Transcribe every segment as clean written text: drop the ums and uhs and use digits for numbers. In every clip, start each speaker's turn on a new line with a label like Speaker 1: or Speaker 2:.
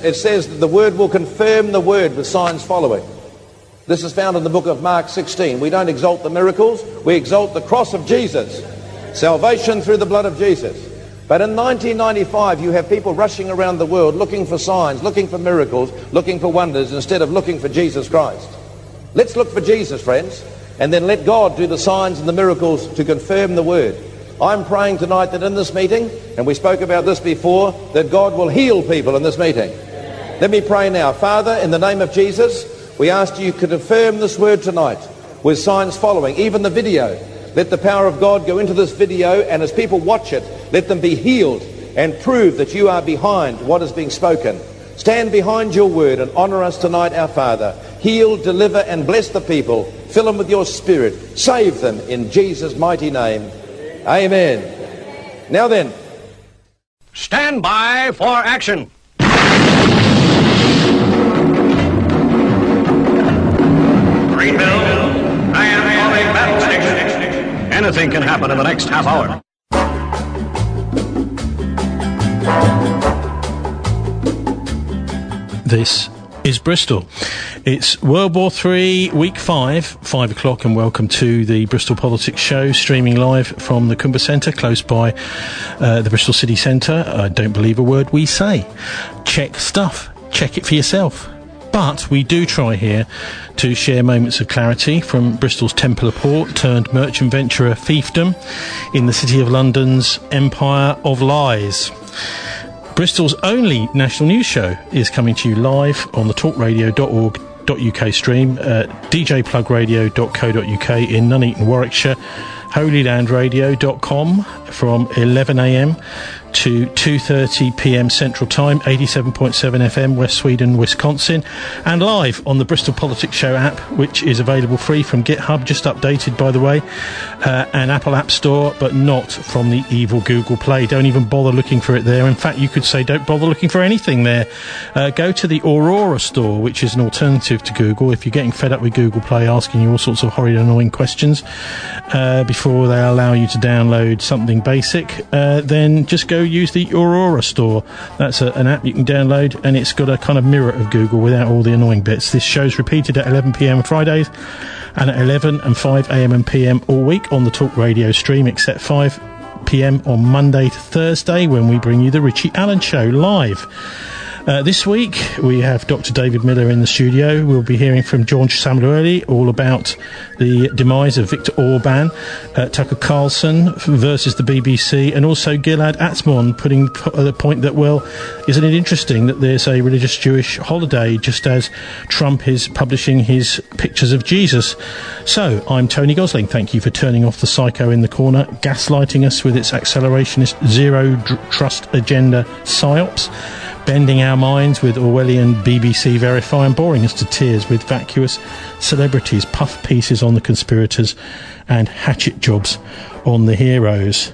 Speaker 1: It says that the word will confirm the word with signs following. This is found in the book of Mark 16. We don't exalt the miracles, we exalt the cross of Jesus. Salvation through the blood of Jesus. But in 1995, you have people rushing around the world looking for signs, looking for miracles, looking for wonders, instead of looking for Jesus Christ. Let's look for Jesus, friends, and then let God do the signs and the miracles to confirm the word. I'm praying tonight that in this meeting, and we spoke about this before, that God will heal people in this meeting. Let me pray now. Father, in the name of Jesus, we ask you to confirm this word tonight with signs following, even the video. Let the power of God go into this video, and as people watch it, let them be healed and prove that you are behind what is being spoken. Stand behind your word and honor us tonight, our Father. Heal, deliver, and bless the people. Fill them with your Spirit. Save them in Jesus' mighty name. Amen. Now then,
Speaker 2: stand by for action. Greenville, I am on a battle station. Anything can happen in the next half hour.
Speaker 3: This is Bristol. It's World War III, week 5 o'clock, and welcome to the Bristol Politics Show, streaming live from the Coomber Centre, close by the Bristol City Centre. I don't believe a word we say. Check stuff. Check it for yourself. But we do try here to share moments of clarity from Bristol's Temple of Port turned merchant venturer fiefdom in the City of London's Empire of Lies. Bristol's only national news show is coming to you live on the talkradio.org.uk stream, djplugradio.co.uk in Nuneaton, Warwickshire, holylandradio.com from 11am to 2:30pm Central Time, 87.7 FM, West Sweden, Wisconsin, and live on the Bristol Politics Show app, which is available free from GitHub, just updated by the way, and Apple App Store, but not from the evil Google Play. Don't even bother looking for it there. In fact, you could say don't bother looking for anything there. Go to the Aurora Store, which is an alternative to Google. If you're getting fed up with Google Play asking you all sorts of horrid, annoying questions before they allow you to download something basic, then just go use the Aurora Store. That's an app you can download, and it's got a kind of mirror of Google without all the annoying bits. This show's repeated at 11pm on Fridays and at 11 and 5am and pm all week on the Talk Radio stream, except 5pm on Monday to Thursday when we bring you the Richie Allen Show live. This week we have Dr. David Miller in the studio. We'll be hearing from George Samueli all about the demise of Viktor Orban, Tucker Carlson versus the BBC, and also Gilad Atzmon putting the point that, well, isn't it interesting that there's a religious Jewish holiday just as Trump is publishing his pictures of Jesus. So, I'm Tony Gosling. Thank you for turning off the psycho in the corner, gaslighting us with its accelerationist zero-trust agenda psyops, bending our minds with Orwellian BBC Verify, and boring us to tears with vacuous celebrities, puff pieces on the conspirators and hatchet jobs on the heroes.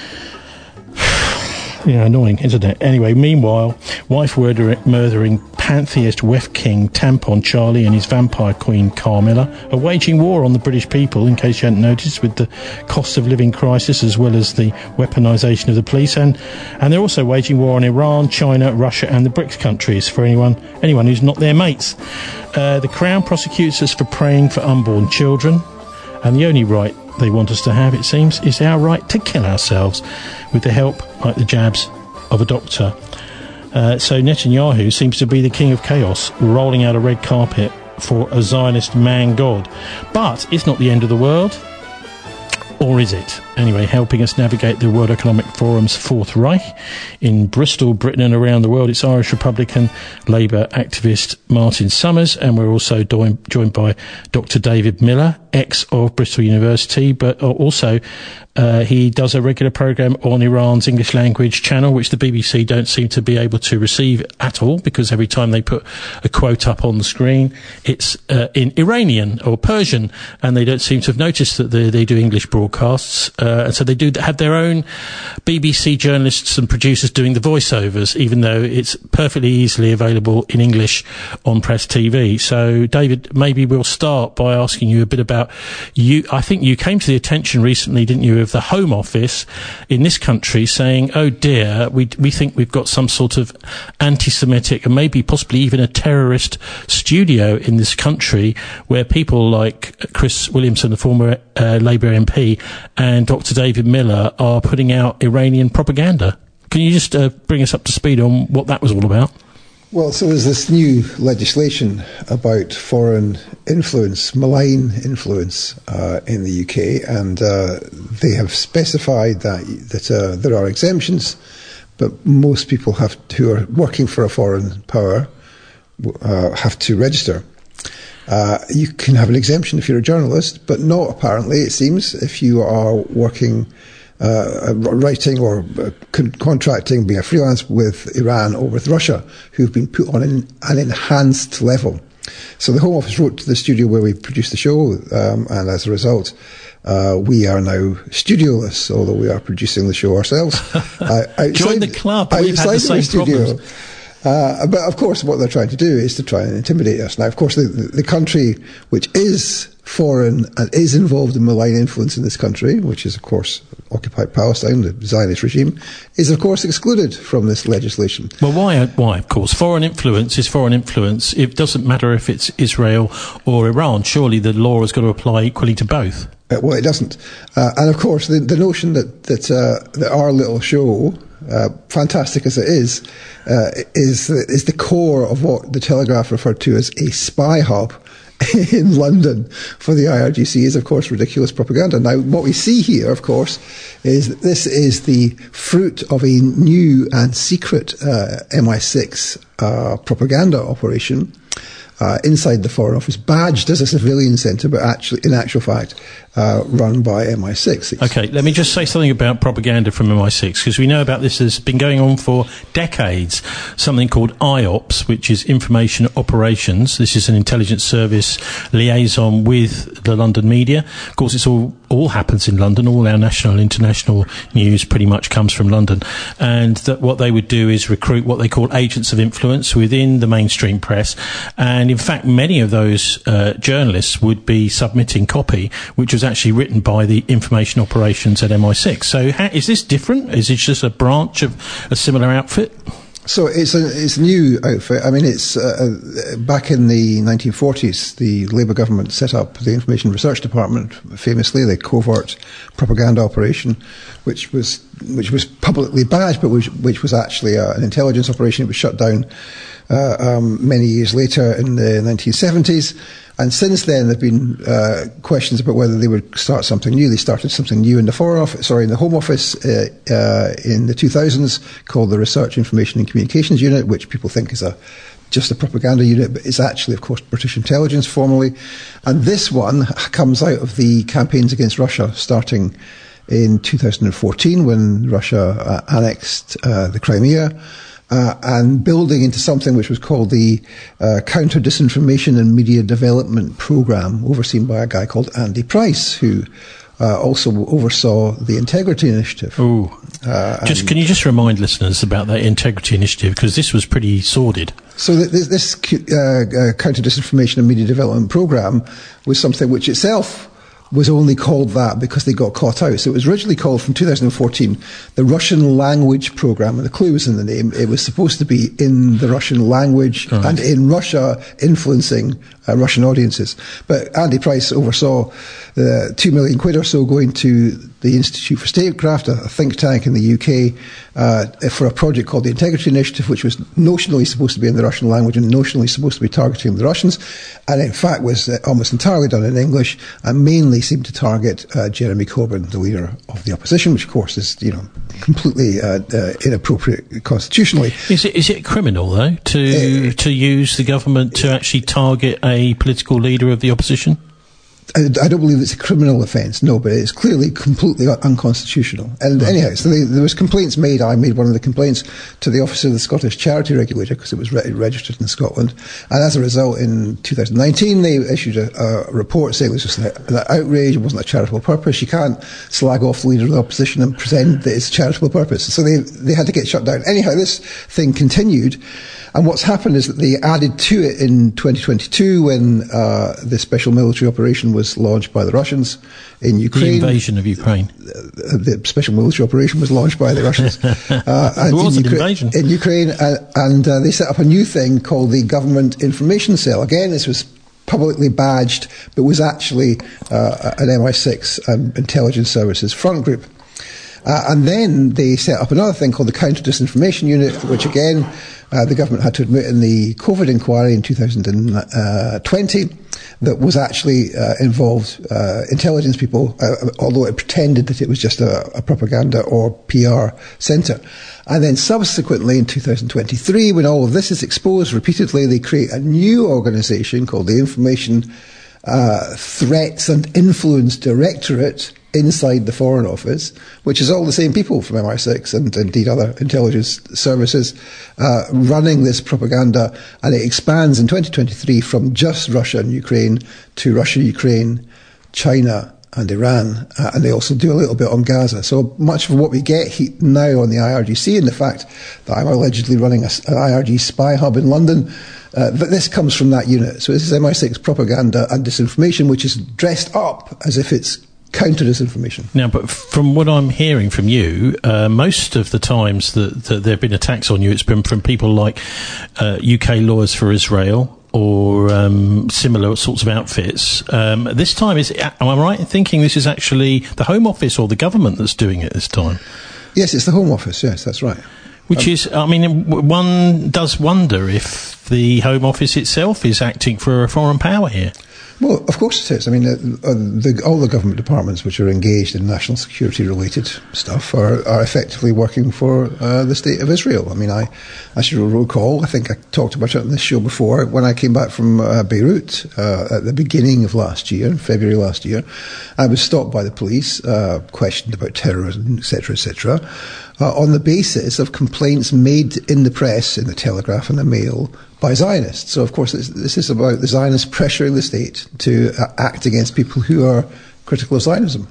Speaker 3: Yeah, annoying, isn't it? Anyway, meanwhile, wife-murdering pantheist Wef King Tampon Charlie and his vampire queen Carmilla are waging war on the British people, in case you hadn't noticed, with the cost of living crisis as well as the weaponisation of the police, and they're also waging war on Iran, China, Russia and the BRICS countries for anyone who's not their mates. The Crown prosecutes us for praying for unborn children, and the only right they want us to have, it seems, is our right to kill ourselves with the help, like the jabs, of a doctor. So Netanyahu seems to be the king of chaos, rolling out a red carpet for a Zionist man-god. But it's not the end of the world. Or is it? Anyway, helping us navigate the World Economic Forum's Fourth Reich in Bristol, Britain and around the world, it's Irish Republican Labour activist Martin Summers, and we're also joined by Dr. David Miller, ex of Bristol University, but also he does a regular programme on Iran's English language channel, which the BBC don't seem to be able to receive at all, because every time they put a quote up on the screen, it's in Iranian or Persian, and they don't seem to have noticed that they do English broadcasts. And so they do have their own BBC journalists and producers doing the voiceovers, even though it's perfectly easily available in English on Press TV. So, David, maybe we'll start by asking you a bit about about I think you came to the attention recently, didn't you, of the Home Office in this country saying, oh dear, we think we've got some sort of anti-Semitic and maybe possibly even a terrorist studio in this country where people like Chris Williamson, the former Labour MP, and Dr. David Miller are putting out Iranian propaganda. Can you just bring us up to speed on what that was all about?
Speaker 4: Well, so there's this new legislation about foreign influence, malign influence in the UK, and they have specified that there are exemptions, but most people who are working for a foreign power have to register. You can have an exemption if you're a journalist, but not, apparently, it seems, if you are working writing or contracting, being a freelance with Iran or with Russia, who've been put on an enhanced level. So the Home Office wrote to the studio where we produced the show, and as a result, we are now studioless, although we are producing the show ourselves.
Speaker 3: Join the club. We've had the same problems.
Speaker 4: But of course, what they're trying to do is to try and intimidate us. Now, of course, the country which is foreign and is involved in malign influence in this country, which is, of course, occupied Palestine, the Zionist regime, is, of course, excluded from this legislation.
Speaker 3: Well, why, of course? Foreign influence is foreign influence. It doesn't matter if it's Israel or Iran. Surely the law has got to apply equally to both.
Speaker 4: Well, it doesn't. And, of course, the notion that our little show, fantastic as it is the core of what the Telegraph referred to as a spy hub in London for the IRGC is, of course, ridiculous propaganda. Now, what we see here, of course, is that this is the fruit of a new and secret MI6 propaganda operation inside the Foreign Office, badged as a civilian centre, but actually, in actual fact, run by MI6.
Speaker 3: Okay, let me just say something about propaganda from MI6, because we know about this has been going on for decades. Something called IOPS, which is Information Operations. This is an intelligence service liaison with the London media. Of course, it's all happens in London. All our national and international news pretty much comes from London. And that what they would do is recruit what they call agents of influence within the mainstream press. And in fact, many of those journalists would be submitting copy, which was actually written by the information operations at MI6. So is this different? Is it just a branch of a similar outfit?
Speaker 4: So it's a new outfit. I mean, it's back in the 1940s, the Labour government set up the Information Research Department, famously the covert propaganda operation, which was publicly badged, but which was actually an intelligence operation. It was shut down many years later in the 1970s. And since then, there have been questions about whether they would start something new. They started something new in the Home Office in the 2000s called the Research, Information and Communications Unit, which people think is just a propaganda unit, but it's actually, of course, British intelligence formally. And this one comes out of the campaigns against Russia, starting in 2014 when Russia annexed the Crimea. And building into something which was called the Counter-Disinformation and Media Development Programme, overseen by a guy called Andy Price, who also oversaw the Integrity Initiative.
Speaker 3: Can you just remind listeners about that Integrity Initiative, because this was pretty sordid.
Speaker 4: So this Counter-Disinformation and Media Development Programme was something which itself was only called that because they got caught out. So it was originally called, from 2014, the Russian Language Programme, and the clue was in the name. It was supposed to be in the Russian language and in Russia, influencing Russian audiences. But Andy Price oversaw £2 million or so going to the Institute for Statecraft, a think tank in the UK, for a project called the Integrity Initiative, which was notionally supposed to be in the Russian language and notionally supposed to be targeting the Russians, and in fact was almost entirely done in English and mainly seemed to target Jeremy Corbyn, the leader of the opposition, which of course is, completely inappropriate constitutionally.
Speaker 3: Is it criminal though to use the government to actually target a political leader of the opposition?
Speaker 4: I don't believe it's a criminal offence, no, but it's clearly completely unconstitutional. And anyhow, so there was complaints made. I made one of the complaints to the Office of the Scottish Charity Regulator because it was registered in Scotland. And as a result, in 2019, they issued a report saying it was just an outrage, it wasn't a charitable purpose. You can't slag off the leader of the opposition and pretend that it's a charitable purpose. So they had to get shut down. Anyhow, this thing continued. And what's happened is that they added to it in 2022 when the special military operation was launched by the Russians in Ukraine.
Speaker 3: The invasion of Ukraine.
Speaker 4: The special military operation was launched by the Russians.
Speaker 3: It was an invasion.
Speaker 4: In Ukraine, and they set up a new thing called the Government Information Cell. Again, this was publicly badged, but was actually an MI6 intelligence services front group. And then they set up another thing called the Counter-Disinformation Unit, which again, the government had to admit in the COVID inquiry in 2020 that was actually involved intelligence people, although it pretended that it was just a propaganda or PR centre. And then subsequently in 2023, when all of this is exposed repeatedly, they create a new organisation called the Information Threats and Influence Directorate inside the Foreign Office, which is all the same people from MI6 and indeed other intelligence services running this propaganda, and it expands in 2023 from just Russia and Ukraine to Russia, Ukraine, China and Iran, and they also do a little bit on Gaza. So much of what we get now on the IRGC, and the fact that I'm allegedly running an IRG spy hub in London, but this comes from that unit. So this is MI6 propaganda and disinformation, which is dressed up as if it's counter-disinformation.
Speaker 3: Now, but from what I'm hearing from you, most of the times that there have been attacks on you, it's been from people like UK Lawyers for Israel or similar sorts of outfits. This time, am I right in thinking this is actually the Home Office or the government that's doing it this time?
Speaker 4: Yes, it's the Home Office, yes, that's right.
Speaker 3: Which is, I mean, one does wonder if the Home Office itself is acting for a foreign power here.
Speaker 4: Well, of course it is. I mean, all the government departments which are engaged in national security-related stuff are effectively working for the State of Israel. I mean, as you recall, I think I talked about it on this show before, when I came back from Beirut at the beginning of last year, in February last year, I was stopped by the police, questioned about terrorism, etc., on the basis of complaints made in the press, in the Telegraph and the Mail, by Zionists. So, of course, this is about the Zionists pressuring the state to act against people who are critical of Zionism.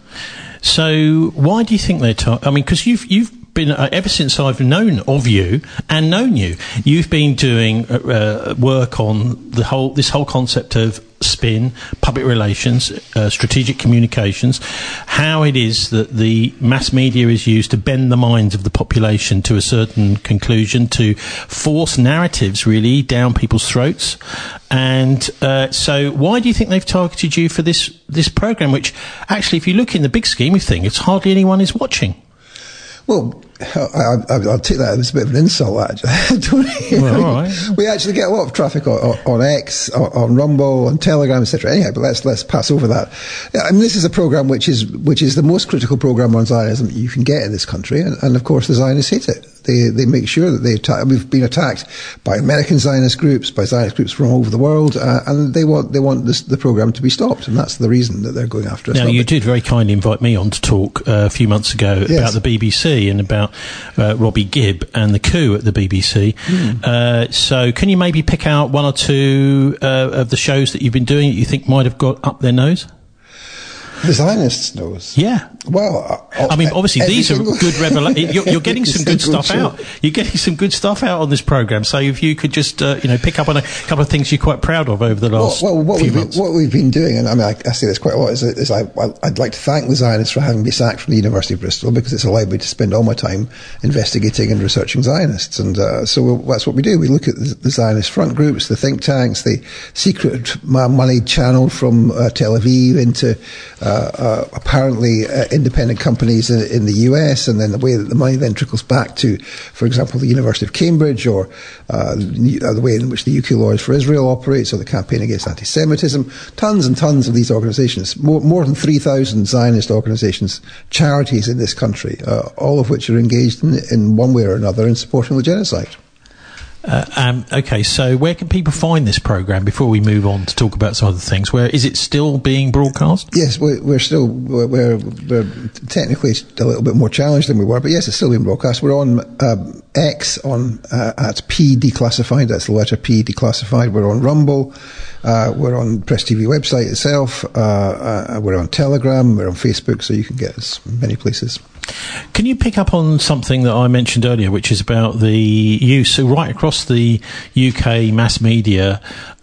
Speaker 3: So, why do you think they're I mean, because you've been, ever since I've known of you and known you, you've been doing work on this whole concept of spin, public relations, strategic communications, how it is that the mass media is used to bend the minds of the population to a certain conclusion, to force narratives really down people's throats. And so why do you think they've targeted you for this program, which actually, if you look in the big scheme of things, it's hardly anyone is watching?
Speaker 4: Well, I'll take that as a bit of an insult, actually.
Speaker 3: Well, all right.
Speaker 4: We actually get a lot of traffic on X, on Rumble, on Telegram, etc. Anyhow, but let's pass over that. I mean, this is a program which is the most critical program on Zionism you can get in this country, and of course the Zionists hate it. They make sure that we've been attacked by American Zionist groups, by Zionist groups from all over the world, and they want the program to be stopped, and that's the reason that they're going after us.
Speaker 3: Now, you did very kindly invite me on to talk a few months ago about the BBC and about Robbie Gibb and the coup at the BBC. So can you maybe pick out one or two of the shows that you've been doing that you think might have got up their nose?
Speaker 4: The Zionists' nose?
Speaker 3: Yeah.
Speaker 4: Well,
Speaker 3: I mean, obviously these are good revelations. You're getting some good stuff out. You're getting some good stuff out on this program. So if you could just, pick up on a couple of things you're quite proud of over the last few months. What
Speaker 4: we've been doing, and I mean, I say this quite a lot, is I'd like to thank the Zionists for having me sacked from the University of Bristol, because it's allowed me to spend all my time investigating and researching Zionists. And so that's what we do. We look at the Zionist front groups, the think tanks, the secret money channel from Tel Aviv into apparently independent companies in the US, and then the way that the money then trickles back to, for example, the University of Cambridge, or the way in which the UK Lawyers for Israel operates, or the Campaign Against Anti-Semitism. Tons and tons of these organisations, more than 3,000 Zionist organisations, charities in this country, all of which are engaged in one way or another in supporting the genocide.
Speaker 3: Okay, so where can people find this program before we move on to talk about some other things? Where is it still being broadcast? Yes, we're
Speaker 4: technically a little bit more challenged than we were, but yes, it's still being broadcast. We're on X at P Declassified. That's the letter P Declassified. We're on Rumble. We're on Press TV website itself. We're on Telegram. We're on Facebook, so you can get us many places.
Speaker 3: Can you pick up on something that I mentioned earlier, which is about the use right across the UK mass media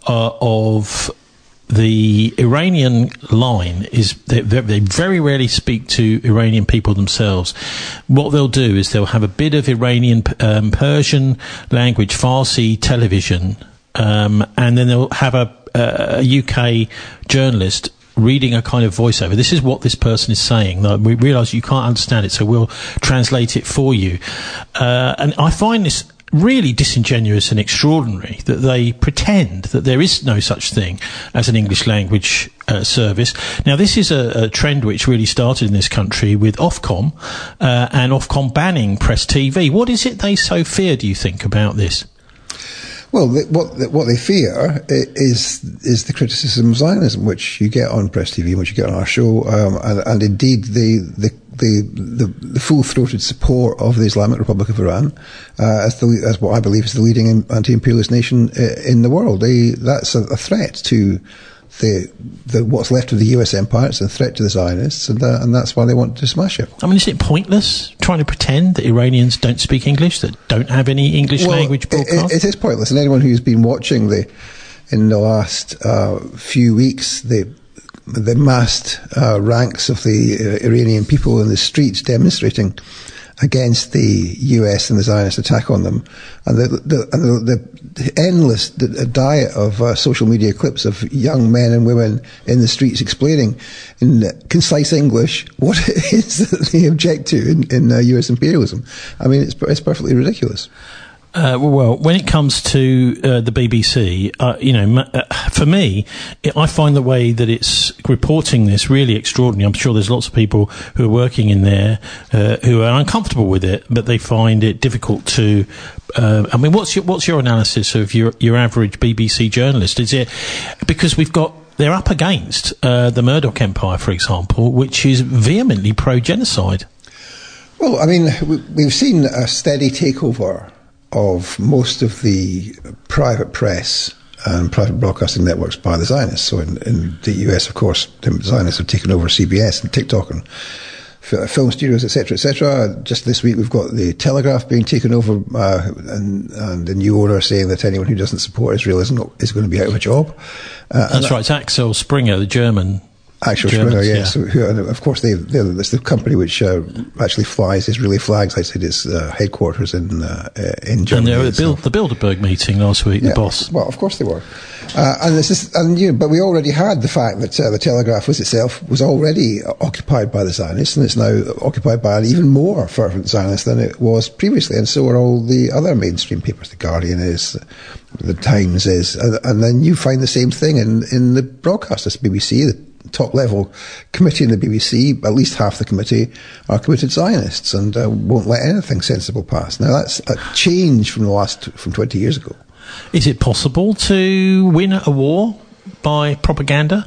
Speaker 3: of the Iranian line? Is they very rarely speak to Iranian people themselves. What they'll do is they'll have a bit of Iranian Persian language Farsi television, and then they'll have a UK journalist reading a kind of voiceover. This is what this person is saying. We realise you can't understand it, so we'll translate it for you. And I find this really disingenuous and extraordinary that they pretend that there is no such thing as an English language service. Now, this is a trend which really started in this country with Ofcom and Ofcom banning Press TV. What is it they so fear, do you think, about this?
Speaker 4: Well, what they fear is the criticism of Zionism, which you get on Press TV, which you get on our show, and indeed the full-throated support of the Islamic Republic of Iran as what I believe is the leading anti-imperialist nation in the world. That's a threat to the what's left of the US empire. It's a threat to the Zionists, and that's why they want to smash it. I
Speaker 3: mean, is it pointless trying to pretend that Iranians don't speak English, that don't have any English language broadcasts?
Speaker 4: It is pointless, and anyone who's been watching in the last few weeks the massed ranks of the Iranian people in the streets demonstrating against the US and the Zionist attack on them, and the endless diet of social media clips of young men and women in the streets explaining in concise English what it is that they object to in US imperialism. I mean, it's perfectly ridiculous.
Speaker 3: Well, when it comes to the BBC, for me, I find the way that it's reporting this really extraordinary. I'm sure there's lots of people who are working in there who are uncomfortable with it, but they find it difficult to. I mean, what's your analysis of your average BBC journalist? Is it because they're up against the Murdoch Empire, for example, which is vehemently pro-genocide?
Speaker 4: Well, I mean, we've seen a steady takeover of most of the private press and private broadcasting networks by the Zionists. So in the US, of course, the Zionists have taken over CBS and TikTok and film studios, etc., etc. Just this week, we've got the Telegraph being taken over, and the new owner saying that anyone who doesn't support Israel is going to be out of a job.
Speaker 3: That's right. It's Axel Springer, the German.
Speaker 4: Axel Springer, yes. Yeah. So, of course, it's the company which actually flies Israeli flags outside its headquarters in Germany.
Speaker 3: And they were at the Bilderberg meeting last week, the boss.
Speaker 4: Well, of course they were. But we already had the fact that the Telegraph was already occupied by the Zionists, and it's now occupied by an even more fervent Zionist than it was previously, and so are all the other mainstream papers. The Guardian is, the Times is, and then you find the same thing in the broadcasters, BBC, the top-level committee in the BBC, at least half the committee are committed Zionists and won't let anything sensible pass. Now, that's a change from 20 years ago.
Speaker 3: Is it possible to win a war by propaganda?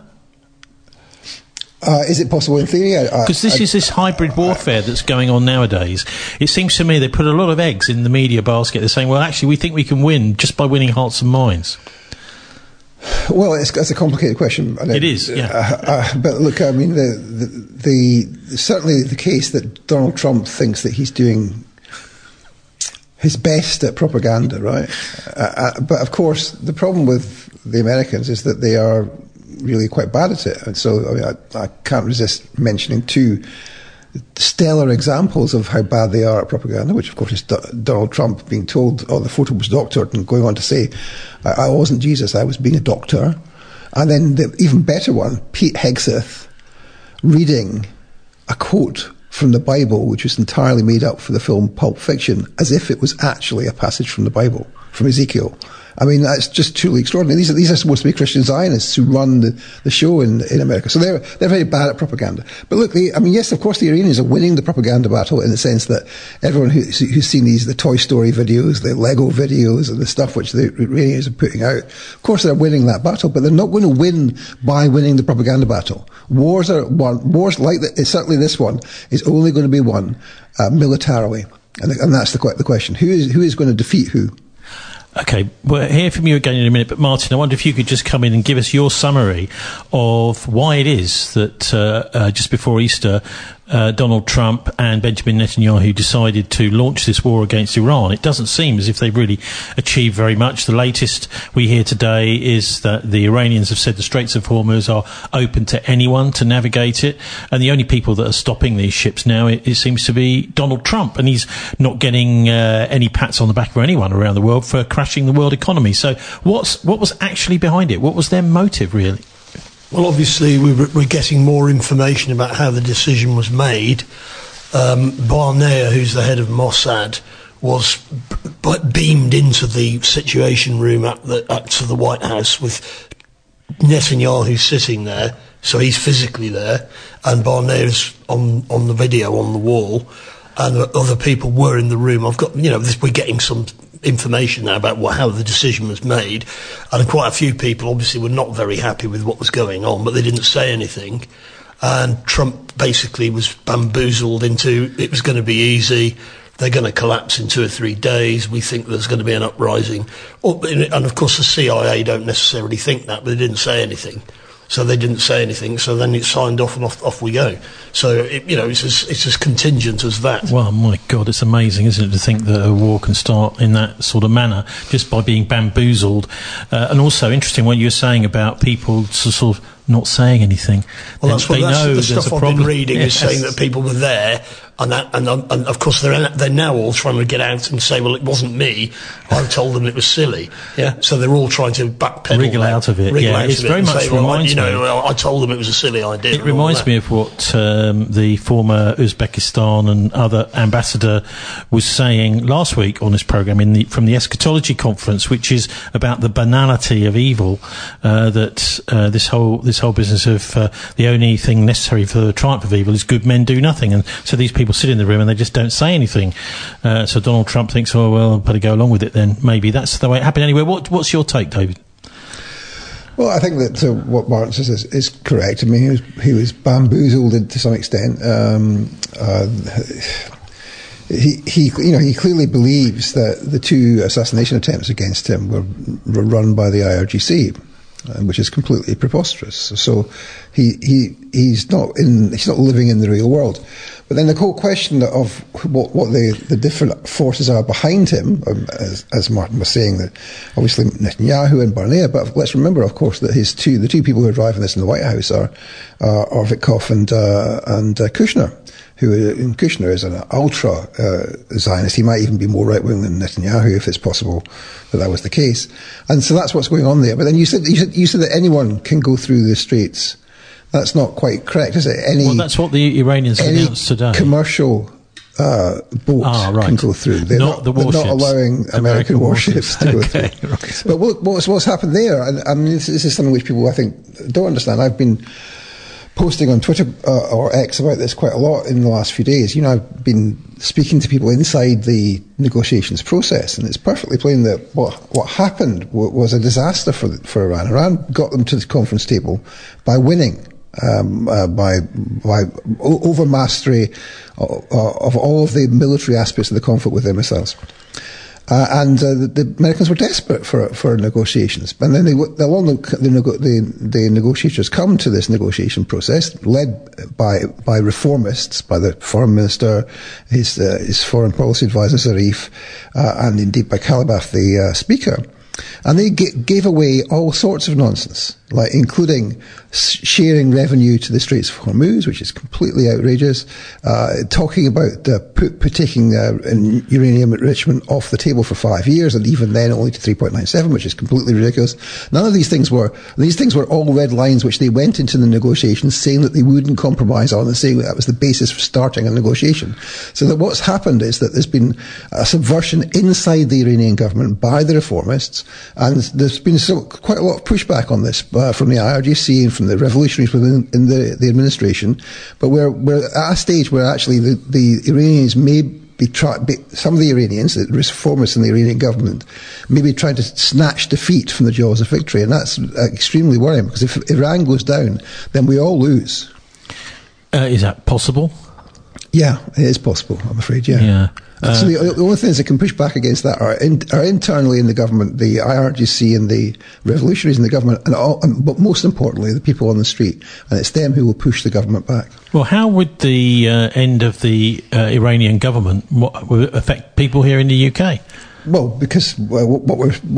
Speaker 4: Is it possible in theory?
Speaker 3: Because is this hybrid warfare that's going on nowadays. It seems to me they put a lot of eggs in the media basket. They're saying, well, actually, we think we can win just by winning hearts and minds.
Speaker 4: Well, it's a complicated question.
Speaker 3: It is, yeah.
Speaker 4: But look, I mean, certainly the case that Donald Trump thinks that he's doing his best at propaganda, right? But of course, the problem with the Americans is that they are really quite bad at it. And so, I mean, I can't resist mentioning two stellar examples of how bad they are at propaganda, which of course is Donald Trump being told, oh, the photo was doctored, and going on to say, I wasn't Jesus, I was being a doctor. And then the even better one, Pete Hegseth, reading a quote from the Bible, which was entirely made up for the film Pulp Fiction, as if it was actually a passage from the Bible, from Ezekiel. I mean, that's just truly extraordinary. These are supposed to be Christian Zionists who run the show in America. So they're very bad at propaganda. But look, yes, of course the Iranians are winning the propaganda battle in the sense that everyone who's seen the Toy Story videos, the Lego videos, and the stuff which the Iranians are putting out, of course they're winning that battle, but they're not going to win by winning the propaganda battle. Wars like that, certainly this one, is only going to be won militarily. And that's the question. Who is going to defeat who?
Speaker 3: Okay, we'll hear from you again in a minute, but Martin, I wonder if you could just come in and give us your summary of why it is that just before Easter Donald Trump and Benjamin Netanyahu decided to launch this war against Iran, it doesn't seem as if they've really achieved very much. The latest we hear today is that the Iranians have said the Straits of Hormuz are open to anyone to navigate it, and the only people that are stopping these ships now, it seems to be Donald Trump, and he's not getting any pats on the back for anyone around the world for crashing the world economy. So what was actually behind it? What was their motive, really?
Speaker 5: Well, obviously, we're getting more information about how the decision was made. Barnea, who's the head of Mossad, was beamed into the Situation Room up to the White House with Netanyahu sitting there, so he's physically there, and Barnea's on the video on the wall, and other people were in the room. We're getting some information now about how the decision was made, and quite a few people obviously were not very happy with what was going on, but they didn't say anything, and Trump basically was bamboozled into it was going to be easy, they're going to collapse in 2 or 3 days, we think there's going to be an uprising, and of course the CIA don't necessarily think that, but they didn't say anything. So they didn't say anything, so then it's signed off and off we go. So, it's as contingent as that. Well,
Speaker 3: my God, it's amazing, isn't it, to think that a war can start in that sort of manner, just by being bamboozled. And also, interesting what you were saying about people sort of not saying anything.
Speaker 5: Well, that's the stuff I've been reading, is saying that people were there, and of course they're now all trying to get out and say, well, it wasn't me, I told them it was silly. Yeah. So they're all trying to backpedal,
Speaker 3: wriggle out of it. It's very much reminds me.
Speaker 5: I told them it was a silly idea.
Speaker 3: It reminds me of what the former Uzbekistan and other ambassador was saying last week on this programme from the Eschatology Conference, which is about the banality of evil. That this whole business of the only thing necessary for the triumph of evil is good men do nothing, and so these people sit in the room and they just don't say anything. So Donald Trump thinks, oh well, I'd better go along with it then. Maybe that's the way it happened. Anyway, what's your take, David?
Speaker 4: Well, I think that what Martin says is correct. I mean, he was bamboozled to some extent. He clearly believes that the 2 assassination attempts against him were run by the IRGC, which is completely preposterous. So he's not living in the real world. But then the whole question of what the different forces are behind him, as Martin was saying, that obviously Netanyahu and Barnea, but let's remember, of course, that the two people who are driving this in the White House are Vitkov and Kushner. Kushner is an ultra Zionist. He might even be more right-wing than Netanyahu, if it's possible that was the case. And so that's what's going on there. But then you said that anyone can go through the Straits. That's not quite correct, is it?
Speaker 3: Well, that's what the Iranians announced today.
Speaker 4: Commercial boats can go through. They're not allowing American warships to go through. Right. But what's happened there? I mean, this is something which people, I think, don't understand. I've been posting on Twitter or X about this quite a lot in the last few days. I've been speaking to people inside the negotiations process, and it's perfectly plain that what happened was a disaster for Iran. Iran got them to the conference table by winning, by overmastery of all of the military aspects of the conflict with their missiles. And the Americans were desperate for negotiations. And then the negotiators come to this negotiation process, led by reformists, by the foreign minister, his foreign policy advisor Zarif, and indeed by Kalibath, the speaker. And they gave away all sorts of nonsense, like including sharing revenue to the Straits of Hormuz, which is completely outrageous, talking about taking uranium enrichment off the table for 5 years, and even then only to 3.97, which is completely ridiculous. None of these things were all red lines which they went into the negotiations saying that they wouldn't compromise on, and saying that was the basis for starting a negotiation. So that what's happened is that there's been a subversion inside the Iranian government by the reformists, and there's been quite a lot of pushback on this from the IRGC and from the revolutionaries within the administration. But we're at a stage where actually the Iranians may be some of the Iranians, the reformists in the Iranian government, may be trying to snatch defeat from the jaws of victory, and that's extremely worrying, because if Iran goes down, then we all lose.
Speaker 3: Is that possible?
Speaker 4: Yeah, it is possible, I'm afraid, yeah. So the only things that can push back against that are internally in the government, the IRGC and the revolutionaries in the government, but most importantly, the people on the street. And it's them who will push the government back.
Speaker 3: Well, how would the end of the Iranian government affect people here in the UK?
Speaker 4: Well, because what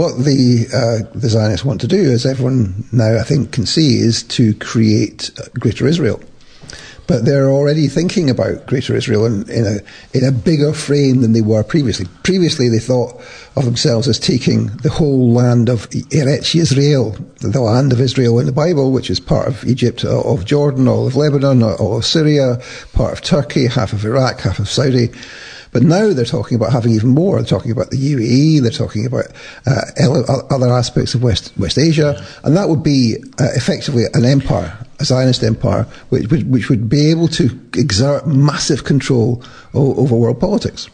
Speaker 4: the Zionists want to do, as everyone now I think can see, is to create Greater Israel. But they're already thinking about Greater Israel in a bigger frame than they were previously. Previously, they thought of themselves as taking the whole land of Eretz Yisrael, the land of Israel in the Bible, which is part of Egypt, of Jordan, all of Lebanon, all of Syria, part of Turkey, half of Iraq, half of Saudi. But now they're talking about having even more. They're talking about the UAE. They're talking about other aspects of West Asia, and that would be effectively an empire, a Zionist empire, which would be able to exert massive control over world politics.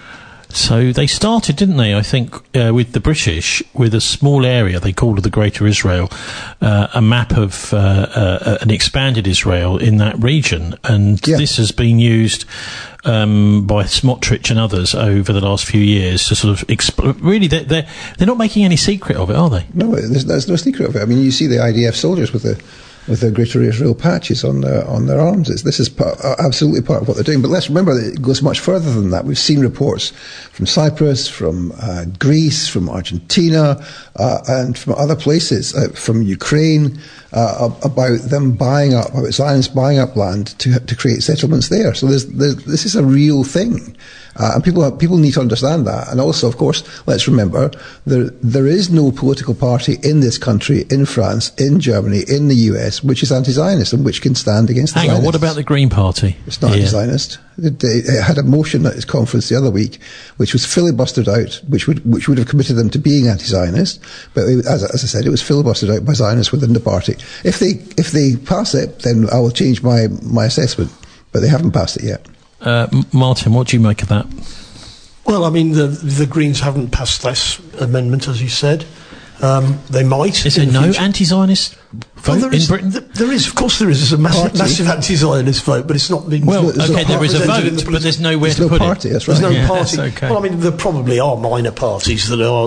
Speaker 3: So they started, didn't they, I think, with the British, with a small area they called the Greater Israel, a map of an expanded Israel in that region. And this has been used by Smotrich and others over the last few years to sort of really, they're not making any secret of it, are they?
Speaker 4: No, there's no secret of it. I mean, you see the IDF soldiers with the Greater Israel patches on their arms. This is absolutely part of what they're doing. But let's remember that it goes much further than that. We've seen reports from Cyprus, from Greece, from Argentina, and from other places, from Ukraine, about them about Zionists buying up land to create settlements there. So this is a real thing. And people need to understand that. And also, of course, let's remember, there is no political party in this country, in France, in Germany, in the US, which is anti-Zionist and which can stand against the Zionists.
Speaker 3: Hang on, what about the Green Party?
Speaker 4: It's not anti-Zionist. It had a motion at its conference the other week, which was filibustered out, which would have committed them to being anti-Zionist. But as I said, it was filibustered out by Zionists within the party. If they pass it, then I will change my assessment. But they haven't passed it yet.
Speaker 3: Martin, what do you make of that?
Speaker 5: Well, I mean, the Greens haven't passed this amendment, as you said. They might.
Speaker 3: Is there no anti-Zionist vote in Britain?
Speaker 5: There is, of course there is. There's a massive anti-Zionist vote, but it's not been...
Speaker 3: Well, okay, there is a vote, but there's nowhere to put
Speaker 4: party,
Speaker 3: it.
Speaker 4: That's right.
Speaker 5: There's no party.
Speaker 3: Okay.
Speaker 5: Well, I mean, there probably are minor parties that are,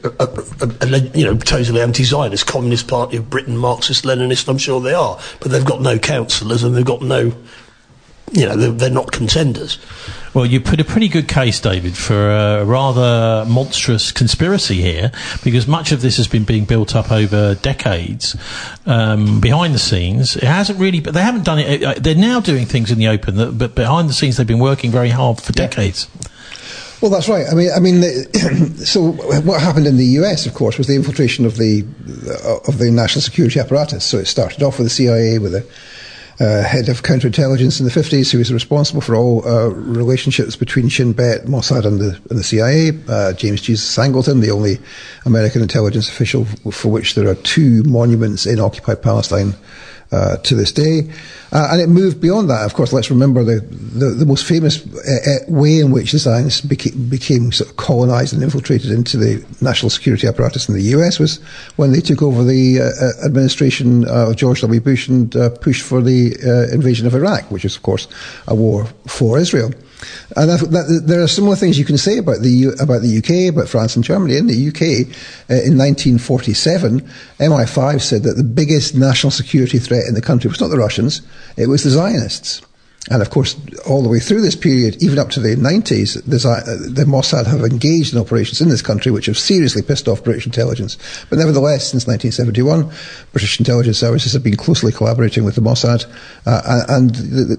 Speaker 5: totally anti-Zionist. Communist Party of Britain, Marxist-Leninist, I'm sure they are. But they've got no councillors and they've got no... they're not contenders.
Speaker 3: Well, you put a pretty good case, David, for a rather monstrous conspiracy here, because much of this has been being built up over decades behind the scenes. It hasn't really, but they haven't done it. They're now doing things in the open, but behind the scenes they've been working very hard for decades.
Speaker 4: Well, that's right. I mean, so what happened in the US, of course, was the infiltration of the national security apparatus. So it started off with the CIA, with the head of counterintelligence in the 50s, who was responsible for all relationships between Shin Bet, Mossad, and the CIA. James Jesus Angleton, the only American intelligence official for which there are 2 monuments in occupied Palestine to this day. And it moved beyond that. Of course, let's remember the most famous way in which the Zionists became sort of colonized and infiltrated into the national security apparatus in the US was when they took over the administration of George W. Bush and pushed for the invasion of Iraq, which is, of course, a war for Israel. And there are similar things you can say about the UK, about France and Germany. In the UK, in 1947, MI5 said that the biggest national security threat in the country was not the Russians, it was the Zionists. And of course, all the way through this period, even up to the 90s, the Mossad have engaged in operations in this country which have seriously pissed off British intelligence. But nevertheless, since 1971, British intelligence services have been closely collaborating with the Mossad, and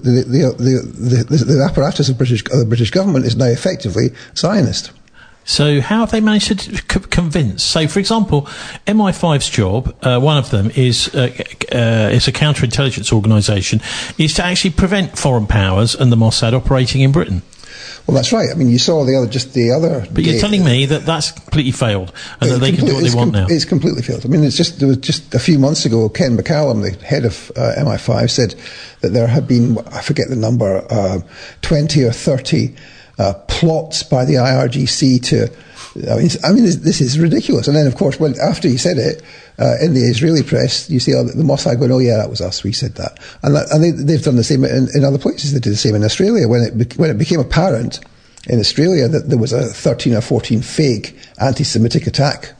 Speaker 4: the apparatus of the British government is now effectively Zionist.
Speaker 3: So how have they managed to convince? So, for example, MI5's job, one of them is it's a counterintelligence organisation, is to actually prevent foreign powers and the Mossad operating in Britain.
Speaker 4: Well, that's right. I mean, you saw the other.
Speaker 3: But you're telling me that that's completely failed and that they can do what they want now.
Speaker 4: It's completely failed. I mean, there was just a few months ago, Ken McCallum, the head of MI5, said that there had been, I forget the number, 20 or 30 plots by the IRGC I mean, this is ridiculous. And then, of course, after he said it, in the Israeli press, you see the Mossad going, "Oh yeah, that was us. We said that." And they've done the same in other places. They did the same in Australia when it became apparent in Australia that there was a 13 or 14 fake anti-Semitic attacks,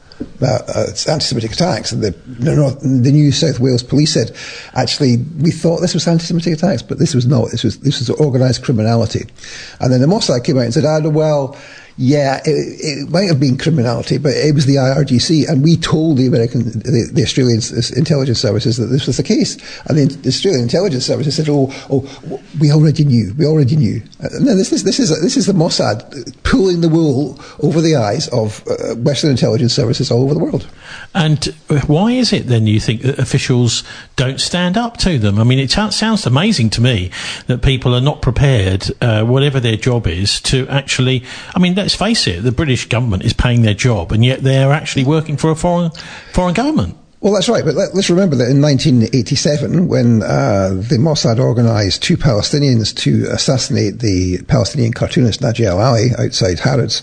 Speaker 4: and the New South Wales police said, actually, we thought this was anti-Semitic attacks, but this was not. This was organised criminality. And then the Mossad came out and said, well, yeah, it might have been criminality, but it was the IRGC, and we told the Australian intelligence services that this was the case. And the Australian intelligence services said, "Oh, we already knew. And then this is the Mossad pulling the wool over the eyes of Western intelligence services all over the world."
Speaker 3: And why is it then you think that officials don't stand up to them? I mean, it sounds amazing to me that people are not prepared, whatever their job is, to actually. I mean, let's face it, the British government is paying their job, and yet they're actually working for a foreign government.
Speaker 4: Well, that's right, but let's remember that in 1987, when the Mossad organised two Palestinians to assassinate the Palestinian cartoonist Najee al-Ali outside Harrods,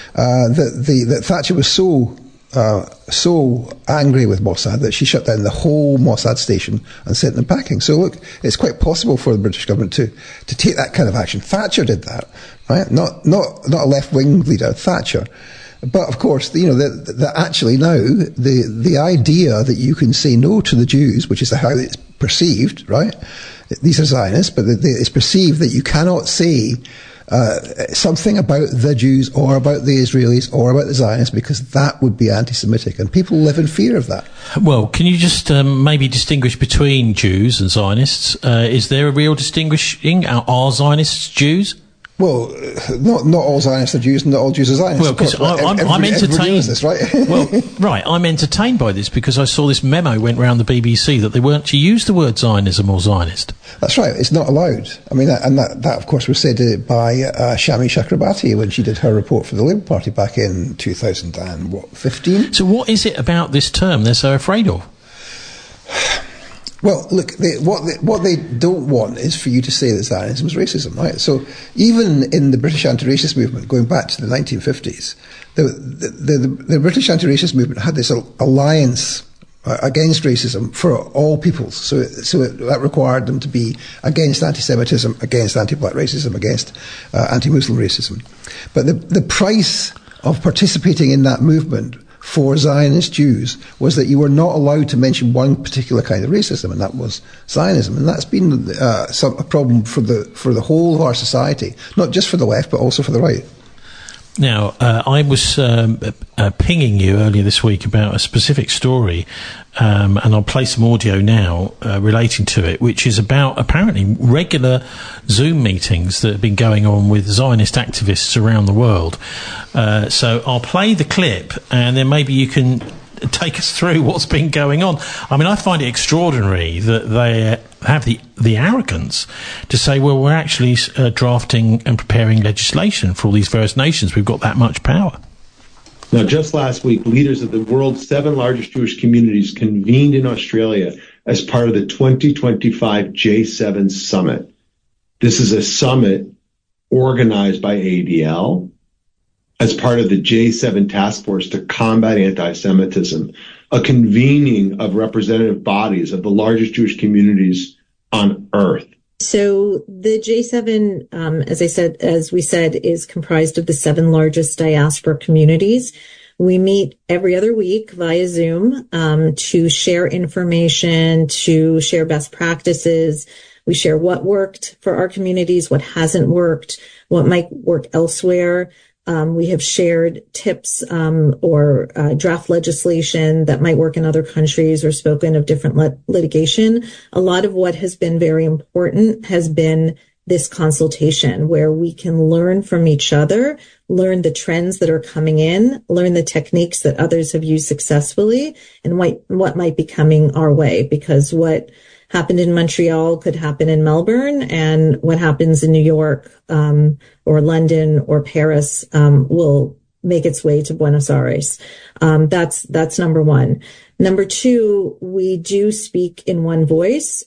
Speaker 4: that Thatcher was so angry with Mossad that she shut down the whole Mossad station and sent them packing. So look, it's quite possible for the British government to take that kind of action. Thatcher did that, right? Not a left-wing leader, Thatcher. But of course, actually now the idea that you can say no to the Jews, which is how it's perceived, right? These are Zionists, but it's perceived that you cannot say something about the Jews or about the Israelis or about the Zionists, because that would be anti-Semitic, and people live in fear of that. Well,
Speaker 3: can you just maybe distinguish between Jews and Zionists? Is there a real distinguishing? Are Zionists Jews?
Speaker 4: Well, not all Zionists are Jews, and not all Jews are Zionists.
Speaker 3: Well, because I'm entertained.
Speaker 4: This, right?
Speaker 3: Well, right, I'm entertained by this because I saw this memo went around the BBC that they weren't to use the word Zionism or Zionist.
Speaker 4: That's right. It's not allowed. I mean, that of course was said by Shami Chakrabarti when she did her report for the Labour Party back in 2015.
Speaker 3: So, what is it about this term they're so afraid of?
Speaker 4: Well, look, what they don't want is for you to say that Zionism is racism, right? So even in the British anti-racist movement, going back to the 1950s, the British anti-racist movement had this alliance against racism for all peoples. So that required them to be against anti-Semitism, against anti-black racism, against anti-Muslim racism. But the price of participating in that movement for Zionist Jews was that you were not allowed to mention one particular kind of racism, and that was Zionism. And that's been a problem for the whole of our society, not just for the left, but also for the right.
Speaker 3: Now, I was pinging you earlier this week about a specific story, and I'll play some audio now relating to it, which is about apparently regular Zoom meetings that have been going on with Zionist activists around the world. So I'll play the clip, and then maybe you can take us through what's been going on. I mean, I find it extraordinary that they have the arrogance to say, well, we're actually drafting and preparing legislation for all these various nations. We've got that much power.
Speaker 6: Now, just last week, leaders of the world's 7 largest Jewish communities convened in Australia as part of the 2025 J7 Summit. This is a summit organized by ADL as part of the J7 Task Force to combat anti-Semitism, a convening of representative bodies of the largest Jewish communities on earth.
Speaker 7: So the J7, as we said, is comprised of the 7 largest diaspora communities. We meet every other week via Zoom to share information, to share best practices. We share what worked for our communities, what hasn't worked, what might work elsewhere. We have shared tips or draft legislation that might work in other countries, or spoken of different litigation. A lot of what has been very important has been this consultation, where we can learn from each other, learn the trends that are coming in, learn the techniques that others have used successfully, and what might be coming our way. Because what happened in Montreal could happen in Melbourne, and what happens in New York or London or Paris will make its way to Buenos Aires. That's number one. Number two, we do speak in one voice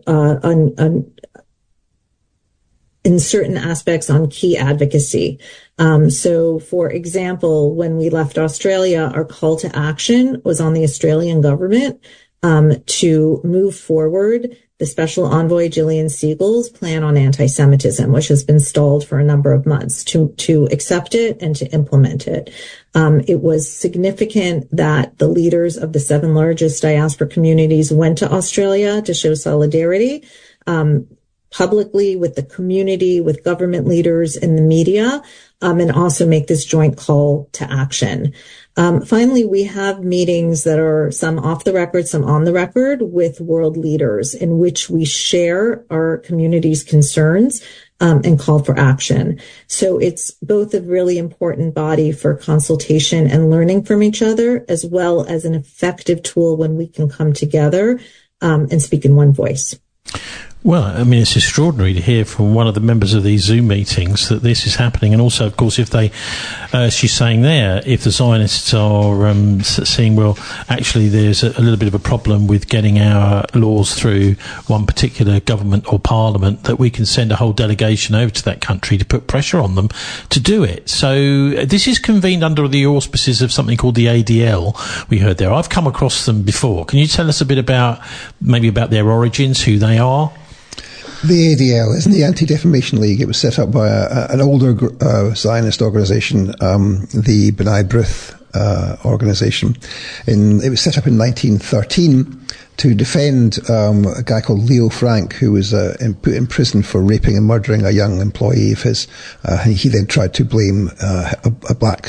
Speaker 7: in certain aspects on key advocacy. So, for example, when we left Australia, our call to action was on the Australian government to move forward the Special Envoy Gillian Siegel's plan on anti-Semitism, which has been stalled for a number of months, to accept it and to implement it. It was significant that the leaders of the 7 largest diaspora communities went to Australia to show solidarity publicly with the community, with government leaders in the media, and also make this joint call to action. Finally, we have meetings that are some off the record, some on the record with world leaders in which we share our community's concerns and call for action. So it's both a really important body for consultation and learning from each other, as well as an effective tool when we can come together and speak in one voice.
Speaker 3: Well, I mean, it's extraordinary to hear from one of the members of these Zoom meetings that this is happening. And also, of course, if they, she's saying there, if the Zionists are seeing, well, actually there's a little bit of a problem with getting our laws through one particular government or parliament, that we can send a whole delegation over to that country to put pressure on them to do it. So this is convened under the auspices of something called the ADL, we heard there. I've come across them before. Can you tell us a bit about their origins, who they are?
Speaker 4: The ADL is the Anti-Defamation League. It was set up by an older Zionist organisation, the B'nai B'rith organisation. It was set up in 1913 to defend a guy called Leo Frank, who was put in prison for raping and murdering a young employee of his. He then tried to blame a black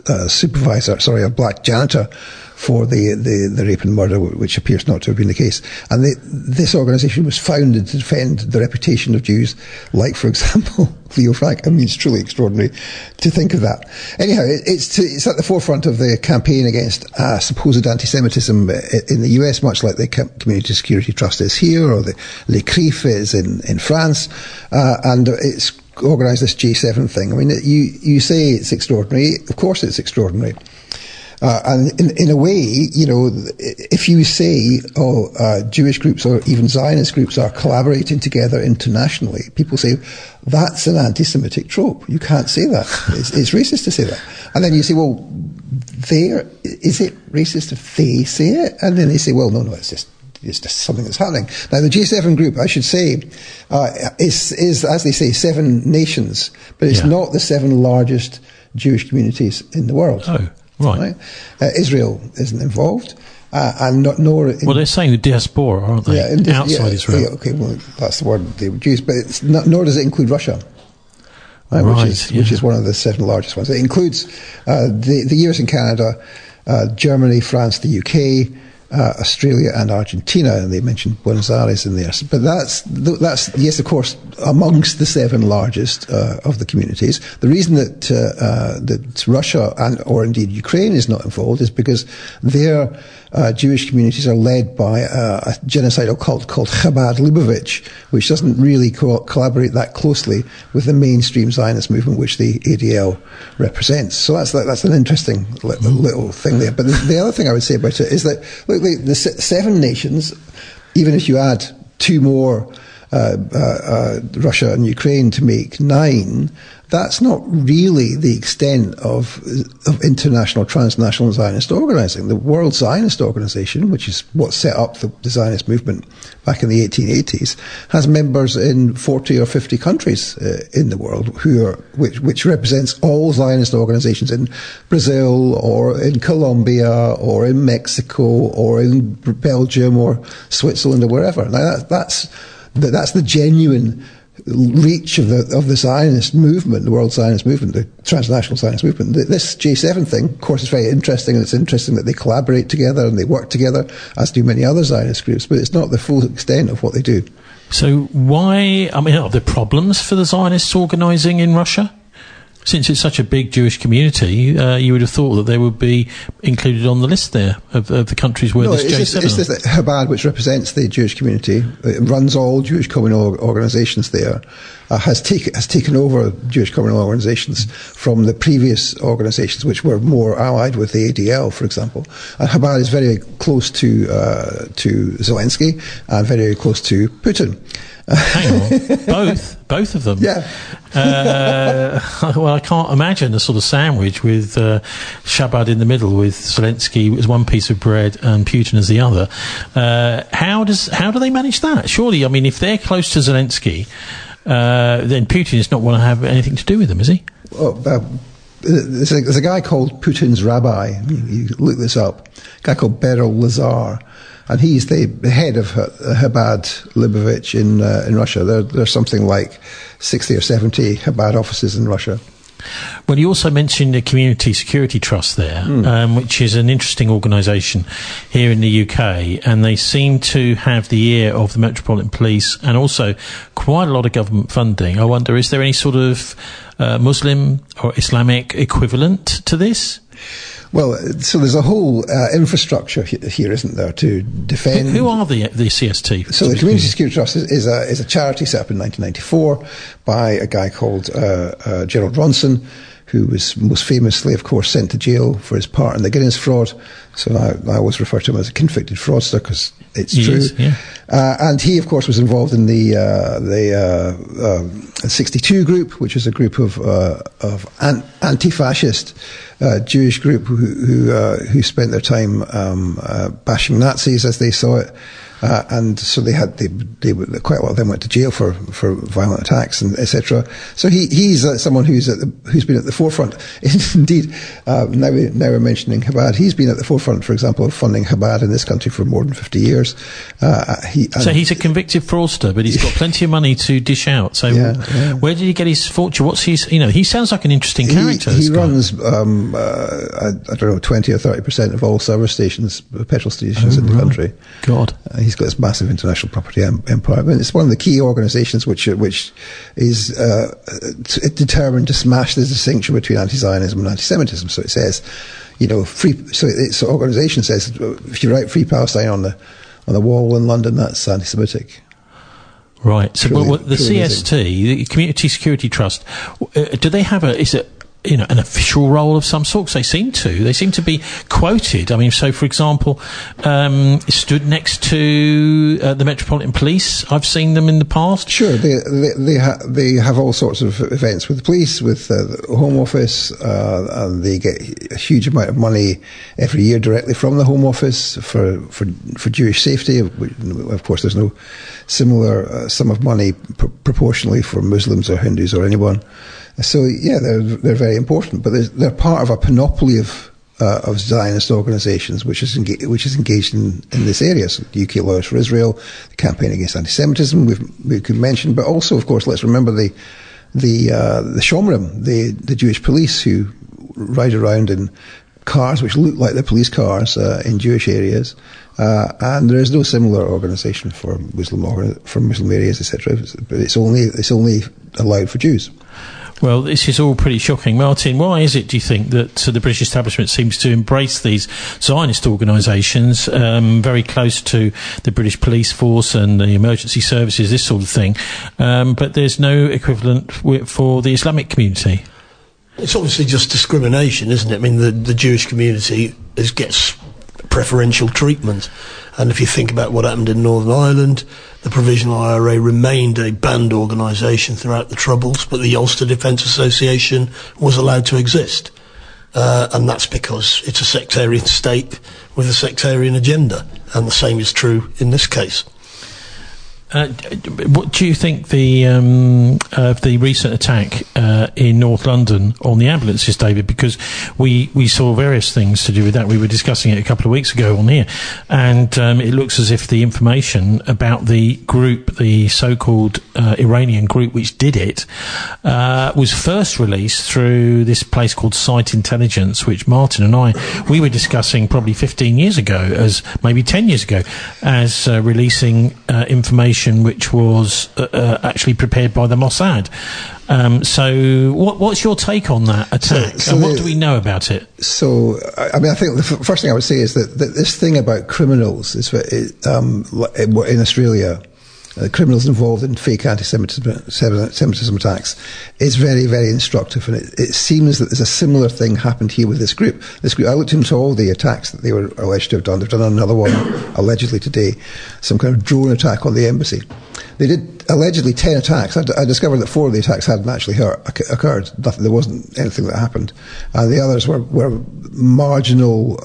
Speaker 4: janitor for the rape and murder, which appears not to have been the case. And this organisation was founded to defend the reputation of Jews, like, for example, Leo Frank. I mean, it's truly extraordinary to think of that. Anyhow, it's at the forefront of the campaign against supposed anti-Semitism in the US, much like the Community Security Trust is here, or the Le CRIF is in France, and it's organised this J7 thing. I mean, you say it's extraordinary. Of course it's extraordinary. And in a way, you know, if you say, Jewish groups or even Zionist groups are collaborating together internationally, people say, that's an anti-Semitic trope. You can't say that. It's racist to say that. And then you say, well, is it racist if they say it? And then they say, well, no, it's just something that's happening. Now, the J7 group, I should say, is, as they say, 7 nations, but it's not the 7 largest Jewish communities in the world.
Speaker 3: Oh. Right.
Speaker 4: Israel isn't involved, and nor.
Speaker 3: Well, they're saying the diaspora, aren't they? Yeah, outside Israel.
Speaker 4: Yeah, okay, well, that's the word they would use, but nor does it include Russia, which is one of the 7 largest ones. It includes the US and Canada, Germany, France, the UK, Australia and Argentina, and they mentioned Buenos Aires in there. But that's yes, of course, amongst the 7 largest of the communities. The reason that Russia or indeed Ukraine is not involved is because their Jewish communities are led by a genocidal cult called Chabad Lubavitch, which doesn't really collaborate that closely with the mainstream Zionist movement, which the ADL represents. So that's an interesting little thing there. But the other thing I would say about it is that, look, the 7 nations, even if you add 2 more, Russia and Ukraine, to make 9, that's not really the extent of international, transnational Zionist organising. The World Zionist Organisation, which is what set up the Zionist movement back in the 1880s, has members in 40 or 50 countries in the world, which represents all Zionist organisations in Brazil or in Colombia or in Mexico or in Belgium or Switzerland or wherever. Now that's the genuine reach of the Zionist movement, the World Zionist movement, the transnational Zionist movement. This J7 thing, of course, is very interesting, and it's interesting that they collaborate together and they work together, as do many other Zionist groups, but it's not the full extent of what they do.
Speaker 3: So why, are there problems for the Zionists organising in Russia? Since it's such a big Jewish community, you would have thought that they would be included on the list there of the countries where this J7
Speaker 4: it's just that Chabad, which represents the Jewish community, runs all Jewish communal organisations there, has taken over Jewish communal organisations from the previous organisations, which were more allied with the ADL, for example. And Chabad is very close to Zelensky and very close to Putin.
Speaker 3: Hang on, both of them.
Speaker 4: Yeah.
Speaker 3: Well, I can't imagine a sort of sandwich with Shabbat in the middle, with Zelensky as one piece of bread and Putin as the other. How do they manage that? Surely, I mean, if they're close to Zelensky, then Putin is not want to have anything to do with them, is he?
Speaker 4: Well, there's a guy called Putin's rabbi. You look this up. A guy called Beryl Lazar. And he's the head of Chabad Lubavitch in Russia. There's something like 60 or 70 Chabad offices in Russia.
Speaker 3: Well, you also mentioned the Community Security Trust there, which is an interesting organisation here in the UK, and they seem to have the ear of the Metropolitan Police and also quite a lot of government funding. I wonder, is there any sort of Muslim or Islamic equivalent to this?
Speaker 4: Well, so there's a whole infrastructure here, isn't there, to defend...
Speaker 3: Who are the CST?
Speaker 4: So the Community Security Trust is a charity set up in 1994 by a guy called Gerald Ronson, who was most famously, of course, sent to jail for his part in the Guinness fraud. So I always refer to him as a convicted fraudster because it's true.
Speaker 3: Yeah.
Speaker 4: And he, of course, was involved in the 62 group, which is a group of anti-fascist Jewish group who spent their time bashing Nazis as they saw it. And so they quite a lot of them went to jail for violent attacks and etc. So he's someone who's been at the forefront. Indeed, now we're mentioning Chabad. He's been at the forefront, for example, of funding Chabad in this country for more than 50 years.
Speaker 3: So he's a convicted fraudster, but he's got plenty of money to dish out. So where did he get his fortune? What's his? He sounds like an interesting character.
Speaker 4: He runs, I don't know, 20 or 30% of all service stations, petrol stations in the country.
Speaker 3: God.
Speaker 4: He's got this massive international property empire. I mean, it's one of the key organisations which is determined to smash the distinction between anti-Zionism and anti-Semitism. So it says, so organisation says if you write "Free Palestine" on the wall in London, that's anti-Semitic.
Speaker 3: Right. So the CST, the Community Security Trust, do they have an official role of some sort? 'Cause they seem to be quoted. I mean, so for example, stood next to the Metropolitan Police. I've seen them in the past.
Speaker 4: Sure, they have all sorts of events with the police, with the Home Office, and they get a huge amount of money every year directly from the Home Office for Jewish safety. Of course, there's no similar sum of money proportionally for Muslims or Hindus or anyone. So yeah, they're very important, but they're part of a panoply of Zionist organisations which is engaged in this area. So the UK Lawyers for Israel, the Campaign Against Anti-Semitism we could mention, but also, of course, let's remember the Shomrim, the Jewish police who ride around in cars which look like the police cars in Jewish areas, and there is no similar organisation for Muslim areas, etc. But it's only allowed for Jews.
Speaker 3: Well, this is all pretty shocking. Martin, why is it, do you think, that the British establishment seems to embrace these Zionist organisations, very close to the British police force and the emergency services, this sort of thing, but there's no equivalent for the Islamic community?
Speaker 5: It's obviously just discrimination, isn't it? I mean, the Jewish community gets preferential treatment. And if you think about what happened in Northern Ireland, the Provisional IRA remained a banned organisation throughout the Troubles, but the Ulster Defence Association was allowed to exist. And that's because it's a sectarian state with a sectarian agenda. And the same is true in this case.
Speaker 3: What do you think of the recent attack in North London on the ambulances, David? Because we saw various things to do with that. We were discussing it a couple of weeks ago on here, and it looks as if the information about the group, the so-called Iranian group which did it, was first released through this place called Site Intelligence, which Martin and we were discussing probably 15 years ago, maybe 10 years ago, as releasing information which was actually prepared by the Mossad. So what's your take on that attack, and what do we know about it?
Speaker 4: So, I mean, I think the first thing I would say is that this thing about criminals is in Australia, criminals involved in fake anti-Semitism attacks is very, very instructive, and it seems that there's a similar thing happened here with this group. I looked into all the attacks that they were alleged to have done. They've done another one allegedly today, some kind of drone attack on the embassy. They did allegedly 10 attacks. I discovered that 4 of the attacks hadn't actually occurred. There wasn't anything that happened. The others were marginal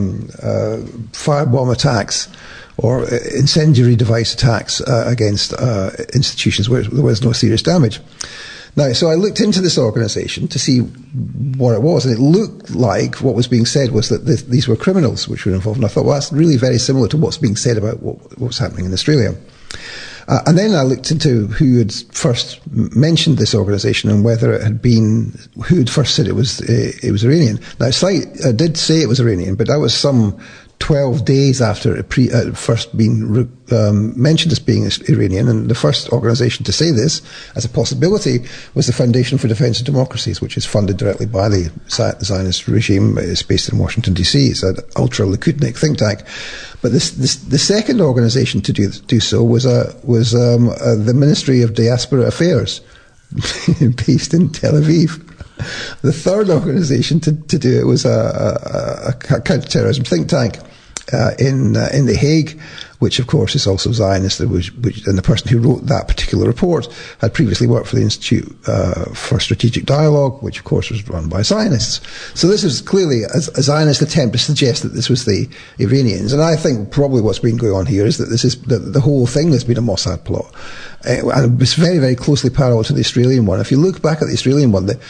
Speaker 4: firebomb attacks or incendiary device attacks against institutions where there was no serious damage. Now, so I looked into this organisation to see what it was, and it looked like what was being said was that these were criminals which were involved. And I thought, well, that's really very similar to what's being said about what was happening in Australia. And then I looked into who had first mentioned this organisation and whether it had been, who had first said it was Iranian. Now, I did say it was Iranian, but that was some 12 days after it had first been mentioned as being Iranian, and the first organisation to say this as a possibility was the Foundation for Defence of Democracies, which is funded directly by the Zionist regime. It's based in Washington, D.C. It's an ultra-Likudnik think tank. But the second organisation to do so was the Ministry of Diaspora Affairs, based in Tel Aviv. The third organisation to do it was a counter-terrorism think tank in The Hague, which of course is also Zionist, and the person who wrote that particular report had previously worked for the Institute for Strategic Dialogue, which of course was run by Zionists. So this is clearly a Zionist attempt to suggest that this was the Iranians, and I think probably what's been going on here is that the whole thing has been a Mossad plot. And it's very, very closely parallel to the Australian one. If you look back at the Australian one, the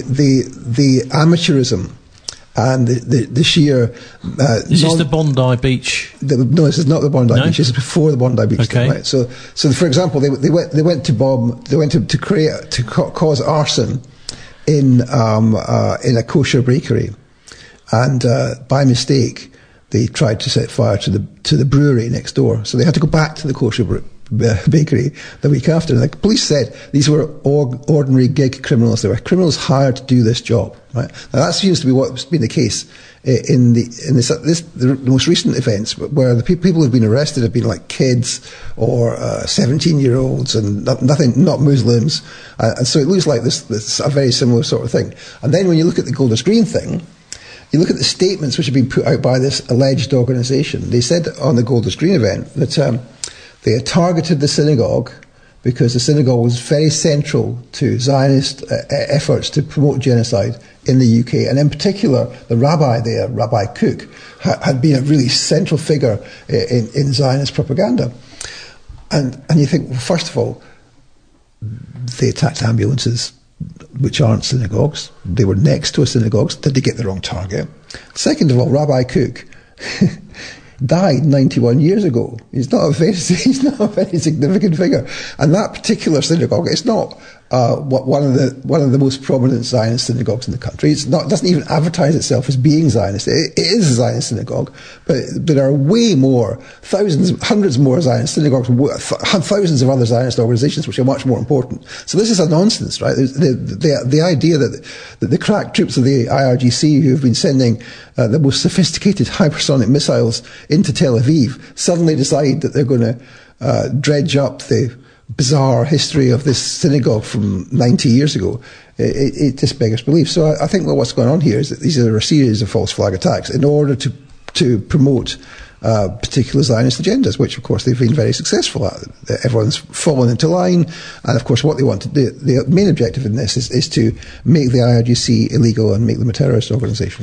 Speaker 4: amateurism and the sheer...
Speaker 3: Is this the Bondi Beach?
Speaker 4: No, this is not the Bondi Beach. This is before the Bondi Beach.
Speaker 3: Okay.
Speaker 4: Right? So for example, they went to bomb. They went to cause arson in a kosher bakery, and by mistake they tried to set fire to the brewery next door. So they had to go back to the kosher bakery the week after. And the police said these were ordinary gig criminals. They were criminals hired to do this job. Right? Now that seems to be what's been the case in the most recent events, where the people who've been arrested have been like kids or 17-year-olds and not Muslims, and so it looks like this a very similar sort of thing. And then when you look at the Golders Green thing, you look at the statements which have been put out by this alleged organisation. They said on the Golders Green event that they had targeted the synagogue because the synagogue was very central to Zionist efforts to promote genocide in the UK. And in particular, the rabbi there, Rabbi Kook, had been a really central figure in Zionist propaganda. And you think, well, first of all, they attacked ambulances, which aren't synagogues. They were next to a synagogue. Did they get the wrong target? Second of all, Rabbi Kook died 91 years ago. He's not a very significant figure. And that particular synagogue, it's not one of the most prominent Zionist synagogues in the country. Doesn't even advertise itself as being Zionist. It is a Zionist synagogue, but there are way more, hundreds more Zionist synagogues, thousands of other Zionist organizations which are much more important. So this is a nonsense, right? The idea that the crack troops of the IRGC, who have been sending the most sophisticated hypersonic missiles into Tel Aviv, suddenly decide that they're going to dredge up the bizarre history of this synagogue from 90 years ago, it just beggars belief. So I think what's going on here is that these are a series of false flag attacks in order to promote particular Zionist agendas, which of course they've been very successful at. Everyone's fallen into line, and of course what they want to do, the main objective in this is to make the IRGC illegal and make them a terrorist organisation.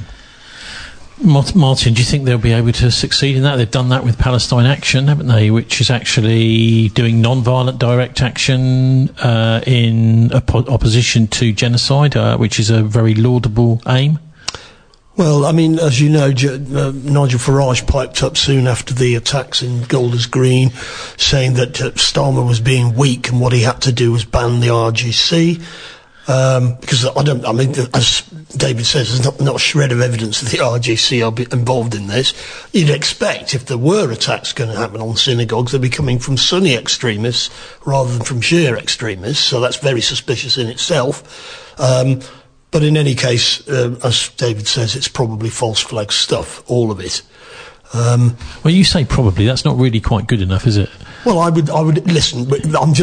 Speaker 3: Martin, do you think they'll be able to succeed in that? They've done that with Palestine Action, haven't they, which is actually doing non-violent direct action in opposition to genocide, which is a very laudable aim.
Speaker 5: Well, I mean, as you know, Nigel Farage piped up soon after the attacks in Golders Green, saying that Starmer was being weak and what he had to do was ban the IRGC. Because as David says, there's not a shred of evidence that the IRGC are involved in this. You'd expect if there were attacks going to happen on synagogues, they'd be coming from Sunni extremists rather than from Shia extremists, so that's very suspicious in itself. But in any case, as David says, it's probably false flag stuff, all of it.
Speaker 3: Well, you say probably. That's not really quite good enough, is it?
Speaker 5: Well, I would listen. But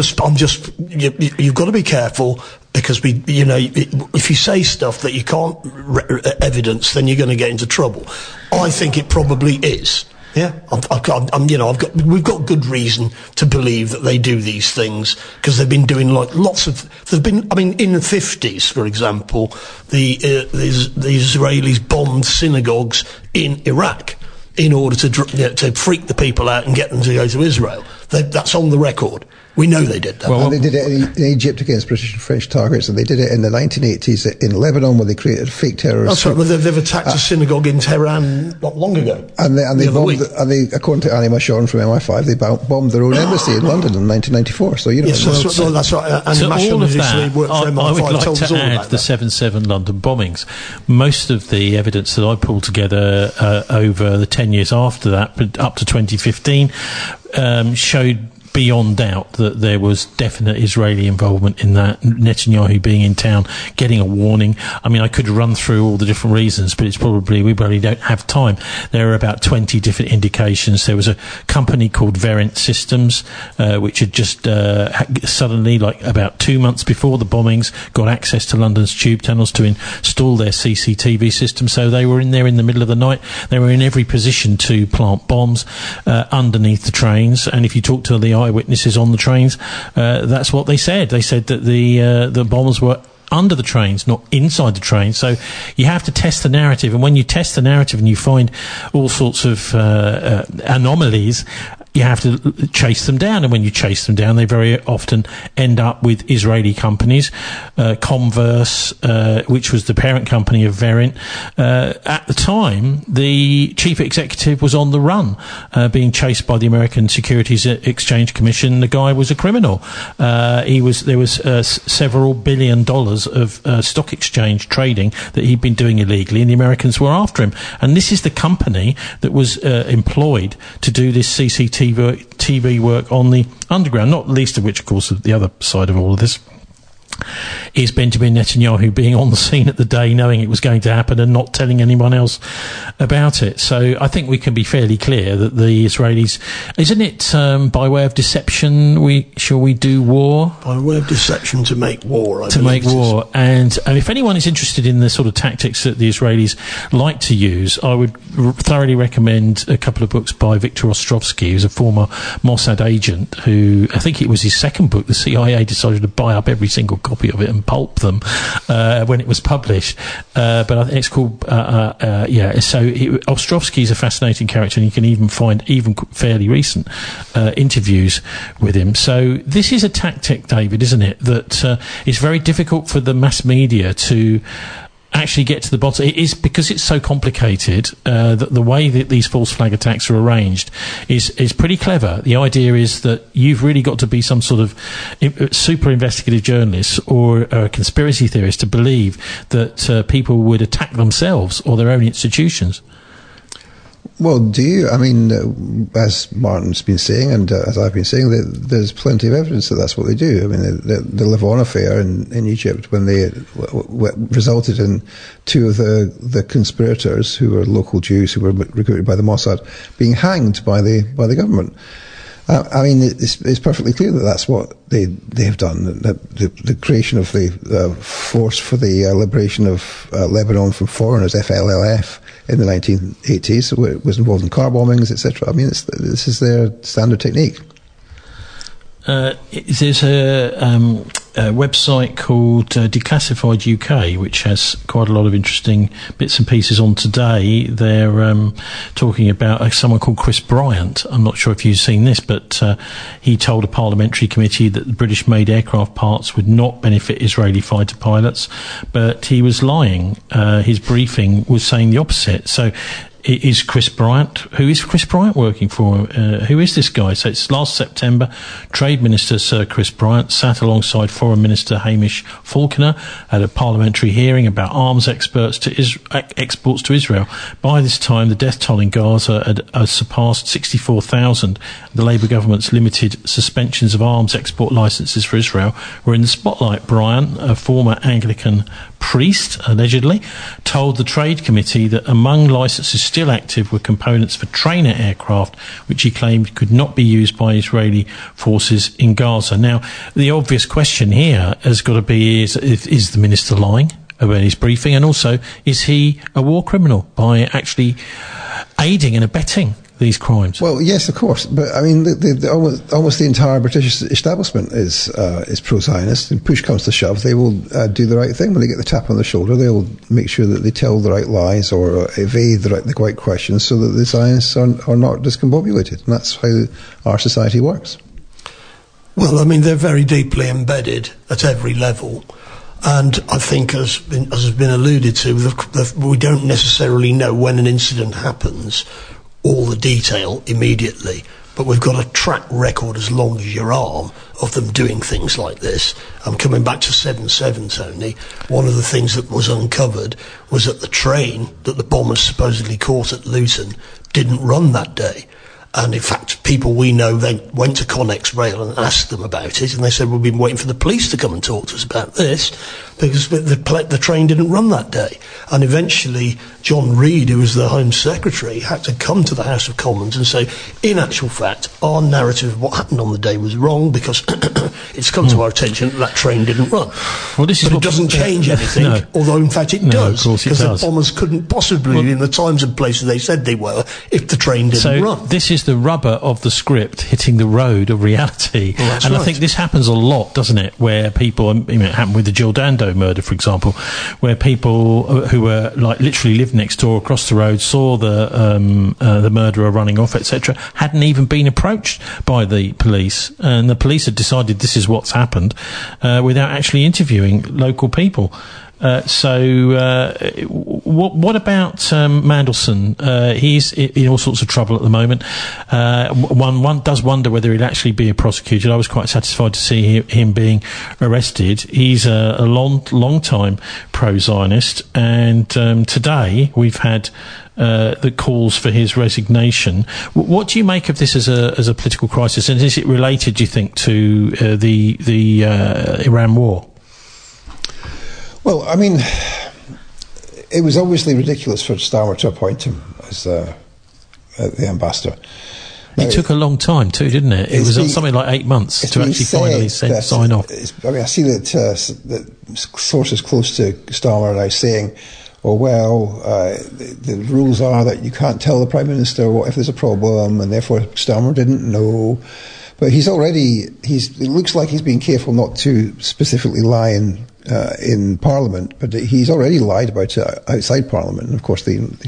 Speaker 5: you've got to be careful, because if you say stuff that you can't evidence, then you're going to get into trouble. I think it probably is. Yeah, we've got good reason to believe that they do these things because they've been doing in the 50s, for example, the Israelis bombed synagogues in Iraq in order to freak the people out and get them to go to Israel. That's on the record. We know they did that.
Speaker 4: And they did it in Egypt against British and French targets, and they did it in the 1980s in Lebanon, where they created fake terrorists.
Speaker 5: That's right, but they've attacked a synagogue in Tehran not long ago.
Speaker 4: And they bombed, according to Annie Mashorn from MI5, they bombed their own embassy in London in 1994. So
Speaker 5: that's right. And
Speaker 3: so
Speaker 5: all of that,
Speaker 3: I would like to add the 7/7 London bombings. Most of the evidence that I pulled together over the 10 years after that, up to 2015, showed beyond doubt that there was definite Israeli involvement in that. Netanyahu being in town, getting a warning. I mean, I could run through all the different reasons, but we probably don't have time. There are about 20 different indications. There was a company called Verint Systems, which had just suddenly, like about 2 months before the bombings, got access to London's tube tunnels to install their CCTV system. So they were in there in the middle of the night. They were in every position to plant bombs underneath the trains. And if you talk to the eyewitnesses on the trains, that's what they said. They said that the bombs were under the trains, not inside the train. So you have to test the narrative, and when you test the narrative and you find all sorts of anomalies, you have to chase them down, and when you chase them down, they very often end up with Israeli companies. Converse, which was the parent company of Verint, at the time, the chief executive was on the run, being chased by the American Securities Exchange Commission. The guy was a criminal. There was several $1 billion of stock exchange trading that he'd been doing illegally, and the Americans were after him. And this is the company that was employed to do this CCTV work on the underground, not least of which, of course, the other side of all of this is Benjamin Netanyahu being on the scene at the day, knowing it was going to happen and not telling anyone else about it. So I think we can be fairly clear that the Israelis, isn't it by way of deception, shall we do war?
Speaker 5: By way of deception to make war,
Speaker 3: to make war. And if anyone is interested in the sort of tactics that the Israelis like to use, I would thoroughly recommend a couple of books by Victor Ostrovsky, who's a former Mossad agent, who, I think it was his second book, the CIA decided to buy up every single copy of it and pulp them when it was published, but I think it's called so Ostrovsky is a fascinating character, and you can even find fairly recent interviews with him. So this is a tactic, David, isn't it, that it's very difficult for the mass media to actually get to the bottom. It is because it's so complicated that the way that these false flag attacks are arranged is pretty clever. The idea is that you've really got to be some sort of super investigative journalist or a conspiracy theorist to believe that people would attack themselves or their own institutions.
Speaker 4: Well, do you? I mean, as Martin's been saying, and as I've been saying, there's plenty of evidence that that's what they do. I mean, the Lavon affair in Egypt, when they resulted in two of the conspirators, who were local Jews who were recruited by the Mossad, being hanged by the government. I mean, it's perfectly clear that that's what they have done. The creation of the Force for the Liberation of Lebanon from Foreigners, FLLF, in the 1980s, was involved in car bombings, etc. I mean, this is their standard technique.
Speaker 3: There's a website called Declassified UK, which has quite a lot of interesting bits and pieces on today. They're talking about someone called Chris Bryant. I'm not sure if you've seen this, but he told a parliamentary committee that the British-made aircraft parts would not benefit Israeli fighter pilots, but he was lying. His briefing was saying the opposite. So is Chris Bryant. Who is Chris Bryant working for? Who is this guy? So it's last September, Trade Minister Sir Chris Bryant sat alongside Foreign Minister Hamish Falconer at a parliamentary hearing about arms exports to Israel. By this time, the death toll in Gaza had surpassed 64,000. The Labour government's limited suspensions of arms export licences for Israel were in the spotlight. Bryant, a former Anglican priest, allegedly, told the Trade Committee that among licences still active were components for trainer aircraft, which he claimed could not be used by Israeli forces in Gaza. Now, the obvious question here has got to be, is the minister lying about his briefing? And also, is he a war criminal by actually aiding and abetting these crimes?
Speaker 4: Well, yes, of course, but I mean, almost the entire British establishment is pro-Zionist, and push comes to shove, they will do the right thing. When they get the tap on the shoulder, they will make sure that they tell the right lies or evade the right questions so that the Zionists are not discombobulated. And that's how our society works.
Speaker 5: Well, I mean, they're very deeply embedded at every level. And I think, as has been alluded to, we don't necessarily know when an incident happens, all the detail immediately. But we've got a track record as long as your arm of them doing things like this. I'm coming back to 7/7, Tony. One of the things that was uncovered was that the train that the bombers supposedly caught at Luton didn't run that day. And in fact, people we know then went to Connex Rail and asked them about it, and they said, we've been waiting for the police to come and talk to us about this, because the train didn't run that day. And eventually, John Reid, who was the Home Secretary, had to come to the House of Commons and say, in actual fact, our narrative of what happened on the day was wrong, because it's come to our attention that train didn't run.
Speaker 3: Well, this is
Speaker 5: but it doesn't change anything,
Speaker 3: no.
Speaker 5: Although in fact it does,
Speaker 3: because
Speaker 5: the bombers couldn't possibly be in the times and places they said they were if the train didn't run.
Speaker 3: This is the rubber of the script hitting the road of reality.
Speaker 5: Well,
Speaker 3: and right. I think this happens a lot, doesn't it, where people, it happened with the Jill Dando murder, for example, where people who were like literally lived next door across the road saw the murderer running off, etc., hadn't even been approached by the police, and the police had decided this is what's happened without actually interviewing local people. What about Mandelson? He's in all sorts of trouble at the moment. One does wonder whether he'd actually be prosecuted. I was quite satisfied to see him being arrested. He's a long time pro-Zionist, and today we've had the calls for his resignation. What do you make of this as a political crisis, and is it related, do you think, to the Iran war?
Speaker 4: Well, I mean, it was obviously ridiculous for Starmer to appoint him as the ambassador.
Speaker 3: It took a long time too, didn't it? It was something like 8 months to actually finally sign off.
Speaker 4: I mean, I see that sources close to Starmer are now saying, the rules are that you can't tell the Prime Minister what if there's a problem, and therefore Starmer didn't know. But it looks like he's being careful not to specifically lie in Parliament, but he's already lied about it outside Parliament. And of course,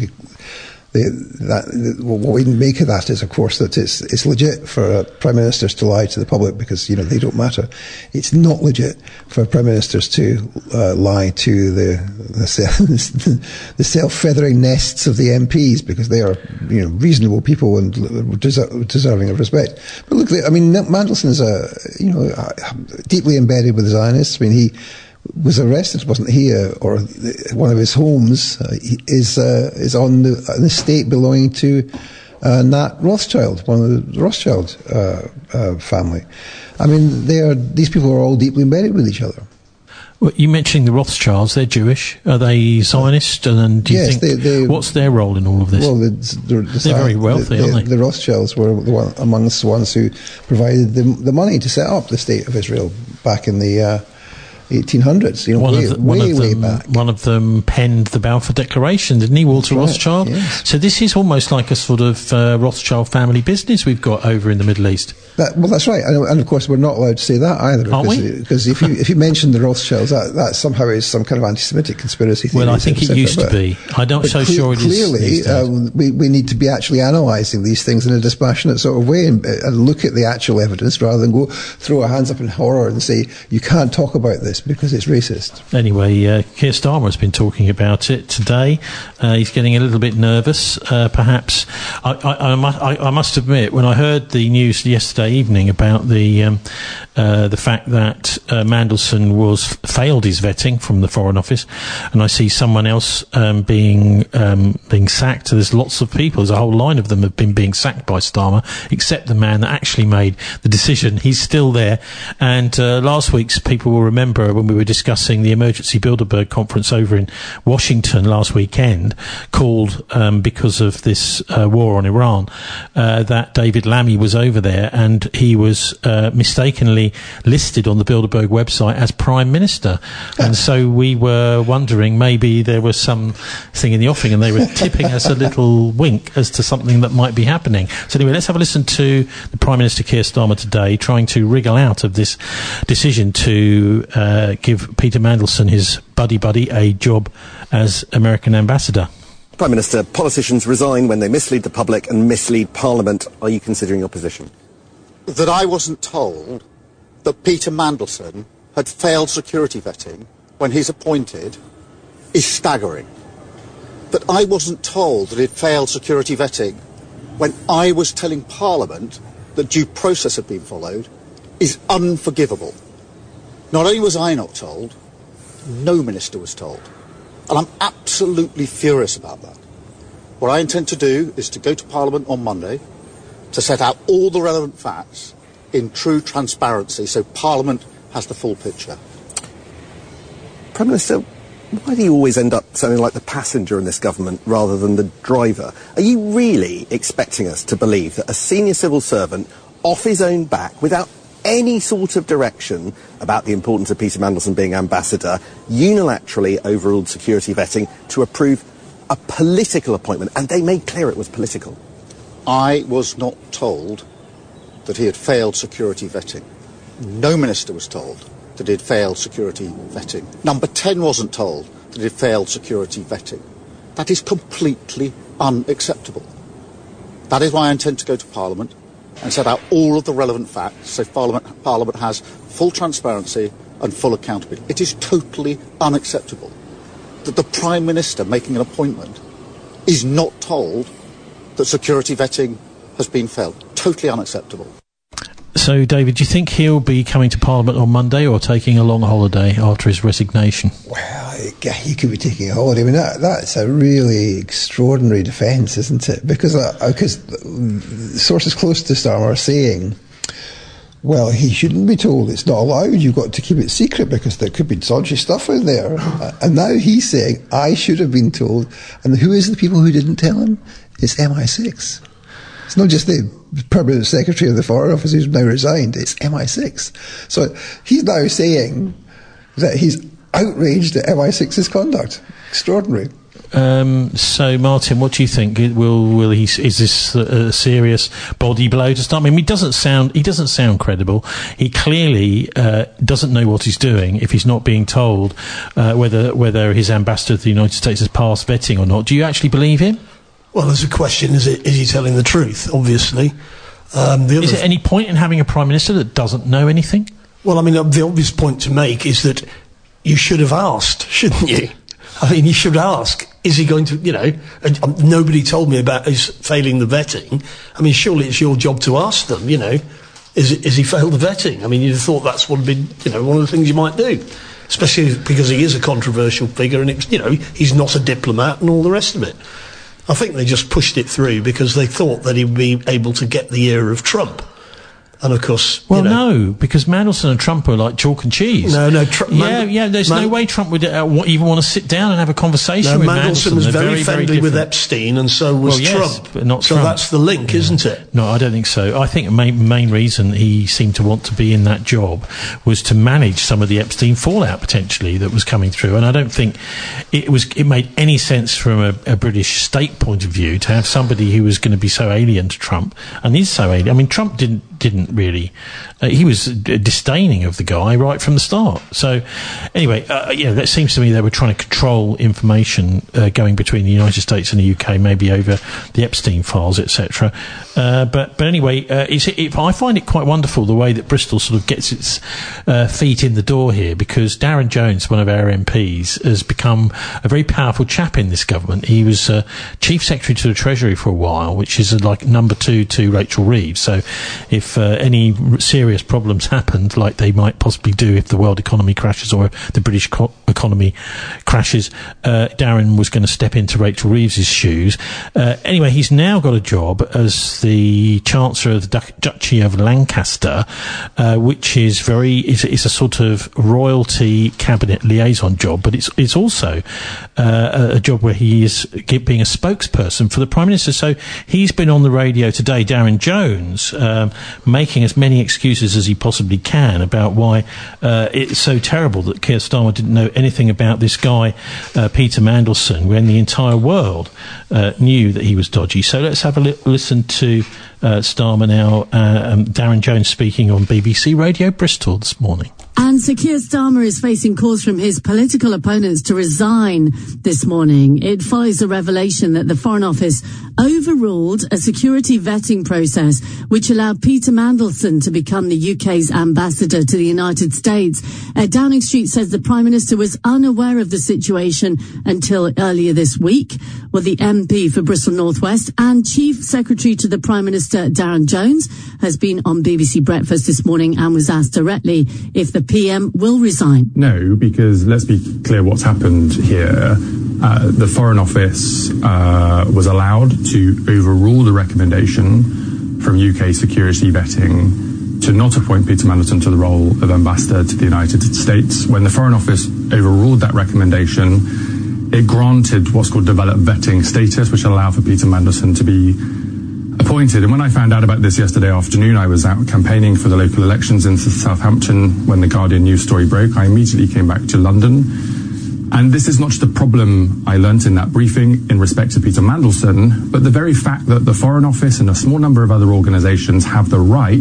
Speaker 4: what we make of that is, of course, that it's legit for prime ministers to lie to the public because they don't matter. It's not legit for prime ministers to lie to the self-feathering nests of the MPs, because they are reasonable people and deserving of respect. But look, I mean, Mandelson is deeply embedded with the Zionists. I mean, he was arrested, wasn't he? Or one of his homes is on an estate belonging to Nat Rothschild, one of the Rothschild family. I mean, these people are all deeply embedded with each other.
Speaker 3: Well, you mentioned the Rothschilds. They're Jewish. Are they Zionist? And do you think what's their role in all of this?
Speaker 4: Well, they're
Speaker 3: very wealthy, aren't they?
Speaker 4: The Rothschilds were amongst the ones who provided the money to set up the State of Israel back in the 1800s, way back.
Speaker 3: One of them penned the Balfour Declaration, didn't he, Walter Rothschild?
Speaker 4: Yes.
Speaker 3: So this is almost like a sort of Rothschild family business we've got over in the Middle East.
Speaker 4: That's right, and of course we're not allowed to say that either, because if you mention the Rothschilds, that somehow is some kind of anti-Semitic conspiracy theory.
Speaker 3: Well, I think it used to be. I'm not so sure it is.
Speaker 4: Clearly, we need to be actually analysing these things in a dispassionate sort of way and look at the actual evidence rather than go throw our hands up in horror and say you can't talk about this because it's racist.
Speaker 3: Anyway, Keir Starmer has been talking about it today. He's getting a little bit nervous, perhaps. I must admit, when I heard the news yesterday evening about the fact that Mandelson failed his vetting from the Foreign Office, and I see someone else being sacked. There's lots of people. There's a whole line of them have been being sacked by Starmer, except the man that actually made the decision. He's still there. And last week's people will remember when we were discussing the emergency Bilderberg conference over in Washington last weekend, called because of this war on Iran, that David Lammy was over there, and he was mistakenly listed on the Bilderberg website as Prime Minister. And so we were wondering maybe there was something in the offing, and they were tipping us a little wink as to something that might be happening. So anyway, let's have a listen to the Prime Minister Keir Starmer today, trying to wriggle out of this decision to give Peter Mandelson, his buddy, a job as American ambassador.
Speaker 8: Prime Minister, politicians resign when they mislead the public and mislead Parliament. Are you considering your position?
Speaker 9: That I wasn't told that Peter Mandelson had failed security vetting when he's appointed is staggering. That I wasn't told that he'd failed security vetting when I was telling Parliament that due process had been followed is unforgivable. Not only was I not told, no minister was told. And I'm absolutely furious about that. What I intend to do is to go to Parliament on Monday to set out all the relevant facts in true transparency so Parliament has the full picture.
Speaker 8: Prime Minister, why do you always end up sounding like the passenger in this government rather than the driver? Are you really expecting us to believe that a senior civil servant off his own back, without any sort of direction about the importance of Peter Mandelson being ambassador, unilaterally overruled security vetting to approve a political appointment? And they made clear it was political.
Speaker 9: I was not told that he had failed security vetting. No minister was told that he had failed security vetting. Number 10 wasn't told that he had failed security vetting. That is completely unacceptable. That is why I intend to go to Parliament and set out all of the relevant facts so Parliament has full transparency and full accountability. It is totally unacceptable that the Prime Minister making an appointment is not told that security vetting has been failed. Totally unacceptable.
Speaker 3: So, David, do you think he'll be coming to Parliament on Monday or taking a long holiday after his resignation?
Speaker 4: Well, he could be taking a holiday. I mean, that's a really extraordinary defence, isn't it? Because sources close to Starmer are saying, well, he shouldn't be told. It's not allowed. You've got to keep it secret because there could be dodgy stuff in there. And now he's saying, I should have been told. And who is the people who didn't tell him? It's MI6. It's not just the permanent secretary of the Foreign Office who's now resigned, it's MI6. So he's now saying that he's outraged at MI6's conduct. Extraordinary.
Speaker 3: So, Martin, what do you think? Is this a serious body blow to start? I mean, he doesn't sound credible. He clearly doesn't know what he's doing if he's not being told whether his ambassador to the United States has passed vetting or not. Do you actually believe him?
Speaker 5: Well, there's a question, is he telling the truth, obviously? Is there any
Speaker 3: point in having a Prime Minister that doesn't know anything?
Speaker 5: Well, I mean, the obvious point to make is that you should have asked, shouldn't you? I mean, you should ask, is he going to, nobody told me about his failing the vetting. I mean, surely it's your job to ask them, is he failed the vetting? I mean, you'd have thought that's would have been, one of the things you might do. Especially because he is a controversial figure and, he's not a diplomat and all the rest of it. I think they just pushed it through because they thought that he would be able to get the ear of Trump. And of course,
Speaker 3: no, because Mandelson and Trump are like chalk and cheese.
Speaker 5: No,
Speaker 3: there's no way Trump would even want to sit down and have a conversation with Mandelson.
Speaker 5: Mandelson was very friendly with Epstein, and so was Trump.
Speaker 3: But not
Speaker 5: so
Speaker 3: Trump.
Speaker 5: That's the link, isn't it?
Speaker 3: No, I don't think so. I think the main reason he seemed to want to be in that job was to manage some of the Epstein fallout potentially that was coming through, and I don't think it made any sense from a British state point of view to have somebody who was going to be so alien to Trump, and is so alien. I mean, Trump didn't really he was disdaining of the guy right from the start. So anyway, that seems to me they were trying to control information going between the United States and the UK, maybe over the Epstein files, etc. But anyway, I find it quite wonderful the way that Bristol sort of gets its feet in the door here, because Darren Jones, one of our MPs, has become a very powerful chap in this government. He was Chief Secretary to the Treasury for a while, which is like number 2 to Rachel Reeves. So if any serious problems happened, like they might possibly do if the world economy crashes or the British economy crashes, Darren was going to step into Rachel Reeves's shoes. Anyway, he's now got a job as the Chancellor of the Duchy of Lancaster, which is it's a sort of royalty cabinet liaison job, but it's also a job where he is being a spokesperson for the Prime Minister. So he's been on the radio today, Darren Jones, making as many excuses as he possibly can about why it's so terrible that Keir Starmer didn't know anything about this guy, Peter Mandelson, when the entire world knew that he was dodgy. So let's have a listen to Starmer now, Darren Jones speaking on BBC Radio Bristol this morning.
Speaker 10: And Sir Keir Starmer is facing calls from his political opponents to resign this morning. It follows the revelation that the Foreign Office overruled a security vetting process which allowed Peter Mandelson to become the UK's ambassador to the United States. Downing Street says the Prime Minister was unaware of the situation until earlier this week. Well, the MP for Bristol North West and Chief Secretary to the Prime Minister, Darren Jones, has been on BBC Breakfast this morning and was asked directly if the PM will resign.
Speaker 11: No, because let's be clear what's happened here. The Foreign Office was allowed to overrule the recommendation from UK security vetting to not appoint Peter Mandelson to the role of ambassador to the United States. When the Foreign Office overruled that recommendation, it granted what's called developed vetting status, which allowed for Peter Mandelson to be appointed. And when I found out about this yesterday afternoon, I was out campaigning for the local elections in Southampton when the Guardian news story broke. I immediately came back to London. And this is not just a problem I learnt in that briefing in respect to Peter Mandelson, but the very fact that the Foreign Office and a small number of other organisations have the right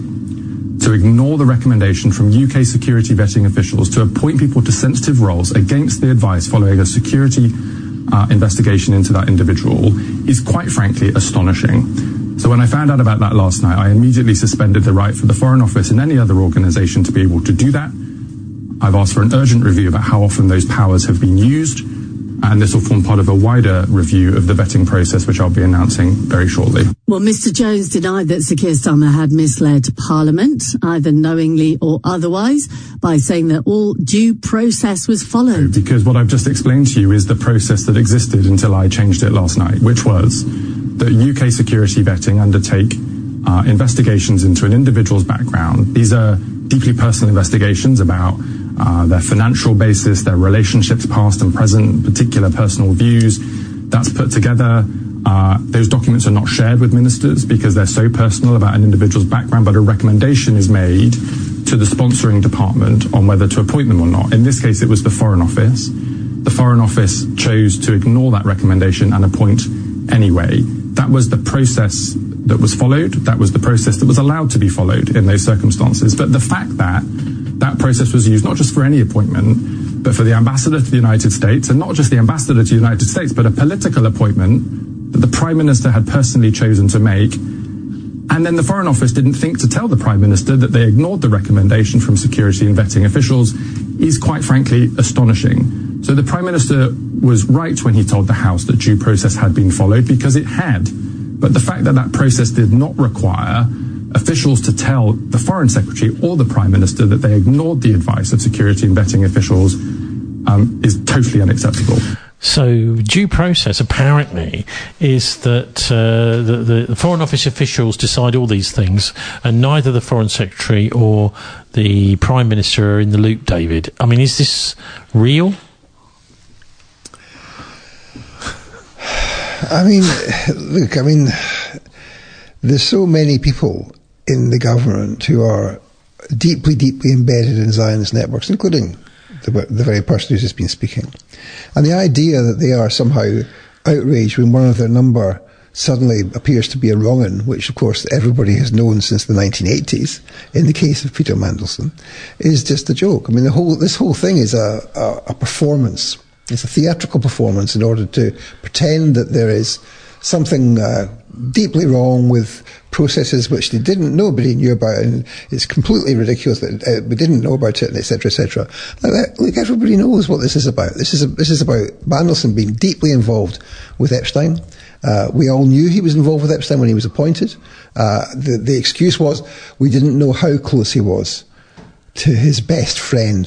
Speaker 11: to ignore the recommendation from UK security vetting officials to appoint people to sensitive roles against the advice following a security investigation into that individual is quite frankly astonishing. So when I found out about that last night, I immediately suspended the right for the Foreign Office and any other organisation to be able to do that. I've asked for an urgent review about how often those powers have been used, and this will form part of a wider review of the vetting process, which I'll be announcing very shortly.
Speaker 10: Well, Mr Jones denied that Sir Keir Starmer had misled Parliament, either knowingly or otherwise, by saying that all due process was followed.
Speaker 11: Because what I've just explained to you is the process that existed until I changed it last night, which was that UK security vetting undertake investigations into an individual's background. These are deeply personal investigations about their financial basis, their relationships, past and present, particular personal views. That's put together. Those documents are not shared with ministers because they're so personal about an individual's background, but a recommendation is made to the sponsoring department on whether to appoint them or not. In this case, it was the Foreign Office. The Foreign Office chose to ignore that recommendation and appoint anyway. That was the process that was followed. That was the process that was allowed to be followed in those circumstances. But the fact that that process was used not just for any appointment, but for the ambassador to the United States, and not just the ambassador to the United States, but a political appointment that the Prime Minister had personally chosen to make. And then the Foreign Office didn't think to tell the Prime Minister that they ignored the recommendation from security and vetting officials is quite frankly astonishing. So the Prime Minister was right when he told the House that due process had been followed, because it had. But the fact that that process did not require officials to tell the Foreign Secretary or the Prime Minister that they ignored the advice of security and vetting officials is totally unacceptable.
Speaker 3: So due process apparently is that the Foreign Office officials decide all these things, and neither the Foreign Secretary or the Prime Minister are in the loop, David. I mean, is this real?
Speaker 4: I mean, look, there's so many people in the government who are deeply, deeply embedded in Zionist networks, including the very person who's just been speaking. And the idea that they are somehow outraged when one of their number suddenly appears to be a wrong un, which of course everybody has known since the 1980s, in the case of Peter Mandelson, is just a joke. I mean, this whole thing is a performance. It's a theatrical performance in order to pretend that there is something deeply wrong with processes which nobody knew about, and it's completely ridiculous that we didn't know about it, etc., etc. Look, everybody knows what this is about. This is about Mandelson being deeply involved with Epstein. We all knew he was involved with Epstein when he was appointed. The excuse was we didn't know how close he was to his best friend,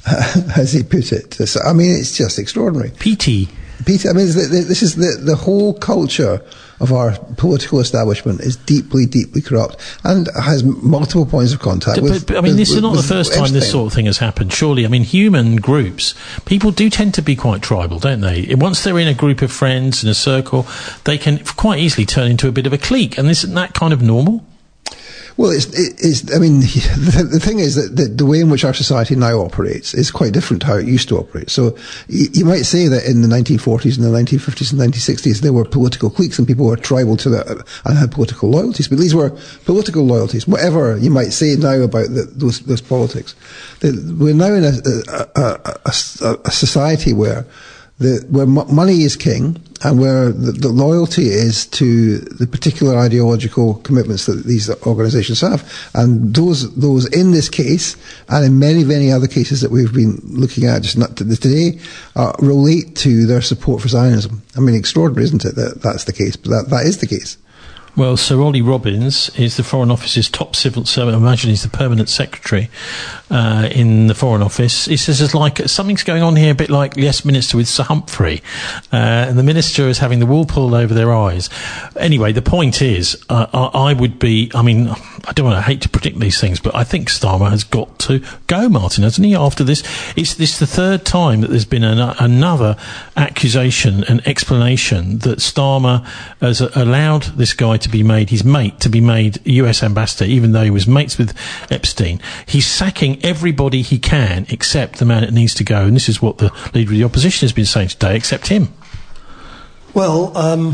Speaker 4: as he put it. So, I mean, it's just extraordinary.
Speaker 3: PT.
Speaker 4: I mean, this is the whole culture of our political establishment is deeply, deeply corrupt and has multiple points of contact with.
Speaker 3: But I mean, this is not the first time this sort of thing has happened. Surely, I mean, human groups, people do tend to be quite tribal, don't they? Once they're in a group of friends in a circle, they can quite easily turn into a bit of a clique. And isn't that kind of normal?
Speaker 4: Well, I mean, the thing is that the way in which our society now operates is quite different to how it used to operate. So you might say that in the 1940s and the 1950s and 1960s, there were political cliques and people were tribal to that and had political loyalties. But these were political loyalties, whatever you might say now about those politics. We're now in a society where money is king, and where the loyalty is to the particular ideological commitments that these organisations have. And those in this case, and in many, many other cases that we've been looking at just not today, relate to their support for Zionism. I mean, extraordinary, isn't it, that that's the case? But that is the case.
Speaker 3: Well, Sir Ollie Robbins is the Foreign Office's top civil servant. I imagine he's the permanent secretary in the Foreign Office. He says it's like something's going on here, a bit like Yes Minister with Sir Humphrey. And the minister is having the wool pulled over their eyes. Anyway, the point is, I would be, I mean, I hate to predict these things, but I think Starmer has got to go, Martin, hasn't he, after this? It's this the third time that there's been another accusation and explanation that Starmer has allowed this guy to be made, his mate, to be made US ambassador, even though he was mates with Epstein. He's sacking everybody he can except the man that needs to go. And this is what the leader of the opposition has been saying today, except him.
Speaker 5: Well,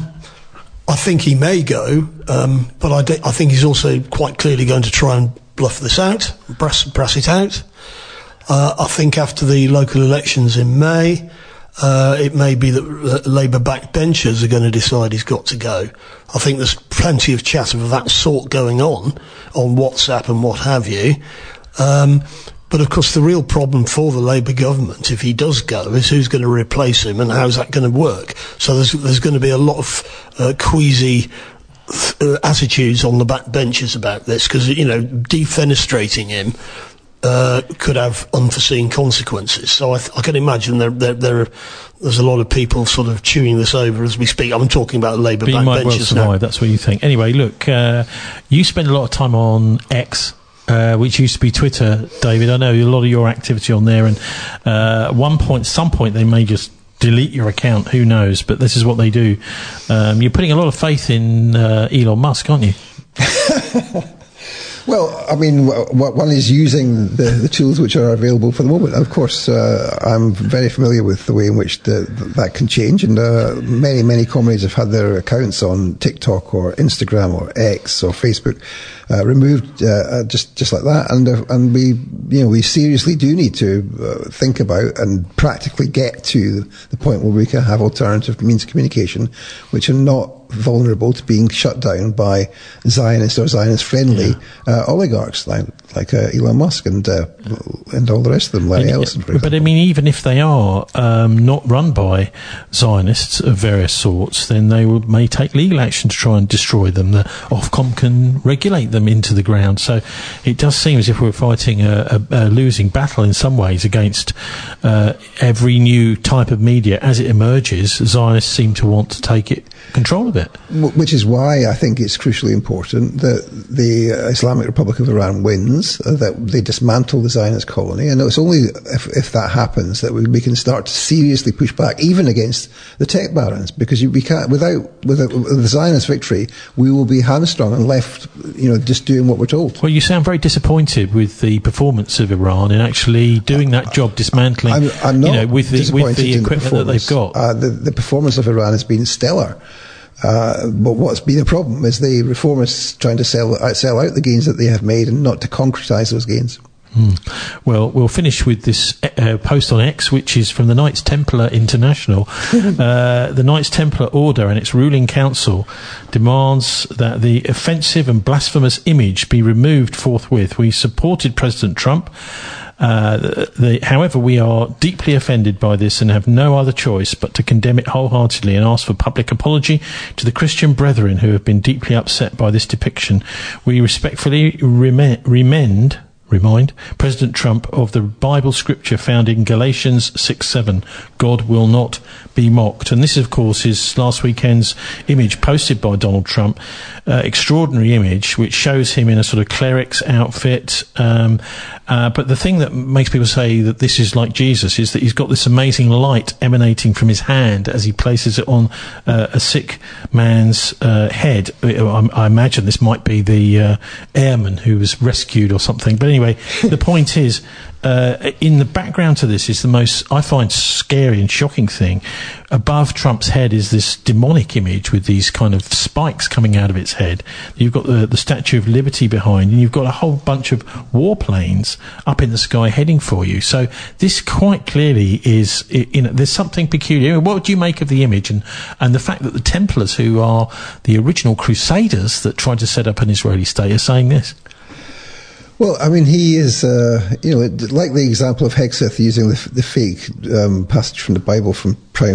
Speaker 5: I think he may go, but I think he's also quite clearly going to try and bluff this out, brass it out. I think after the local elections in May, it may be that Labour backbenchers are going to decide he's got to go. I think there's plenty of chatter of that sort going on WhatsApp and what have you. But of course, the real problem for the Labour government, if he does go, is who's going to replace him and how's that going to work. So there's going to be a lot of queasy attitudes on the backbenchers about this, because, you know, defenestrating him could have unforeseen consequences. So I can imagine there's a lot of people sort of chewing this over as we speak. I'm talking about Labour backbenchers now. But you might well survive,
Speaker 3: that's what you think. Anyway, look, you spend a lot of time on X, which used to be Twitter, David. I know a lot of your activity on there, and some point they may just delete your account, who knows, but this is what they do. You're putting a lot of faith in Elon Musk, aren't you?
Speaker 4: Well, I mean, one is using the tools which are available for the moment. Of course, I'm very familiar with the way in which that can change, and many, many comrades have had their accounts on TikTok or Instagram or X or Facebook removed just like that. And we seriously do need to think about and practically get to the point where we can have alternative means of communication which are not vulnerable to being shut down by Zionist or Zionist-friendly oligarchs like Elon Musk and all the rest of them, Larry Ellison, for example.
Speaker 3: But I mean, even if they are not run by Zionists of various sorts, then they may take legal action to try and destroy them. The Ofcom can regulate them into the ground. So it does seem as if we're fighting a losing battle in some ways against every new type of media. As it emerges, Zionists seem to want to take control of it.
Speaker 4: Which is why I think it's crucially important that the Islamic Republic of Iran wins, that they dismantle the Zionist colony, and it's only if that happens that we can start to seriously push back, even against the tech barons, because we can't, without the Zionist victory, we will be hamstrung and left, just doing what we're told.
Speaker 3: Well, you sound very disappointed with the performance of Iran in actually doing that job, dismantling.
Speaker 4: I'm not
Speaker 3: with the equipment that they've got.
Speaker 4: The performance of Iran has been stellar. But what's been a problem is the reformists trying to sell out the gains that they have made and not to concretise those gains.
Speaker 3: Well, we'll finish with this post on X, which is from the Knights Templar International. The Knights Templar Order and its ruling council demands that the offensive and blasphemous image be removed forthwith. We supported President Trump. However, we are deeply offended by this and have no other choice but to condemn it wholeheartedly and ask for public apology to the Christian brethren who have been deeply upset by this depiction. We respectfully remind President Trump of the Bible scripture found in Galatians 6:7. God will not be mocked. And this, of course, is last weekend's image posted by Donald Trump. Extraordinary image, which shows him in a sort of cleric's outfit. But the thing that makes people say that this is like Jesus is that he's got this amazing light emanating from his hand as he places it on a sick man's head. I imagine this might be the airman who was rescued or something. But anyway, the point is, in the background to this is the most, I find, scary and shocking thing. Above Trump's head is this demonic image with these kind of spikes coming out of its head. You've got the Statue of Liberty behind, and you've got a whole bunch of warplanes up in the sky heading for you. So this quite clearly is, there's something peculiar. What do you make of the image and the fact that the Templars, who are the original crusaders that tried to set up an Israeli state, are saying this?
Speaker 4: Well, I mean, he is, like the example of Hegseth using the fake passage from the Bible from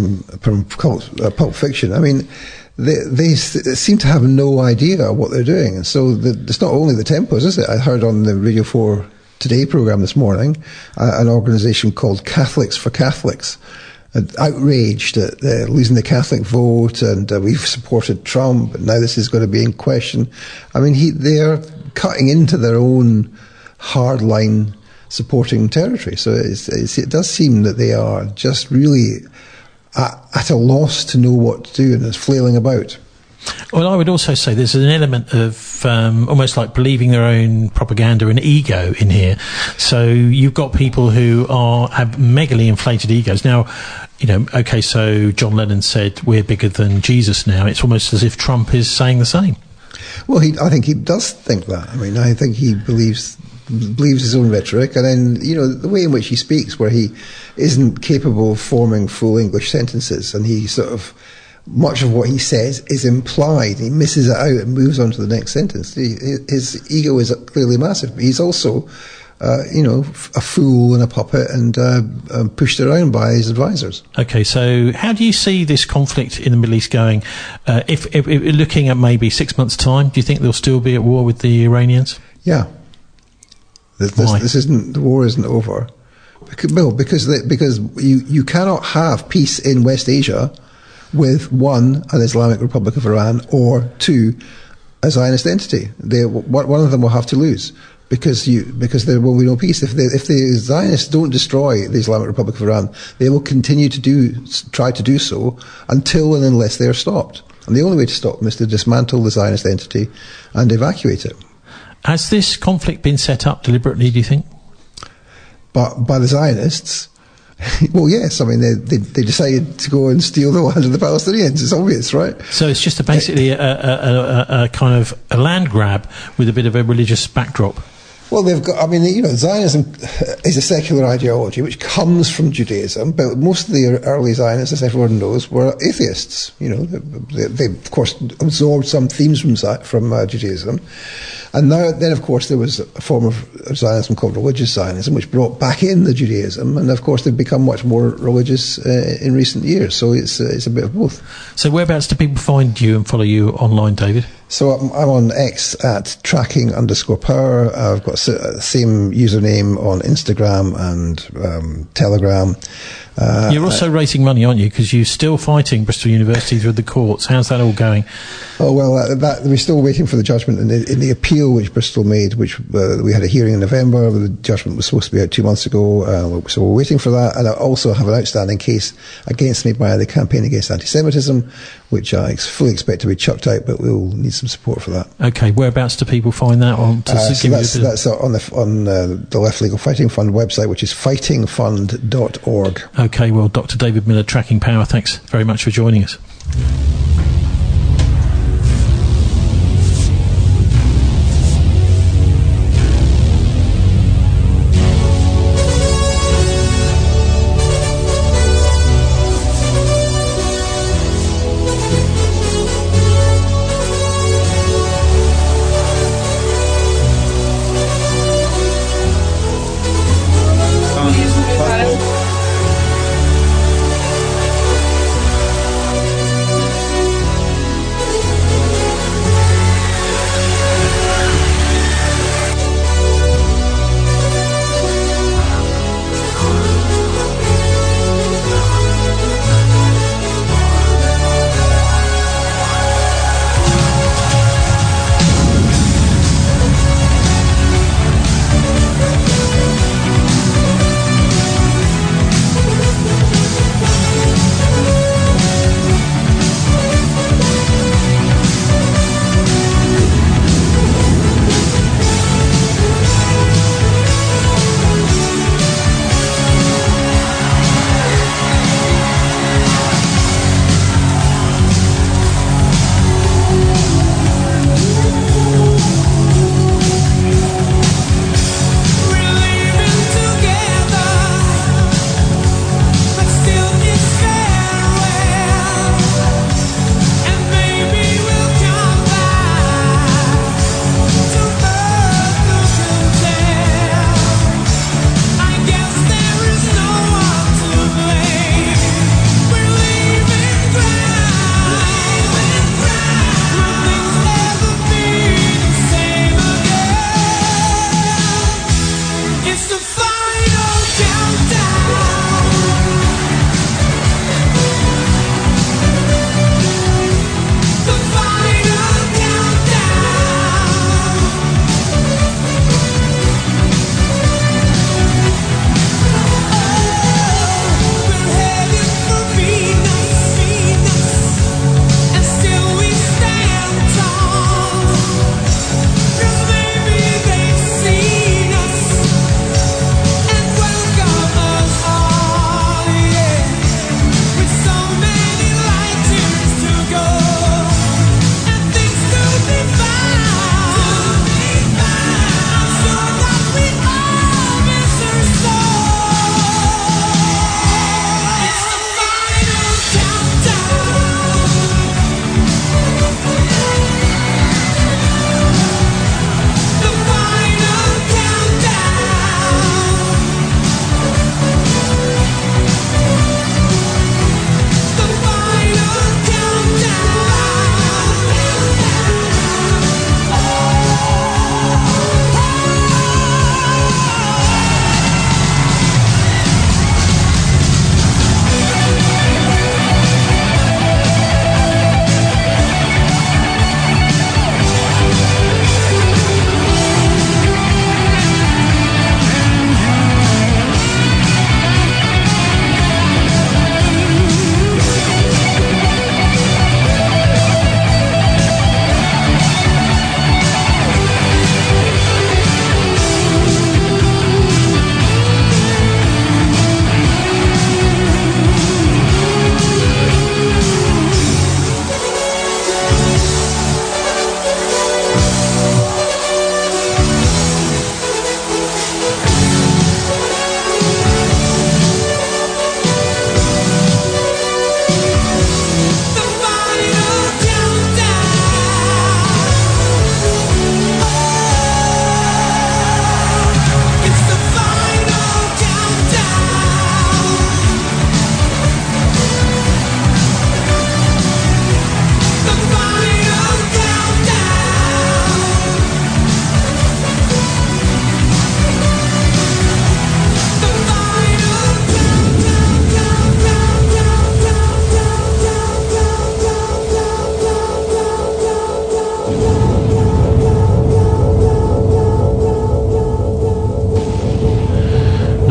Speaker 4: Pulp Fiction. I mean, they seem to have no idea what they're doing. And so it's not only the Templars, is it? I heard on the Radio 4 Today program this morning, an organisation called Catholics for Catholics, outraged at losing the Catholic vote, and we've supported Trump, and now this is going to be in question. I mean, they're cutting into their own hardline supporting territory. So it does seem that they are just really at a loss to know what to do and is flailing about.
Speaker 3: Well, I would also say there's an element of almost like believing their own propaganda and ego in here. So you've got people who have megally inflated egos. Now, okay, so John Lennon said, we're bigger than Jesus now. It's almost as if Trump is saying the same.
Speaker 4: Well, I think he does think that. I mean, I think he believes his own rhetoric, and then, the way in which he speaks, where he isn't capable of forming full English sentences, and he sort of, much of what he says is implied. He misses it out and moves on to the next sentence. His ego is clearly massive, but he's also, a fool and a puppet and pushed around by his advisors.
Speaker 3: Okay, so how do you see this conflict in the Middle East going? If looking at maybe 6 months' time, do you think they'll still be at war with the Iranians?
Speaker 4: Yeah.
Speaker 3: Why?
Speaker 4: The war isn't over. Because you cannot have peace in West Asia with one, an Islamic Republic of Iran, or two, a Zionist entity. One of them will have to lose. Because there will be no peace. If the Zionists don't destroy the Islamic Republic of Iran, they will continue to try to do so until and unless they are stopped. And the only way to stop them is to dismantle the Zionist entity and evacuate it.
Speaker 3: Has this conflict been set up deliberately, do you think?
Speaker 4: But by the Zionists? Well, yes. I mean, they decided to go and steal the land of the Palestinians. It's obvious, right?
Speaker 3: So it's just basically a kind of a land grab with a bit of a religious backdrop.
Speaker 4: Well, Zionism is a secular ideology which comes from Judaism, but most of the early Zionists, as everyone knows, were atheists. They of course absorbed some themes from Judaism. And then, of course, there was a form of Zionism called religious Zionism, which brought back in the Judaism. And, of course, they've become much more religious in recent years. So it's a bit of both.
Speaker 3: So whereabouts do people find you and follow you online, David?
Speaker 4: So I'm on X at tracking_power. I've got the same username on Instagram and Telegram.
Speaker 3: You're also raising money, aren't you? Because you're still fighting Bristol University through the courts. How's that all going?
Speaker 4: Oh, well, we're still waiting for the judgment in the appeal which Bristol made, which we had a hearing in November. The judgment was supposed to be out 2 months ago, so we're waiting for that. And I also have an outstanding case against me by the Campaign Against Anti-Semitism, which I fully expect to be chucked out, but we'll need some support for that.
Speaker 3: Okay, whereabouts do people find that on?
Speaker 4: That's on the Left Legal Fighting Fund website, which is fightingfund.org.
Speaker 3: Okay, well, Dr. David Miller, Tracking Power, thanks very much for joining us.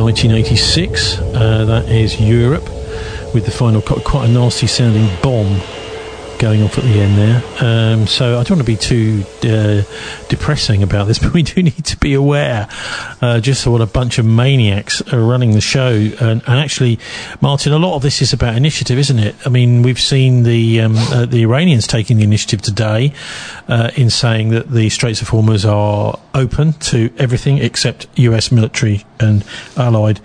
Speaker 3: 1986. That is Europe, with the final quite a nasty sounding bomb going off at the end there. So I don't want to be too depressing about this, but we do need to be aware just what a bunch of maniacs are running the show. And actually, Martin, a lot of this is about initiative, isn't it? I mean, we've seen the Iranians taking the initiative today in saying that the Straits of Hormuz are open to everything except US military and allied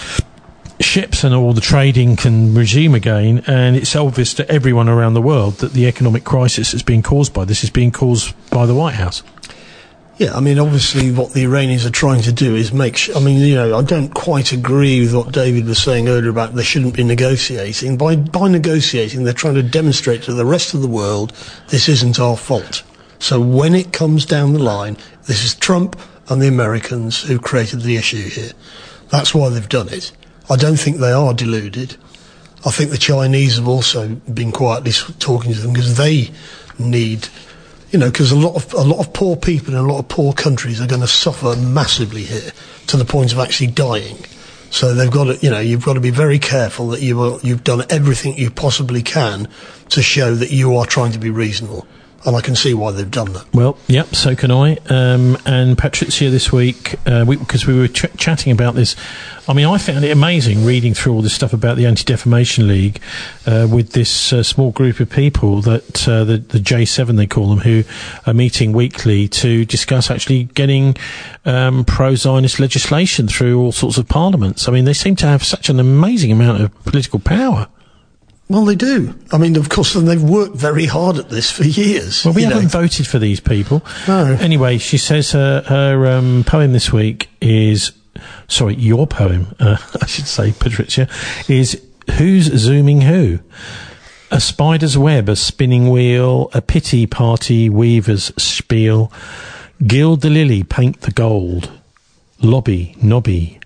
Speaker 3: ships, and all the trading can resume again. And it's obvious to everyone around the world that the economic crisis that's being caused by this is being caused by the White House.
Speaker 5: Yeah, I mean, obviously what the Iranians are trying to do is make sure, I mean, you know, I don't quite agree with what David was saying earlier about they shouldn't be negotiating. By negotiating, they're trying to demonstrate to the rest of the world this isn't our fault. So when it comes down the line, this is Trump and the Americans who created the issue here. That's why they've done it. I don't think they are deluded. I think the Chinese have also been quietly talking to them because they need, you know, because a lot of poor people in a lot of poor countries are going to suffer massively here to the point of actually dying. So they've got to, you know, you've got to be very careful that you've done everything you possibly can to show that you are trying to be reasonable. And I can see why they've done that.
Speaker 3: Well, yep, so can I. And Patricia this week, because we were chatting about this, I mean, I found it amazing reading through all this stuff about the Anti-Defamation League with this small group of people that the J7, they call them, who are meeting weekly to discuss actually getting pro-Zionist legislation through all sorts of parliaments. I mean, they seem to have such an amazing amount of political power.
Speaker 5: Well, they do. I mean, of course, and they've worked very hard at this for years.
Speaker 3: Well, we haven't voted for these people.
Speaker 5: No.
Speaker 3: Anyway, she says her poem this week is... Sorry, your poem, I should say, Patricia, is Who's Zooming Who? A spider's web, a spinning wheel, a pity party weaver's spiel. Gild the lily, paint the gold. Lobby, nobby,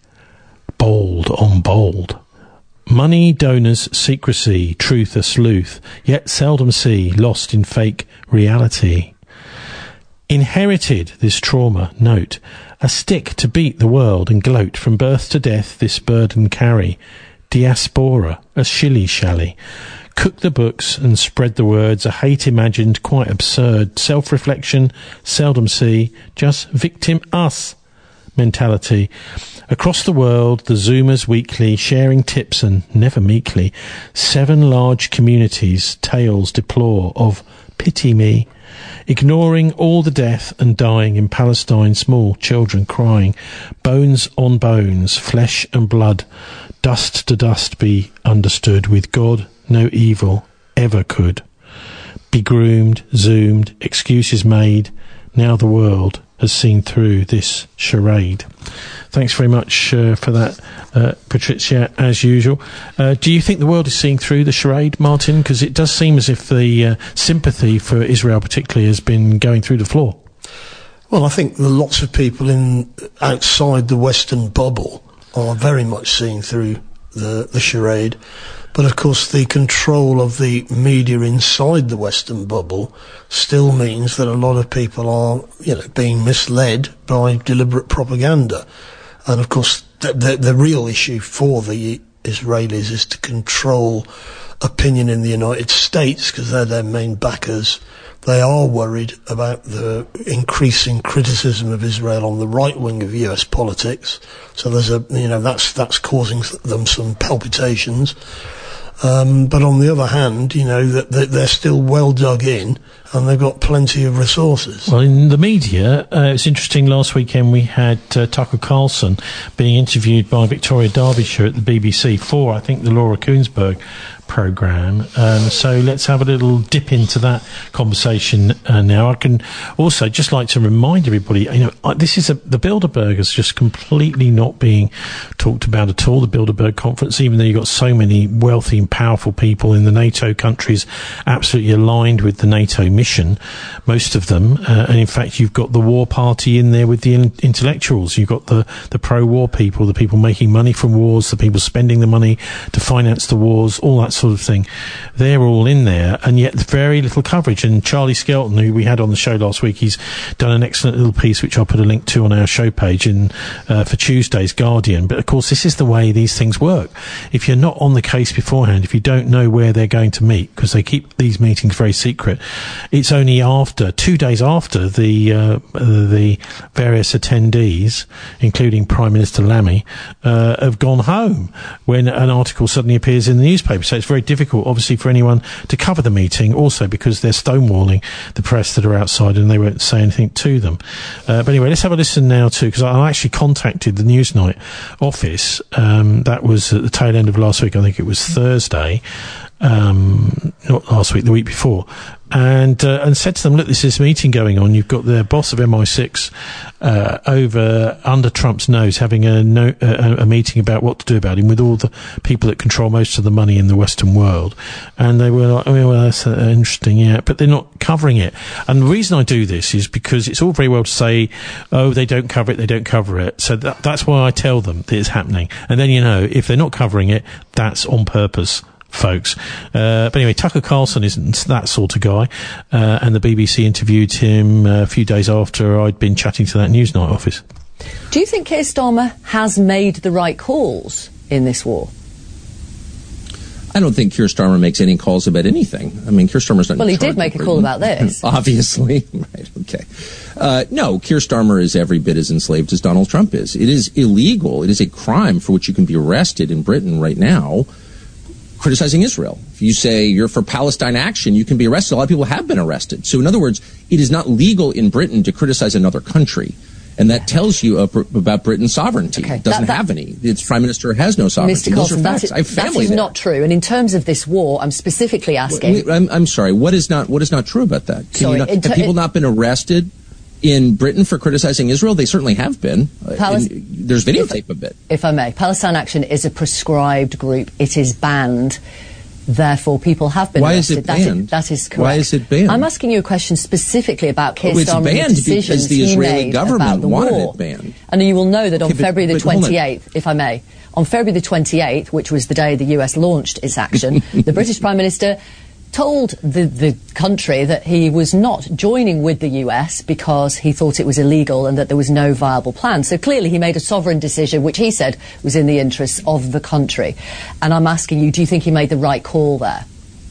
Speaker 3: bold on bold. Money, donors, secrecy, truth a sleuth, yet seldom see, lost in fake reality. Inherited this trauma, note, a stick to beat the world and gloat, from birth to death this burden carry. Diaspora, a shilly-shally. Cook the books and spread the words, a hate imagined, quite absurd. Self-reflection, seldom see, just victim us mentality. Across the world, the Zoomers weekly, sharing tips and never meekly. 7 large communities, tales deplore of pity me. Ignoring all the death and dying in Palestine, small children crying. Bones on bones, flesh and blood. Dust to dust be understood. With God, no evil ever could. Be groomed, zoomed, excuses made. Now the world has seen through this charade. Thanks very much for that, Patricia, as usual. Do you think the world is seeing through the charade, Martin? Because it does seem as if the sympathy for Israel particularly has been going through the floor.
Speaker 5: Well, I think lots of people outside the Western bubble are very much seeing through the charade. But of course, the control of the media inside the Western bubble still means that a lot of people are, you know, being misled by deliberate propaganda. And of course, the real issue for the Israelis is to control opinion in the United States, because they're their main backers. They are worried about the increasing criticism of Israel on the right wing of US politics. So there's that's causing them some palpitations. But on the other hand, you know, that they're still well dug in and they've got plenty of resources.
Speaker 3: Well, in the media, it's interesting, last weekend we had Tucker Carlson being interviewed by Victoria Derbyshire at the BBC for, I think, the Laura Kuenssberg programme. So let's have a little dip into that conversation now. I can also just like to remind everybody, you know, this is the Bilderberg is just completely not being talked about at all, the Bilderberg conference, even though you've got so many wealthy and powerful people in the NATO countries absolutely aligned with the NATO mission, most of them, and in fact you've got the war party in there with the intellectuals. You've got the pro-war people, the people making money from wars, the people spending the money to finance the wars, all that sort of thing. They're all in there, and yet very little coverage. And Charlie Skelton, who we had on the show last week, he's done an excellent little piece, which I'll put a link to on our show page for Tuesday's Guardian. But of course, this is the way these things work. If you're not on the case beforehand, if you don't know where they're going to meet, because they keep these meetings very secret, it's only 2 days after the various attendees, including Prime Minister Lammy, have gone home when an article suddenly appears in the newspaper. So it's very difficult, obviously, for anyone to cover the meeting, also because they're stonewalling the press that are outside and they won't say anything to them. But anyway, let's have a listen now to, because I actually contacted the Newsnight office. That was at the tail end of last week. I think it was Thursday. Not last week, the week before, and said to them, look, there's this meeting going on. You've got the boss of MI6 over under Trump's nose having a meeting about what to do about him with all the people that control most of the money in the Western world. And they were like, oh, well, that's interesting, yeah, but they're not covering it. And the reason I do this is because it's all very well to say, oh, they don't cover it. So that's why I tell them that it's happening. And then, if they're not covering it, that's on purpose, folks. But anyway, Tucker Carlson isn't that sort of guy, and the BBC interviewed him a few days after I'd been chatting to that Newsnight office.
Speaker 12: Do you think Keir Starmer has made the right calls in this war?
Speaker 13: I don't think Keir Starmer makes any calls about anything. I mean, Keir Starmer's not...
Speaker 12: Well, he did make a call about this.
Speaker 13: Obviously. Right, okay. No, Keir Starmer is every bit as enslaved as Donald Trump is. It is illegal. It is a crime for which you can be arrested in Britain right now, criticizing Israel. If you say you're for Palestine action, you can be arrested. A lot of people have been arrested. So in other words, it is not legal in Britain to criticize another country. And that tells you about Britain's sovereignty. Okay, it doesn't have any. Its prime minister has no sovereignty.
Speaker 12: Mr.
Speaker 13: Carlson,
Speaker 12: that is not true. And in terms of this war, I'm specifically asking...
Speaker 13: I'm sorry, what is not true about that? Have people not been arrested in Britain for criticizing Israel? They certainly have been. There's videotape of it.
Speaker 12: If I may, Palestine Action is a proscribed group. It is banned. Therefore, people have been arrested.
Speaker 13: Why is it banned?
Speaker 12: That is correct.
Speaker 13: Why is it banned?
Speaker 12: I'm asking you a question specifically about Keir Starmer and the decisions
Speaker 13: the Israeli
Speaker 12: he
Speaker 13: government
Speaker 12: made about the
Speaker 13: wanted
Speaker 12: war.
Speaker 13: It banned.
Speaker 12: And you will know that on February the 28th, if I may, on February the 28th, which was the day the US launched its action, the British Prime Minister told the country that he was not joining with the US because he thought it was illegal and that there was no viable plan. So clearly he made a sovereign decision, which he said was in the interests of the country. And I'm asking you, do you think he made the right call there?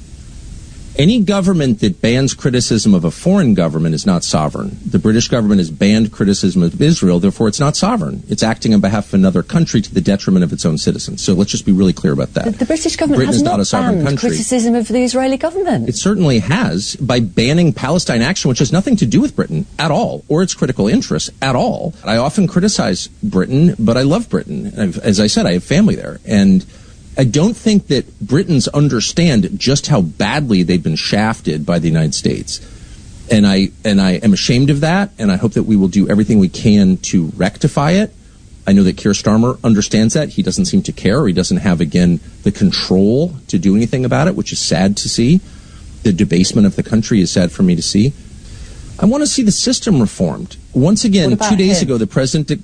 Speaker 13: Any government that bans criticism of a foreign government is not sovereign. The British government has banned criticism of Israel, therefore it's not sovereign. It's acting on behalf of another country to the detriment of its own citizens. So let's just be really clear about that.
Speaker 12: The British government
Speaker 13: Britain
Speaker 12: has
Speaker 13: not a sovereign
Speaker 12: banned
Speaker 13: country.
Speaker 12: Criticism of the Israeli government.
Speaker 13: It certainly has, by banning Palestine Action, which has nothing to do with Britain at all, or its critical interests at all. I often criticize Britain, but I love Britain. As I said, I have family there. And I don't think that Britons understand just how badly they've been shafted by the United States. And I am ashamed of that, and I hope that we will do everything we can to rectify it. I know that Keir Starmer understands that. He doesn't seem to care, or he doesn't have, again, the control to do anything about it, which is sad to see. The debasement of the country is sad for me to see. I want to see the system reformed. Once again, 2 days ago, the president...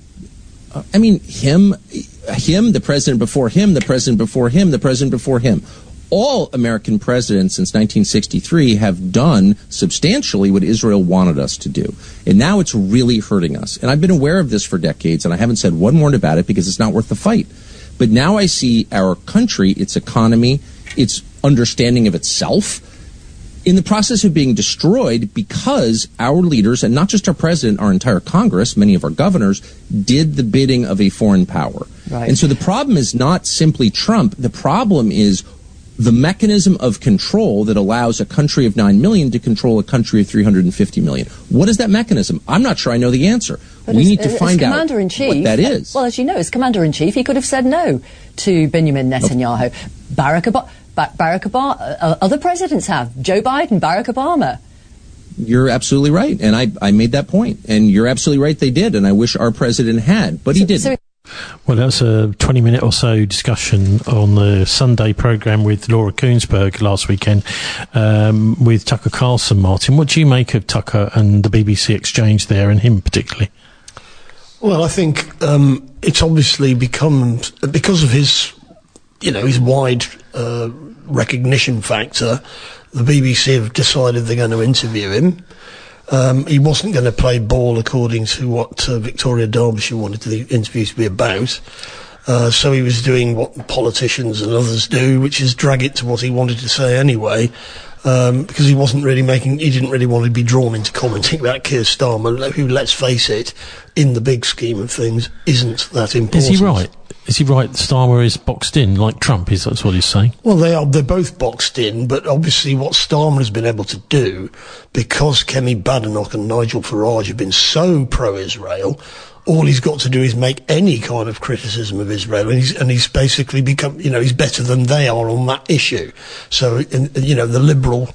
Speaker 13: him, the president before him, the president before him, the president before him. All American presidents since 1963 have done substantially what Israel wanted us to do. And now it's really hurting us. And I've been aware of this for decades, and I haven't said one word about it because it's not worth the fight. But now I see our country, its economy, its understanding of itself, in the process of being destroyed because our leaders, and not just our president, our entire Congress, many of our governors, did the bidding of a foreign power.
Speaker 12: Right.
Speaker 13: And so the problem is not simply Trump. The problem is the mechanism of control that allows a country of 9 million to control a country of 350 million. What is that mechanism? I'm not sure I know the answer.
Speaker 12: But
Speaker 13: we need to find out what that is.
Speaker 12: Well, as you know, as Commander-in-Chief, he could have said no to Benjamin Netanyahu. Barack Obama, other presidents have. Joe Biden, Barack Obama.
Speaker 13: You're absolutely right, and I made that point. And you're absolutely right, they did, and I wish our president had, but he didn't.
Speaker 3: Well, that was a 20-minute or so discussion on the Sunday programme with Laura Koonsberg last weekend with Tucker Carlson. Martin, what do you make of Tucker and the BBC exchange there, and him particularly?
Speaker 5: Well, I think it's obviously become, because of his his wide recognition factor, the BBC have decided they're going to interview him. He wasn't going to play ball according to what Victoria Derbyshire wanted the interview to be about. So he was doing what politicians and others do, which is drag it to what he wanted to say anyway. Because he didn't really want to be drawn into commenting about Keir Starmer, who, let's face it, in the big scheme of things, isn't that important.
Speaker 3: Is he right? Is he right? Starmer is boxed in like Trump is. That's what he's saying.
Speaker 5: Well, they're both boxed in, but obviously what Starmer has been able to do, because Kemi Badenoch and Nigel Farage have been so pro-Israel, all he's got to do is make any kind of criticism of Israel, and he's basically become, he's better than they are on that issue. So, the liberal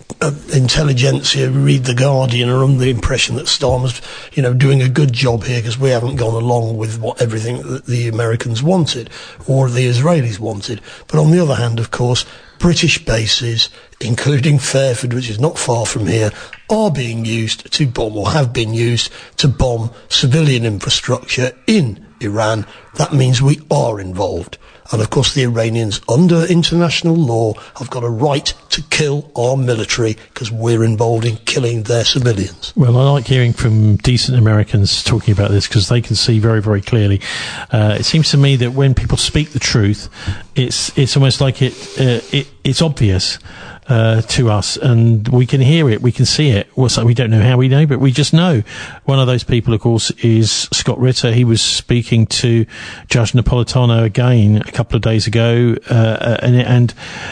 Speaker 5: intelligentsia who read The Guardian are under the impression that Starmer's, doing a good job here because we haven't gone along with everything that the Americans wanted or the Israelis wanted. But on the other hand, of course, British bases, including Fairford, which is not far from here, are being used to bomb, or have been used to bomb, civilian infrastructure in Iran. That means we are involved. And of course the Iranians, under international law, have got a right to kill our military because we're involved in killing their civilians.
Speaker 3: Well, I like hearing from decent Americans talking about this because they can see very, very clearly. It seems to me that when people speak the truth, it's almost like it's obvious to us, and we can hear it, we can see it. We don't know how we know, but we just know. One of those people, of course, is Scott Ritter. He was speaking to Judge Napolitano again a couple of days ago, and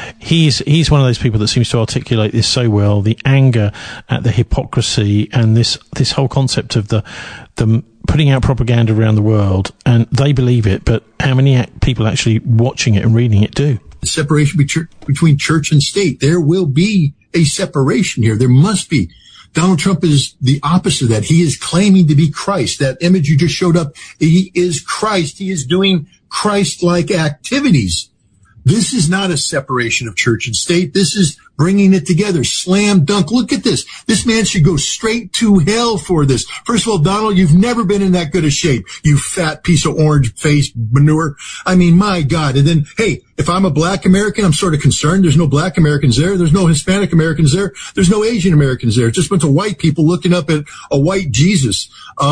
Speaker 3: he's one of those people that seems to articulate this so well, the anger at the hypocrisy and this whole concept of the putting out propaganda around the world, and they believe it, but how many people actually watching it and reading it do?
Speaker 14: The separation between church and state. There will be a separation here. There must be. Donald Trump is the opposite of that. He is claiming to be Christ. That image you just showed up, he is Christ. He is doing Christ-like activities. This is not a separation of church and state. This is bringing it together. Slam dunk. Look at this. This man should go straight to hell for this. First of all, Donald, you've never been in that good a shape, you fat piece of orange-faced manure. I mean, my God. And then, hey, if I'm a black American, I'm sort of concerned. There's no black Americans there. There's no Hispanic Americans there. There's no Asian Americans there. It's just a bunch of white people looking up at a white Jesus.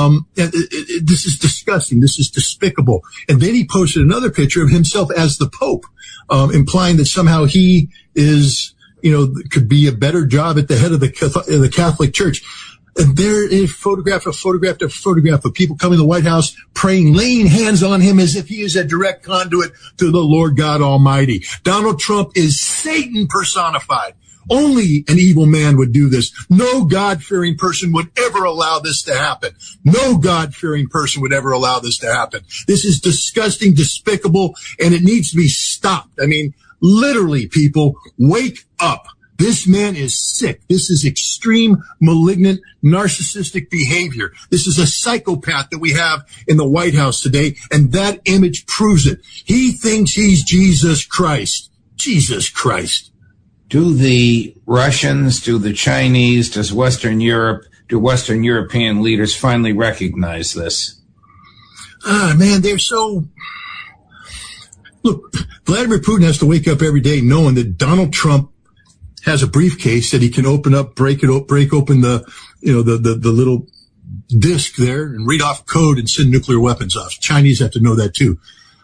Speaker 14: This is disgusting. This is despicable. And then he posted another picture of himself as the Pope, implying that somehow he is, could be a better job at the head of the Catholic Church. And there is photograph of people coming to the White House, praying, laying hands on him as if he is a direct conduit to the Lord God Almighty. Donald Trump is Satan personified. Only an evil man would do this. No God-fearing person would ever allow this to happen. No God-fearing person would ever allow this to happen. This is disgusting, despicable, and it needs to be stopped. I mean, literally, people, wake up. This man is sick. This is extreme, malignant, narcissistic behavior. This is a psychopath that we have in the White House today, and that image proves it. He thinks he's Jesus Christ. Jesus Christ.
Speaker 15: Do the Russians, do the Chinese, do Western European leaders finally recognize this?
Speaker 14: Man, they're so... Look, Vladimir Putin has to wake up every day knowing that Donald Trump has a briefcase that he can break open the little disk there and read off code and send nuclear weapons off. Chinese have to know that too.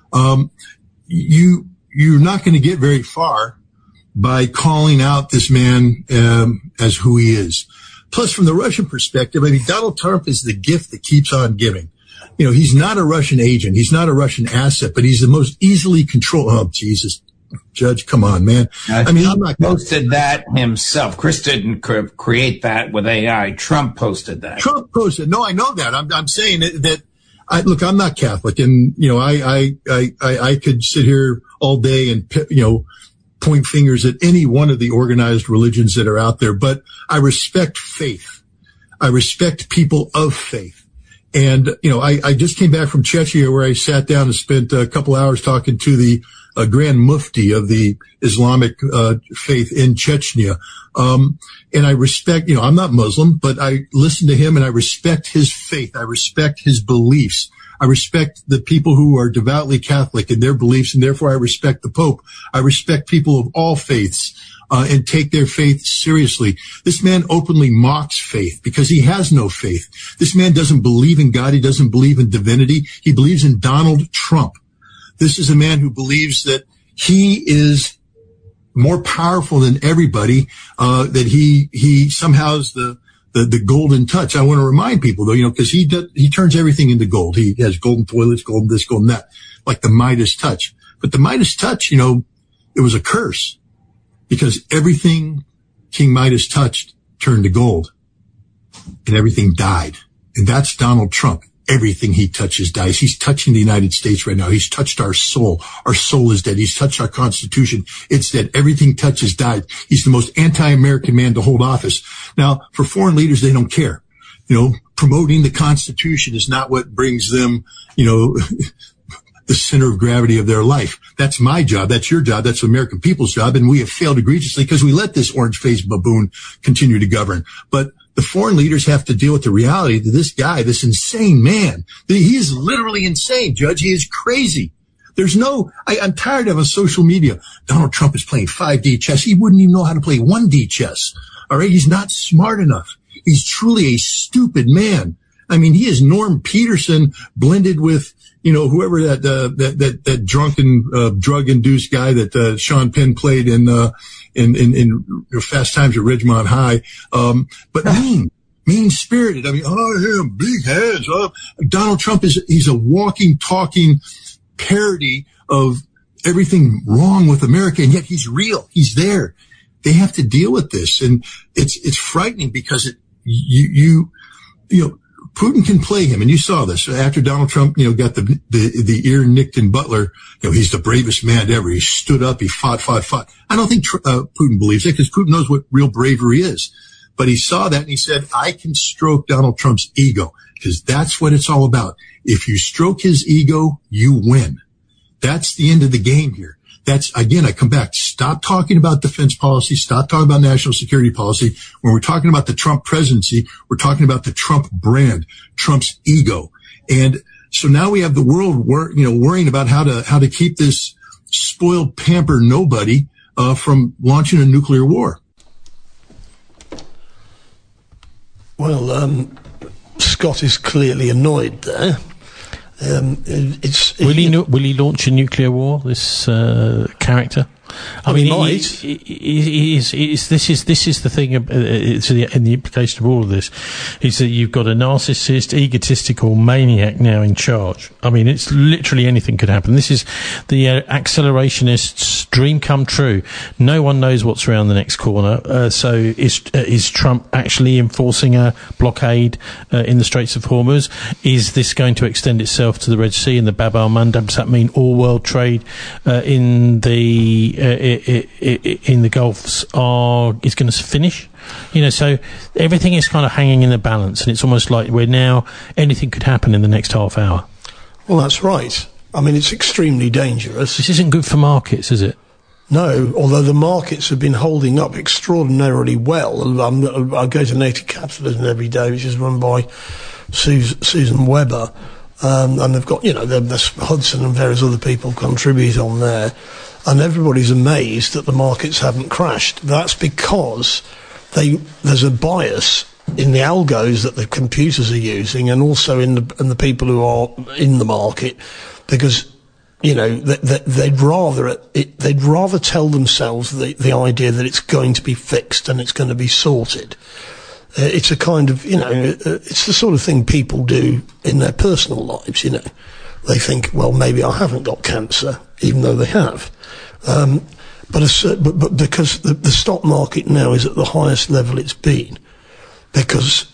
Speaker 14: You're not going to get very far by calling out this man as who he is. Plus, from the Russian perspective, I mean, Donald Trump is the gift that keeps on giving. He's not a Russian agent. He's not a Russian asset, but he's the most easily controlled. Oh, Jesus. Judge, come on, man. I mean, I'm not
Speaker 15: posted that himself. Chris didn't create that with AI. Trump posted that.
Speaker 14: Trump posted. No, I know that. I'm saying that. Look, I'm not Catholic, and I could sit here all day and point fingers at any one of the organized religions that are out there. But I respect faith. I respect people of faith. And I just came back from Chechnya, where I sat down and spent a couple hours talking to the Grand Mufti of the Islamic faith in Chechnya. And I respect, I'm not Muslim, but I listen to him and I respect his faith. I respect his beliefs. I respect the people who are devoutly Catholic in their beliefs, and therefore I respect the Pope. I respect people of all faiths, and take their faith seriously. This man openly mocks faith because he has no faith. This man doesn't believe in God. He doesn't believe in divinity. He believes in Donald Trump. This is a man who believes that he is more powerful than everybody, that he somehow is the golden touch. I want to remind people though, because he turns everything into gold. He has golden toilets, golden this, golden that, like the Midas touch. But the Midas touch, it was a curse because everything King Midas touched turned to gold and everything died. And that's Donald Trump. Everything he touches dies. He's touching the United States right now. He's touched our soul. Our soul is dead. He's touched our Constitution. It's dead. Everything touches died. He's the most anti-American man to hold office. Now, for foreign leaders, they don't care. Promoting the Constitution is not what brings them, the center of gravity of their life. That's my job. That's your job. That's the American people's job. And we have failed egregiously because we let this orange-faced baboon continue to govern. But the foreign leaders have to deal with the reality that this guy, this insane man, he is literally insane, Judge. He is crazy. I'm tired of on social media. Donald Trump is playing 5D chess. He wouldn't even know how to play 1D chess. All right. He's not smart enough. He's truly a stupid man. I mean, he is Norm Peterson blended with, whoever that drunken, drug-induced guy that, Sean Penn played in Fast Times at Ridgemont High. But mean-spirited. I mean, big heads. Donald Trump he's a walking, talking parody of everything wrong with America, and yet he's real. He's there. They have to deal with this, and it's frightening because Putin can play him, and you saw this after Donald Trump, got the ear nicked in Butler. He's the bravest man ever. He stood up. He fought. I don't think Putin believes it because Putin knows what real bravery is. But he saw that and he said, I can stroke Donald Trump's ego because that's what it's all about. If you stroke his ego, you win. That's the end of the game here. Again, I come back. Stop talking about defense policy. Stop talking about national security policy. When we're talking about the Trump presidency, we're talking about the Trump brand, Trump's ego. And so now we have the world, worrying about how to keep this spoiled, pampered nobody, from launching a nuclear war.
Speaker 5: Well, Scott is clearly annoyed there.
Speaker 3: Will he launch a nuclear war? This character. I mean, this is the thing. And the implication of all of this is that you've got a narcissist, egotistical maniac now in charge. I mean, it's literally anything could happen. This is the accelerationist's dream come true. No one knows what's around the next corner. So is Trump actually enforcing a blockade in the Straits of Hormuz? Is this going to extend itself to the Red Sea and the Bab al-Mandab? Does that mean all world trade in the Gulfs is going to finish? So everything is kind of hanging in the balance, and it's almost like anything could happen in the next half hour.
Speaker 5: Well, that's right. I mean, it's extremely dangerous.
Speaker 3: This isn't good for markets, is it?
Speaker 5: No, although the markets have been holding up extraordinarily well. I go to Native Capitalism every day, which is run by Susan Weber. And they've got, there's Hudson and various other people contribute on there. And everybody's amazed that the markets haven't crashed. That's because there's a bias in the algos that the computers are using, and also in the people who are in the market, because they'd rather tell themselves the idea that it's going to be fixed and it's going to be sorted. It's a kind of it's the sort of thing people do in their personal lives. They think, well, maybe I haven't got cancer, even though they have. But because the stock market now is at the highest level it's been, because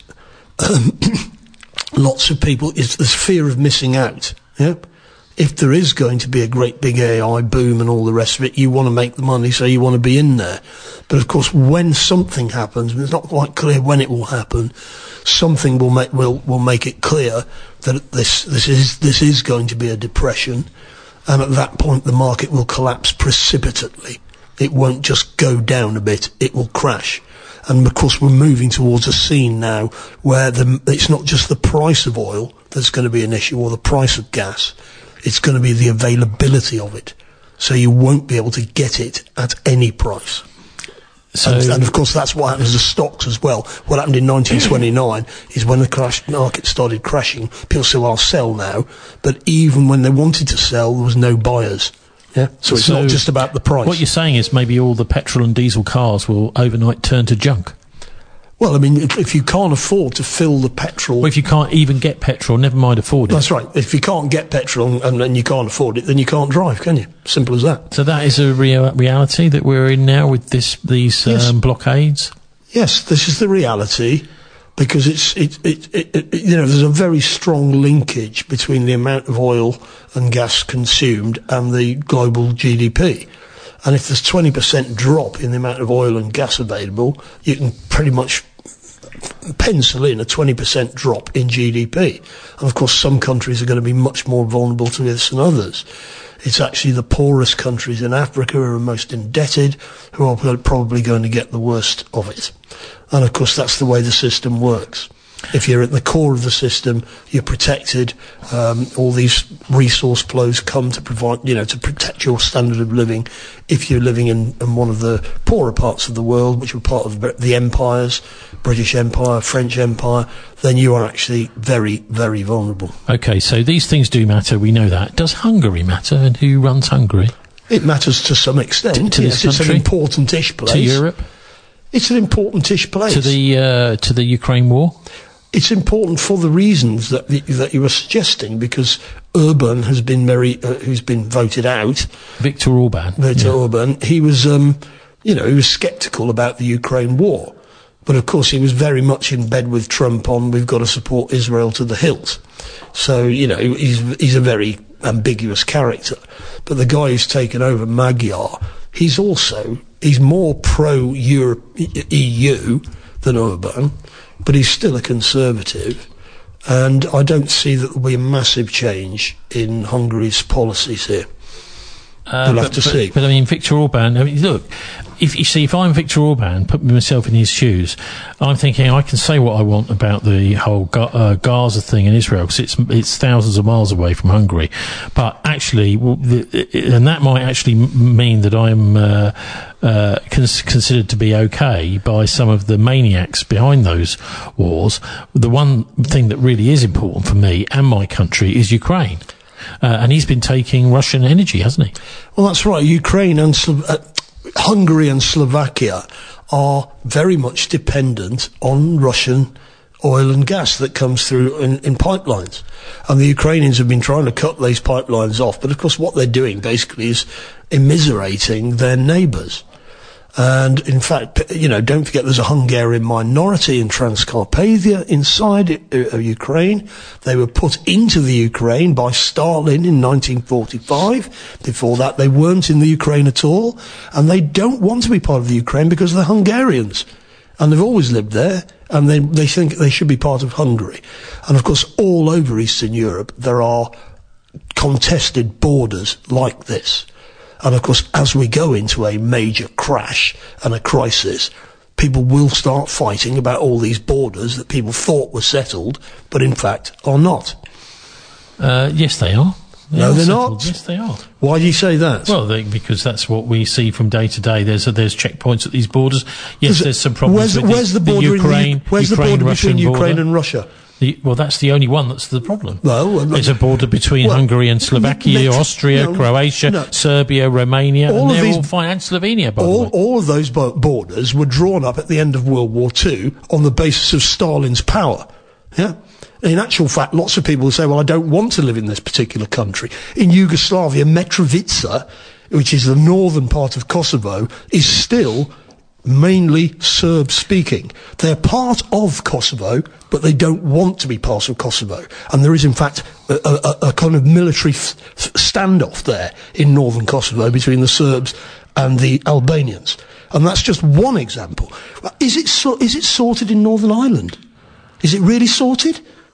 Speaker 5: lots of people, there's fear of missing out. Yep. If there is going to be a great big AI boom and all the rest of it, you want to make the money, so you want to be in there. But of course, when something happens, and it's not quite clear when it will happen, something will make it clear that this is going to be a depression, and at that point the market will collapse precipitately. It won't just go down a bit; it will crash. And of course, we're moving towards a scene now where it's not just the price of oil that's going to be an issue, or the price of gas. It's going to be the availability of it. So you won't be able to get it at any price. And of course, that's what happens to stocks as well. What happened in 1929 is when the market started crashing, people said, well, I'll sell now. But even when they wanted to sell, there was no buyers. Yeah. So it's not just about the price.
Speaker 3: What you're saying is maybe all the petrol and diesel cars will overnight turn to junk.
Speaker 5: Well, I mean, if you can't afford to fill the petrol...
Speaker 3: Well, if you can't even get petrol, never mind afford it.
Speaker 5: That's right. If you can't get petrol and you can't afford it, then you can't drive, can you? Simple as that.
Speaker 3: So that is a reality that we're in now with these blockades?
Speaker 5: Yes, this is the reality, because there's a very strong linkage between the amount of oil and gas consumed and the global GDP. And if there's 20% drop in the amount of oil and gas available, you can pretty much pencil in a 20% drop in GDP. And of course, some countries are going to be much more vulnerable to this than others. It's actually the poorest countries in Africa who are most indebted, who are probably going to get the worst of it. And of course, that's the way the system works. If you're at the core of the system, you're protected. All these resource flows come to provide, to protect your standard of living. If you're living in one of the poorer parts of the world, which were part of the empires, British Empire, French Empire, then you are actually very, very vulnerable.
Speaker 3: Okay, so these things do matter. We know that. Does Hungary matter, and who runs Hungary?
Speaker 5: It matters to some extent.
Speaker 3: To this country?
Speaker 5: It's an important-ish place.
Speaker 3: To Europe?
Speaker 5: It's an important-ish place.
Speaker 3: To the Ukraine war?
Speaker 5: It's important for the reasons that you were suggesting, because Orban has been who's been voted out.
Speaker 3: Viktor Orban.
Speaker 5: Orban. He was, he was sceptical about the Ukraine war, but of course he was very much in bed with Trump on we've got to support Israel to the hilt. So he's a very ambiguous character. But the guy who's taken over, Magyar, he's more pro-EU than Orban. But he's still a conservative, and I don't see that there'll be a massive change in Hungary's policies here. We'll have to see.
Speaker 3: But I mean, Viktor Orban, look, if I'm Viktor Orban, put myself in his shoes, I'm thinking I can say what I want about the whole Gaza thing in Israel, because it's thousands of miles away from Hungary. But actually, and that might actually mean that I'm considered to be okay by some of the maniacs behind those wars. The one thing that really is important for me and my country is Ukraine. And he's been taking Russian energy, hasn't he?
Speaker 5: Well, that's right. Ukraine and Hungary and Slovakia are very much dependent on Russian oil and gas that comes through in pipelines. And the Ukrainians have been trying to cut these pipelines off. But, of course, what they're doing basically is immiserating their neighbours. And, in fact, don't forget there's a Hungarian minority in Transcarpathia inside Ukraine. They were put into the Ukraine by Stalin in 1945. Before that, they weren't in the Ukraine at all. And they don't want to be part of the Ukraine because they're Hungarians. And they've always lived there. And they think they should be part of Hungary. And, of course, all over Eastern Europe, there are contested borders like this. And, of course, as we go into a major crash and a crisis, people will start fighting about all these borders that people thought were settled, but in fact are not.
Speaker 3: Yes, they are.
Speaker 5: No, they're not.
Speaker 3: Yes, they are.
Speaker 5: Why do you say that?
Speaker 3: Well, because that's what we see from day to day. There's checkpoints at these borders. Yes, there's some problems
Speaker 5: where's the border
Speaker 3: Ukraine.
Speaker 5: Where's the border between Ukraine and Russia?
Speaker 3: Well, that's the only one that's the problem.
Speaker 5: No,
Speaker 3: there's a border between Hungary and Slovakia, Austria, Croatia, Serbia, Romania, and they're all fine, and Slovenia, by the way.
Speaker 5: All of those borders were drawn up at the end of World War II on the basis of Stalin's power. Yeah? In actual fact, lots of people say, well, I don't want to live in this particular country. In Yugoslavia, Mitrovica, which is the northern part of Kosovo, is still mainly Serb-speaking. They're part of Kosovo, but they don't want to be part of Kosovo. And there is, in fact, a kind of military standoff there in northern Kosovo between the Serbs and the Albanians. And that's just one example. Is it sorted in Northern Ireland? Is it really sorted?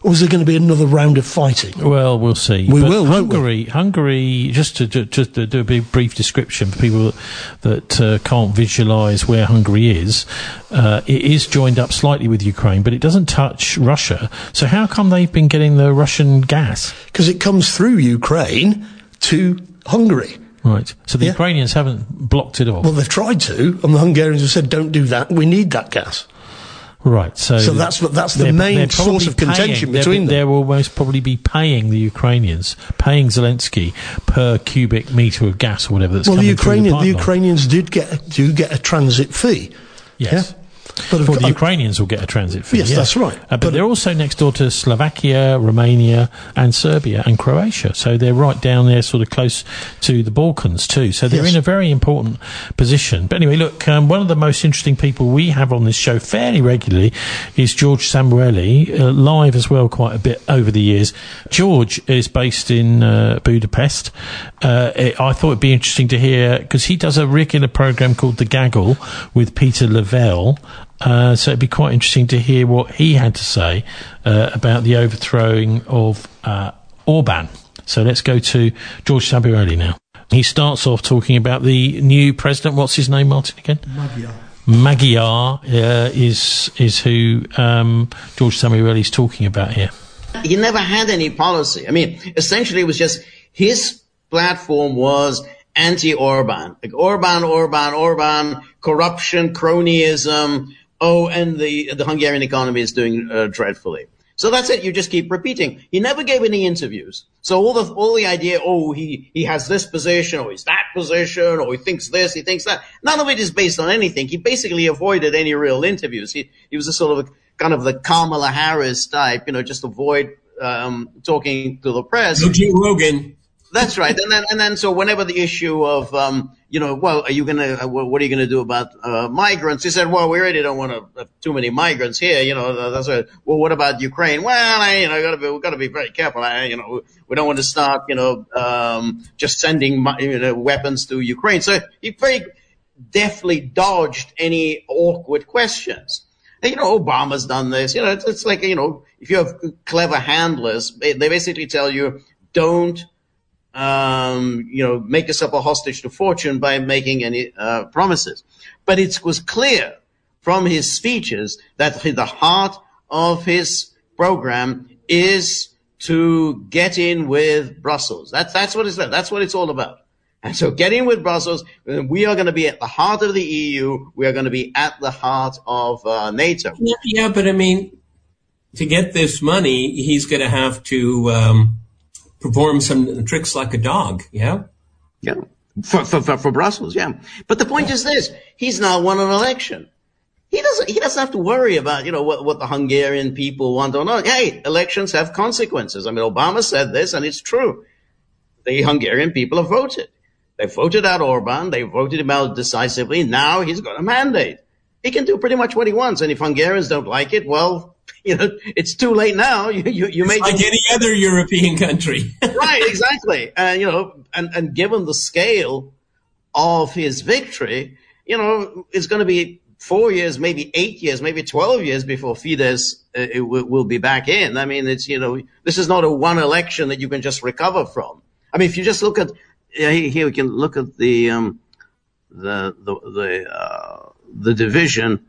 Speaker 5: Or is there going to be another round of fighting?
Speaker 3: Well, we'll see.
Speaker 5: We
Speaker 3: but
Speaker 5: will,
Speaker 3: Hungary, just to do a brief description for people that can't visualise where Hungary is, it is joined up slightly with Ukraine, but it doesn't touch Russia. So how come they've been getting the Russian gas?
Speaker 5: Because it comes through Ukraine to Hungary.
Speaker 3: Right. So the Ukrainians haven't blocked it off.
Speaker 5: Well, they've tried to, and the Hungarians have said, don't do that, we need that gas.
Speaker 3: Right, so
Speaker 5: that's the main source of contention between them.
Speaker 3: They will almost probably be paying the Ukrainians, paying Zelensky per cubic metre of gas or whatever that's coming through the pipeline.
Speaker 5: The Ukrainians do get a transit fee.
Speaker 3: Yes.
Speaker 5: Yeah?
Speaker 3: But the Ukrainians will get a transit fee.
Speaker 5: Yes, that's right.
Speaker 3: But they're also next door to Slovakia, Romania and Serbia and Croatia. So they're right down there, sort of close to the Balkans too. So they're in a very important position. But anyway, look, one of the most interesting people we have on this show fairly regularly is George Samueli, live as well quite a bit over the years. George is based in Budapest. I thought it'd be interesting to hear, because he does a regular programme called The Gaggle with Peter Lavelle. So it'd be quite interesting to hear what he had to say about the overthrowing of Orban. So let's go to George Samueli now. He starts off talking about the new president. What's his name, Martin, again? Magyar is who George Samueli is talking about here.
Speaker 16: He never had any policy. I mean, essentially it was just his platform was anti-Orban. Like Orban, corruption, cronyism. Oh, and the Hungarian economy is doing dreadfully. So that's it. You just keep repeating. He never gave any interviews. So all the idea, he has this position, or he's that position, or he thinks this, he thinks that. None of it is based on anything. He basically avoided any real interviews. He was a sort of kind of the Kamala Harris type, just avoid talking to the press.
Speaker 17: Joe Rogan.
Speaker 16: That's right. And then, so whenever the issue of, what are you going to do about, migrants? He said, well, we already don't want to have too many migrants here. That's right. Well, what about Ukraine? Well, we've got to be very careful. We don't want to start, just sending, weapons to Ukraine. So he very deftly dodged any awkward questions. And, Obama's done this. It's like, if you have clever handlers, they basically tell you, don't, make yourself a hostage to fortune by making any promises. But it was clear from his speeches that the heart of his program is to get in with Brussels. That's what it's about. That's what it's all about. And so get in with Brussels. We are going to be at the heart of the EU. We are going to be at the heart of NATO.
Speaker 17: Yeah, but I mean, to get this money, he's going to have to perform some tricks like a dog, yeah?
Speaker 16: Yeah, for Brussels, yeah. But the point is this, he's now won an election. He doesn't have to worry about, what the Hungarian people want or not. Hey, elections have consequences. I mean, Obama said this, and it's true. The Hungarian people have voted. They voted out Orban. They voted him out decisively. Now he's got a mandate. He can do pretty much what he wants. And if Hungarians don't like it, well, it's too late now. You make
Speaker 17: like any other European country.
Speaker 16: Right, exactly. And given the scale of his victory, it's going to be 4 years, maybe 8 years, maybe 12 years before Fidesz will be back in. I mean, it's, this is not a one election that you can just recover from. I mean, if you just look at, here we can look at the division,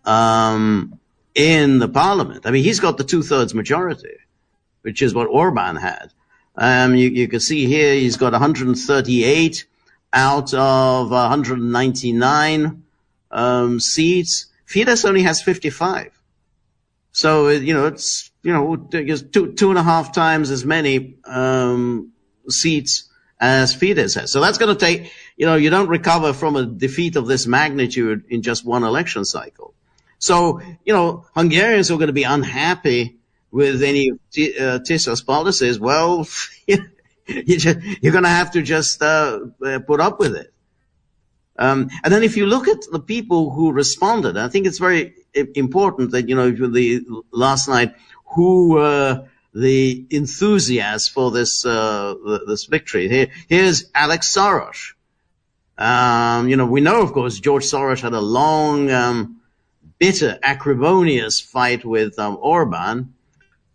Speaker 16: in the parliament. I mean, he's got the 2/3 majority, which is what Orban had. You can see here he's got 138 out of 199 seats. Fidesz only has 55. So, it's, two and a half times as many seats as Fidesz has. So that's going to take, you don't recover from a defeat of this magnitude in just one election cycle. So, Hungarians are going to be unhappy with any Tisza's policies. Well, you're going to have to just put up with it. And then if you look at the people who responded, I think it's very important that, last night, who were the enthusiasts for this victory. Here's Alex Soros. We know, of course, George Soros had a long, bitter, acrimonious fight with Orban.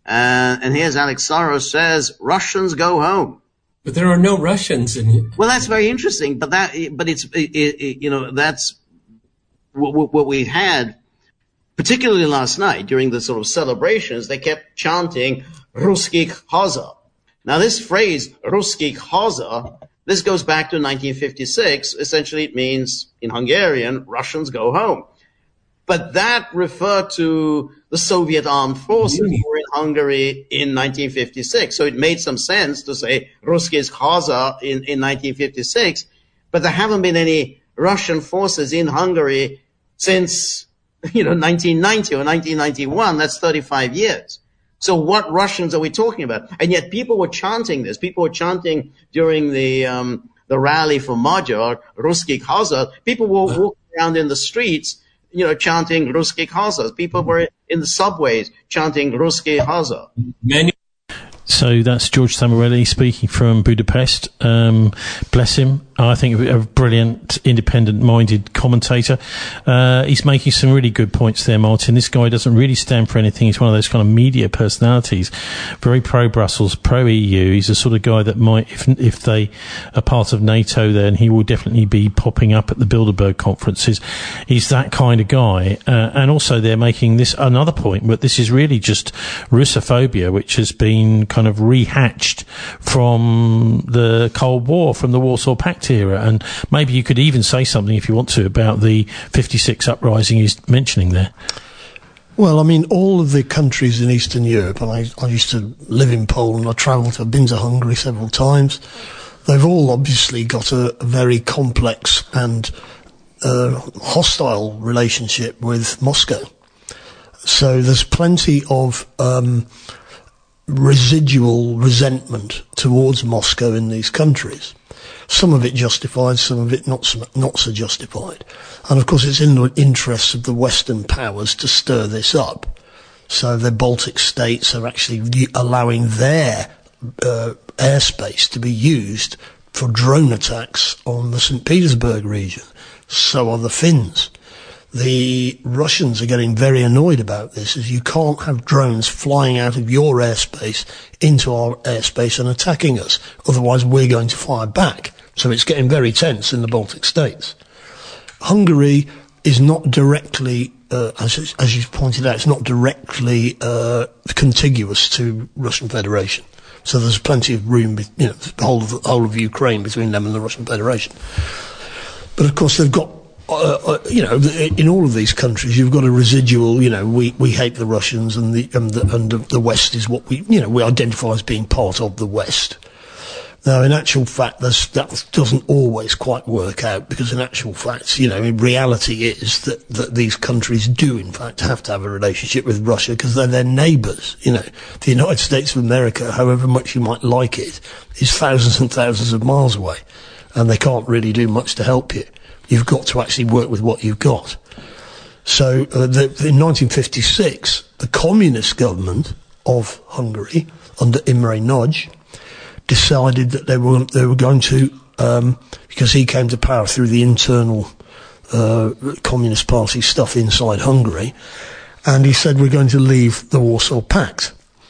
Speaker 16: And here's Alex Soros says, Russians go home.
Speaker 17: But there are no Russians in here.
Speaker 16: Well, that's very interesting, but that's what we had, particularly last night during the sort of celebrations. They kept chanting Ruski Khazar. Now, this phrase Ruski Khazar, this goes back to 1956. Essentially, it means in Hungarian, Russians go home. But that referred to the Soviet armed forces who were in Hungary in 1956. So it made some sense to say Ruski Khazar in 1956. But there haven't been any Russian forces in Hungary since, 1990 or 1991. That's 35 years. So what Russians are we talking about? And yet people were chanting this. People were chanting during the rally for Magyar, Ruski Khazar. People were walking around in the streets, chanting Ruski Khazar. People were in the subways chanting Ruski Khazar.
Speaker 3: So that's George Samarelli speaking from Budapest. Bless him. I think a brilliant, independent-minded commentator. He's making some really good points there, Martin. This guy doesn't really stand for anything. He's one of those kind of media personalities. Very pro-Brussels, pro-EU. He's the sort of guy that might, if they are part of NATO, then he will definitely be popping up at the Bilderberg conferences. He's that kind of guy. And also they're making this another point, but this is really just Russophobia, which has been kind of rehatched from the Cold War, from the Warsaw Pact era, and maybe you could even say something, if you want to, about the 56 uprising he's mentioning there.
Speaker 5: Well, I mean, all of the countries in Eastern Europe, and I used to live in Poland, I've been to Hungary several times, they've all obviously got a very complex and hostile relationship with Moscow. So there's plenty of residual resentment towards Moscow in these countries. Some of it justified, some of it not so justified. And of course it's in the interests of the Western powers to stir this up. So the Baltic states are actually allowing their airspace to be used for drone attacks on the St. Petersburg region. So are the Finns. The Russians are getting very annoyed about this, as you can't have drones flying out of your airspace into our airspace and attacking us. Otherwise, we're going to fire back. So it's getting very tense in the Baltic states. Hungary is not directly, as you pointed out, it's not directly contiguous to Russian Federation. So there's plenty of room, the whole of Ukraine between them and the Russian Federation. But of course, they've got. In all of these countries, you've got a residual. We hate the Russians, and the West is what we identify as being part of the West. Now, in actual fact, that doesn't always quite work out, because in actual fact, in reality is that these countries do, in fact, have to have a relationship with Russia because they're their neighbours. The United States of America, however much you might like it, is thousands and thousands of miles away, and they can't really do much to help you. You've got to actually work with what you've got. So in 1956, the communist government of Hungary, under Imre Nagy, decided that they were going to, because he came to power through the internal Communist Party stuff inside Hungary, and he said, we're going to leave the Warsaw Pact.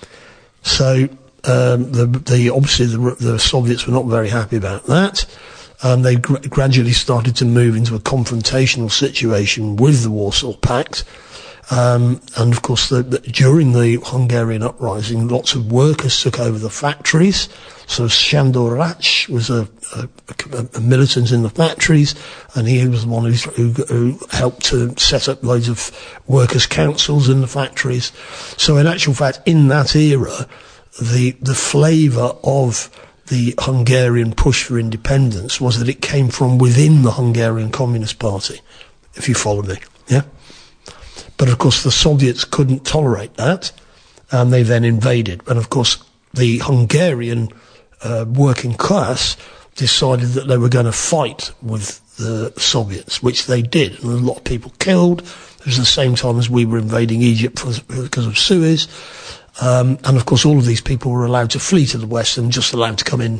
Speaker 5: So obviously the Soviets were not very happy about that. And they gradually started to move into a confrontational situation with the Warsaw Pact. And of course, during the Hungarian uprising, lots of workers took over the factories. So Sándor Rácz was a militant in the factories, and he was the one who helped to set up loads of workers' councils in the factories. So in actual fact, in that era, the flavour of the Hungarian push for independence was that it came from within the Hungarian Communist Party, if you follow me, yeah? But of course the Soviets couldn't tolerate that, and they then invaded. And of course the Hungarian working class decided that they were going to fight with the Soviets, which they did, and a lot of people killed. It was the same time as we were invading Egypt because of Suez. And of course all of these people were allowed to flee to the West and just allowed to come in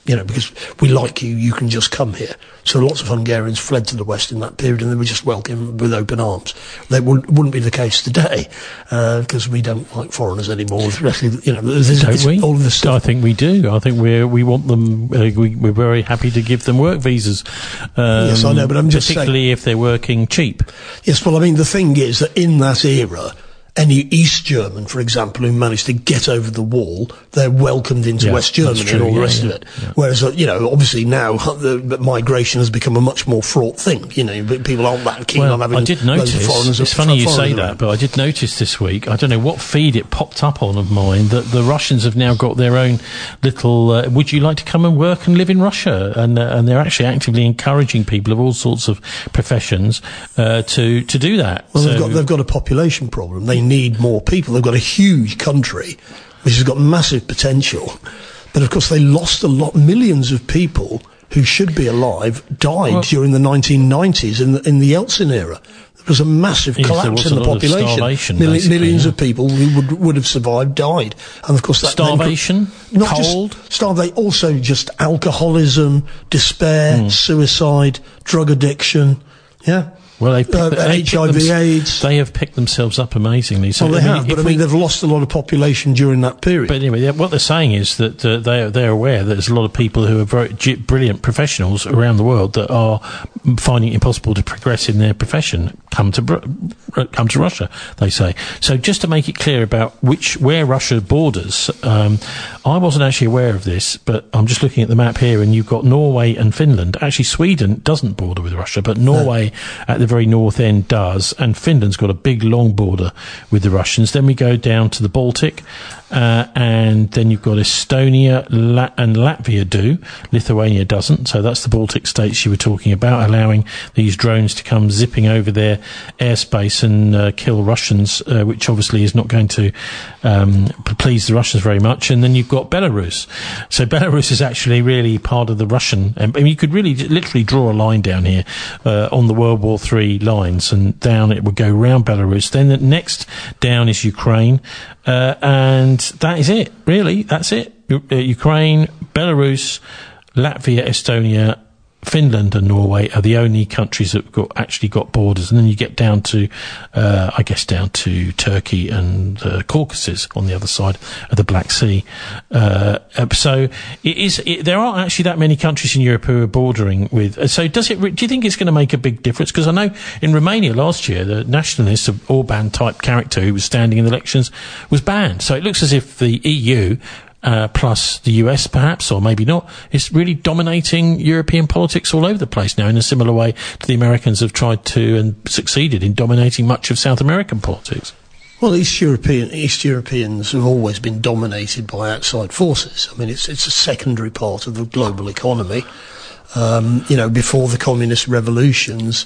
Speaker 5: because we like you, you can just come here. So lots of Hungarians fled to the West in that period, and they were just welcomed with open arms. That wouldn't be the case today, because we don't like foreigners anymore. Especially,
Speaker 3: don't we?
Speaker 5: All of this stuff.
Speaker 3: I think we do. I think we want them. We're very happy to give them work visas.
Speaker 5: Yes, I know, but I'm just
Speaker 3: particularly if they're working cheap.
Speaker 5: Yes, well, I mean, the thing is that in that era, any East German, for example, who managed to get over the wall, they're welcomed into West Germany and all the rest of it.
Speaker 3: Yeah.
Speaker 5: Whereas, obviously now the migration has become a much more fraught thing. People aren't that keen on having loads of foreigners.
Speaker 3: It's funny you say that, but I did notice this week, I don't know what feed it popped up on of mine, that the Russians have now got their own little, would you like to come and work and live in Russia? And they're actually actively encouraging people of all sorts of professions to do that.
Speaker 5: Well, they've got a population problem. They need more people. They've got a huge country which has got massive potential, but of course they lost millions of people who should be alive died during the 1990s in the Yeltsin era. There was a massive collapse in the population. Millions of people who would have survived died, and of course that
Speaker 3: starvation,
Speaker 5: not
Speaker 3: cold,
Speaker 5: just starvation, also just alcoholism, despair, suicide, drug addiction. Yeah.
Speaker 3: Well,
Speaker 5: HIV/AIDS.
Speaker 3: They have picked themselves up amazingly. So,
Speaker 5: they have, but they've lost a lot of population during that period.
Speaker 3: But anyway, what they're saying is that they're aware that there's a lot of people who are very brilliant professionals around the world that are finding it impossible to progress in their profession. Come to Russia, they say. So just to make it clear about where Russia borders, I wasn't actually aware of this, but I'm just looking at the map here, and you've got Norway and Finland. Actually, Sweden doesn't border with Russia, but Norway at the very north end does, and Finland's got a big long border with the Russians. Then we go down to the Baltic, and then you've got Estonia and Latvia do. Lithuania doesn't. So that's the Baltic states you were talking about, allowing these drones to come zipping over their airspace and kill Russians, which obviously is not going to please the Russians very much. And then you've got Belarus. So Belarus is actually really part of the Russian. I mean, you could really literally draw a line down here on the World War III lines, and down it would go round Belarus. Then the next down is Ukraine, and that is it, really. That's it. Ukraine, Belarus, Latvia, Estonia, Finland and Norway are the only countries that have actually got borders, and then you get down to, down to Turkey and the Caucasus on the other side of the Black Sea. So there aren't actually that many countries in Europe who are bordering with. So do you think it's going to make a big difference? Because I know in Romania last year, the nationalist Orban type character who was standing in the elections was banned. So it looks as if the EU, plus the US perhaps, or maybe not, is really dominating European politics all over the place now in a similar way to the Americans have tried to and succeeded in dominating much of South American politics.
Speaker 5: Well, East Europeans have always been dominated by outside forces. I mean, it's a secondary part of the global economy. Before the communist revolutions,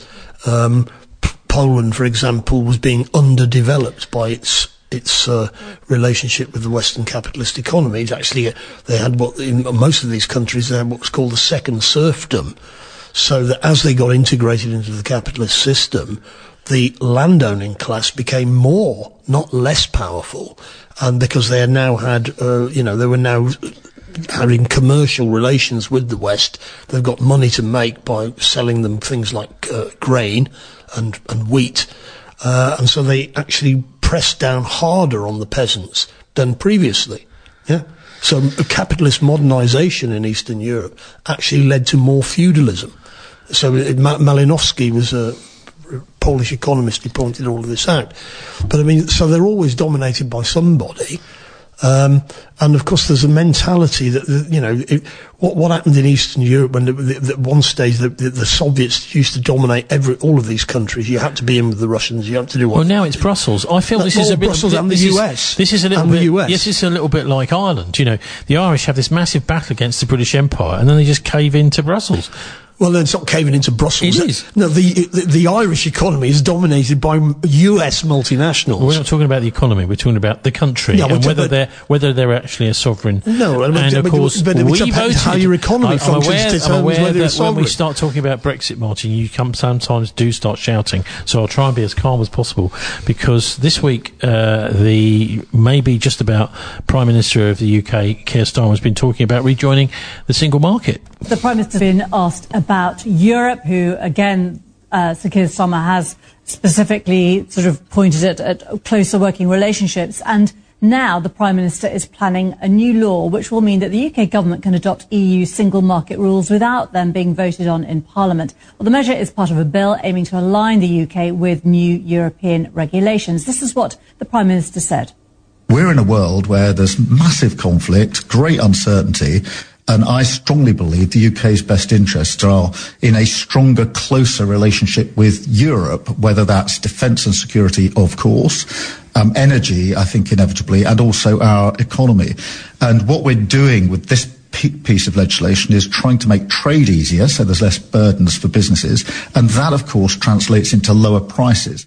Speaker 5: Poland, for example, was being underdeveloped by its relationship with the Western capitalist economy. It's actually, they had in most of these countries, they had what was called the second serfdom. So that as they got integrated into the capitalist system, the landowning class became more, not less powerful. And because they had now had, they were now having commercial relations with the West, they've got money to make by selling them things like grain and wheat. And so they actually pressed down harder on the peasants than previously. Yeah. So capitalist modernization in Eastern Europe actually led to more feudalism. So Malinowski was a Polish economist who pointed all of this out. But I mean, so they're always dominated by somebody. And of course, there's a mentality that what happened in Eastern Europe when at one stage the Soviets used to dominate all of these countries. You had to be in with the Russians. You had to do what?
Speaker 3: Well, now it's Brussels. I feel this is a bit
Speaker 5: Brussels and the US.
Speaker 3: This is a little bit. Yes, this is a little bit like Ireland. The Irish have this massive battle against the British Empire, and then they just cave into Brussels.
Speaker 5: Well, it's not caving into Brussels.
Speaker 3: It is.
Speaker 5: No, the Irish economy is dominated by US multinationals.
Speaker 3: We're not talking about the economy. We're talking about the country and whether they're actually a sovereign.
Speaker 5: No,
Speaker 3: and of course,
Speaker 5: we voted. How your economy functions determines whether it's sovereign.
Speaker 3: When we start talking about Brexit, Martin, you sometimes do start shouting. So I'll try and be as calm as possible, because this week the maybe just about Prime Minister of the UK, Keir Starmer, has been talking about rejoining the single market.
Speaker 18: The Prime Minister has been asked about Europe, who, again, Sir Keir Starmer has specifically sort of pointed at closer working relationships. And now the Prime Minister is planning a new law which will mean that the UK government can adopt EU single market rules without them being voted on in Parliament. Well, the measure is part of a bill aiming to align the UK with new European regulations. This is what the Prime Minister said.
Speaker 19: We're in a world where there's massive conflict, great uncertainty, and I strongly believe the UK's best interests are in a stronger, closer relationship with Europe, whether that's defence and security, of course, energy, I think, inevitably, and also our economy. And what we're doing with this piece of legislation is trying to make trade easier, so there's less burdens for businesses, and that, of course, translates into lower prices.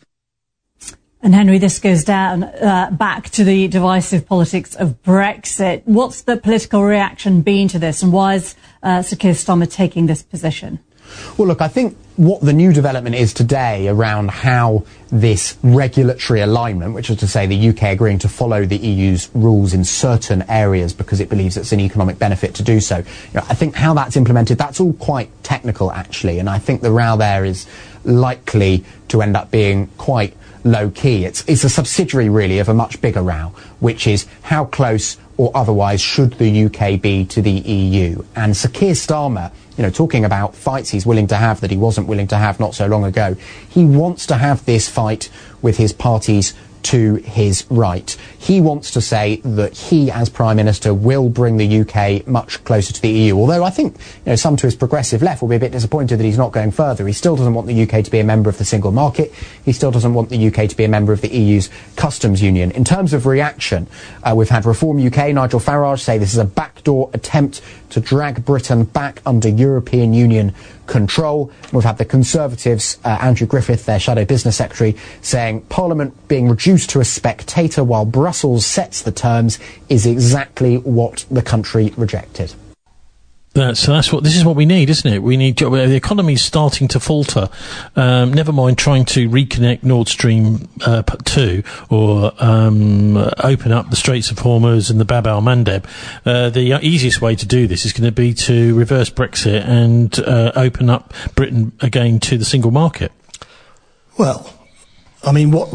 Speaker 18: And Henry, this goes down back to the divisive politics of Brexit. What's the political reaction been to this, and why is Sir Keir Starmer taking this position?
Speaker 20: Well, look, I think what the new development is today around how this regulatory alignment, which is to say the UK agreeing to follow the EU's rules in certain areas because it believes it's an economic benefit to do so. I think how that's implemented, that's all quite technical, actually, and I think the row there is likely to end up being quite low-key. It's a subsidiary, really, of a much bigger row, which is how close or otherwise should the UK be to the EU. And Sir Keir Starmer, talking about fights he's willing to have that he wasn't willing to have not so long ago, he wants to have this fight with his parties to his right. He wants to say that he, as Prime Minister, will bring the UK much closer to the EU. Although I think, some to his progressive left will be a bit disappointed that he's not going further. He still doesn't want the UK to be a member of the single market. He still doesn't want the UK to be a member of the EU's customs union. In terms of reaction, we've had Reform UK, Nigel Farage, say this is a backdoor attempt to drag Britain back under European Union control. We've had the Conservatives, Andrew Griffith, their shadow business secretary, saying Parliament being reduced to a spectator while Brussels sets the terms is exactly what the country rejected.
Speaker 3: This is what we need, isn't it? We need, the economy's starting to falter. Never mind trying to reconnect Nord Stream 2 or open up the Straits of Hormuz and the Bab al-Mandeb. The easiest way to do this is going to be to reverse Brexit and open up Britain again to the single market.
Speaker 5: Well, I mean, what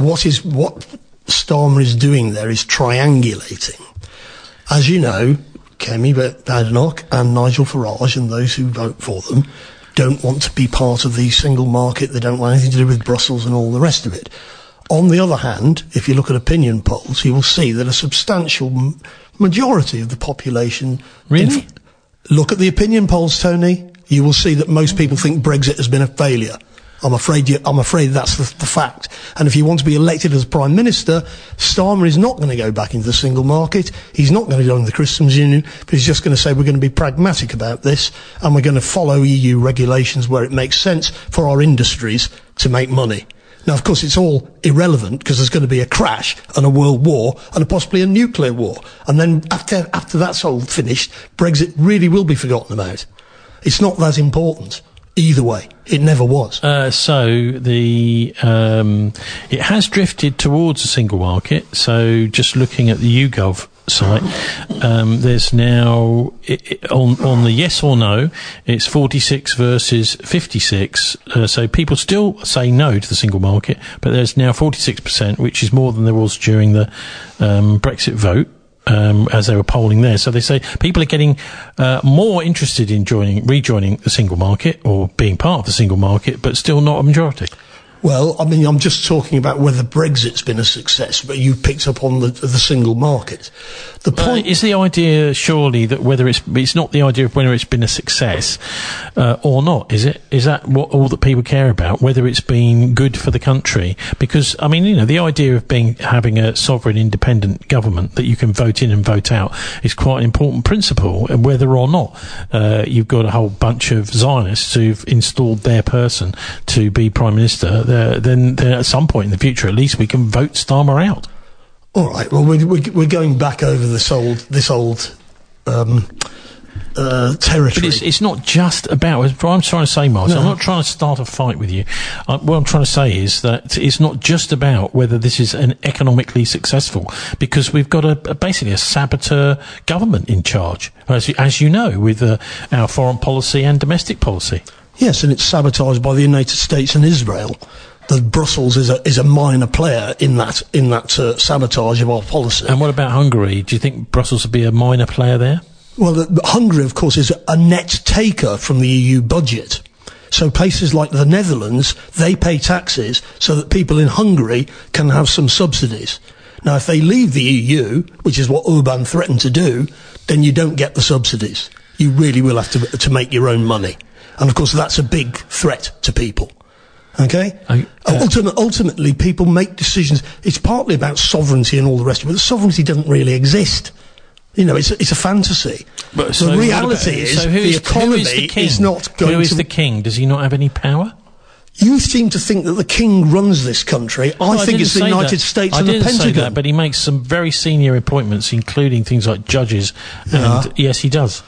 Speaker 5: Starmer is doing there is triangulating. As you know, Kemi Badenoch and Nigel Farage and those who vote for them don't want to be part of the single market. They don't want anything to do with Brussels and all the rest of it. On the other hand, if you look at opinion polls, you will see that a substantial majority of the population...
Speaker 3: Really?
Speaker 5: Look at the opinion polls, Tony. You will see that most people think Brexit has been a failure. I'm afraid that's the fact. And if you want to be elected as Prime Minister, Starmer is not going to go back into the single market. He's not going to join the customs union, but he's just going to say we're going to be pragmatic about this and we're going to follow EU regulations where it makes sense for our industries to make money. Now, of course, it's all irrelevant because there's going to be a crash and a world war and possibly a nuclear war. And then after that's all finished, Brexit really will be forgotten about. It's not that important. Either way, it never was.
Speaker 3: So it has drifted towards a single market. So just looking at the YouGov site, there's now on the yes or no, it's 46 versus 56. So people still say no to the single market, but there's now 46%, which is more than there was during the Brexit vote. As they were polling there. So they say people are getting more interested in rejoining the single market or being part of the single market, but still not a majority.
Speaker 5: Well, I mean, I'm just talking about whether Brexit's been a success, but you picked up on the single market. The point
Speaker 3: is the idea, surely, that whether it's not the idea of whether it's been a success or not, is it? Is that what all that people care about? Whether it's been good for the country? Because I mean, the idea of having a sovereign, independent government that you can vote in and vote out is quite an important principle. And whether or not you've got a whole bunch of Zionists who've installed their person to be prime minister. Then at some point in the future, at least we can vote Starmer out.
Speaker 5: All right. Well, we're going back over this old territory.
Speaker 3: But it's not just about. What I'm trying to say, Martin. No. I'm not trying to start a fight with you. What I'm trying to say is that it's not just about whether this is an economically successful, because we've got basically a saboteur government in charge, as you know, with our foreign policy and domestic policy.
Speaker 5: Yes, and it's sabotaged by the United States and Israel. That Brussels is a minor player in that sabotage of our policy.
Speaker 3: And what about Hungary? Do you think Brussels would be a minor player there?
Speaker 5: Well, Hungary, of course, is a net taker from the EU budget. So places like the Netherlands, they pay taxes so that people in Hungary can have some subsidies. Now, if they leave the EU, which is what Orban threatened to do, then you don't get the subsidies. You really will have to make your own money. And, of course, that's a big threat to people. Okay? Ultimately, people make decisions. It's partly about sovereignty and all the rest of it. The sovereignty doesn't really exist. It's a fantasy. But the reality is the economy is not going to...
Speaker 3: Who is the king? Does he not have any power?
Speaker 5: You seem to think that the king runs this country. I think it's the United States and the Pentagon. I didn't say that,
Speaker 3: but he makes some very senior appointments, including things like judges. And yes, he does.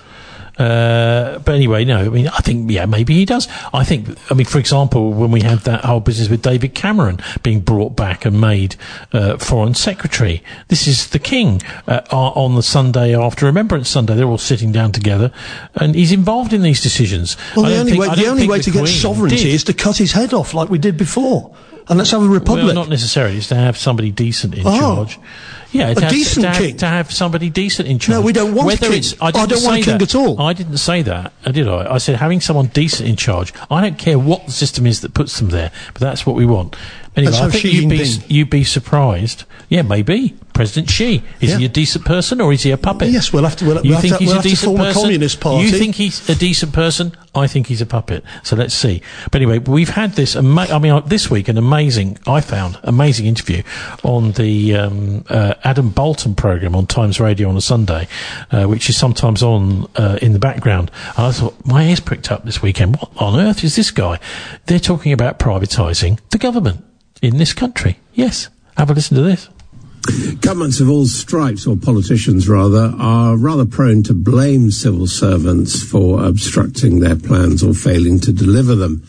Speaker 3: But anyway, no, I mean, I think, maybe he does. For example, when we had that whole business with David Cameron being brought back and made Foreign Secretary, this is the king on the Sunday after Remembrance Sunday. They're all sitting down together, and he's involved in these decisions.
Speaker 5: Well, the only way to get sovereignty is to cut his head off like we did before. And let's have a republic.
Speaker 3: Well, not necessarily. It's to have somebody decent in charge. Yeah,
Speaker 5: king.
Speaker 3: To have somebody decent in charge.
Speaker 5: No, we don't want a king. I don't want a king at all.
Speaker 3: I didn't say that, did I? I said having someone decent in charge. I don't care what the system is that puts them there, but that's what we want. Anyway, I think you'd be surprised. Yeah, maybe. President Xi. Is he a decent person or is he a puppet?
Speaker 5: Yes, we'll have to form a communist party.
Speaker 3: You think he's a decent person? I think he's a puppet. So let's see. But anyway, we've had this, this week, I found amazing interview on the Adam Bolton programme on Times Radio on a Sunday, which is sometimes on in the background. And I thought, my ears pricked up this weekend. What on earth is this guy? They're talking about privatising the government in this country. Yes. Have a listen to this.
Speaker 21: Governments of all stripes, or politicians rather, are rather prone to blame civil servants for obstructing their plans or failing to deliver them.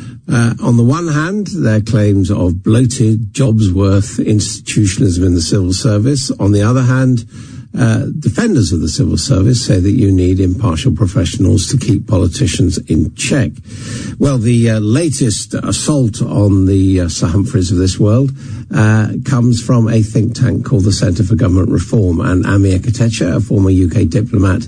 Speaker 21: On the one hand, there are claims of bloated, jobs-worth institutionalism in the civil service. On the other hand, defenders of the civil service say that you need impartial professionals to keep politicians in check. Well, the latest assault on the Sir Humphreys of this world comes from a think tank called the Centre for Government Reform, and Amir Kotecha, a former UK diplomat,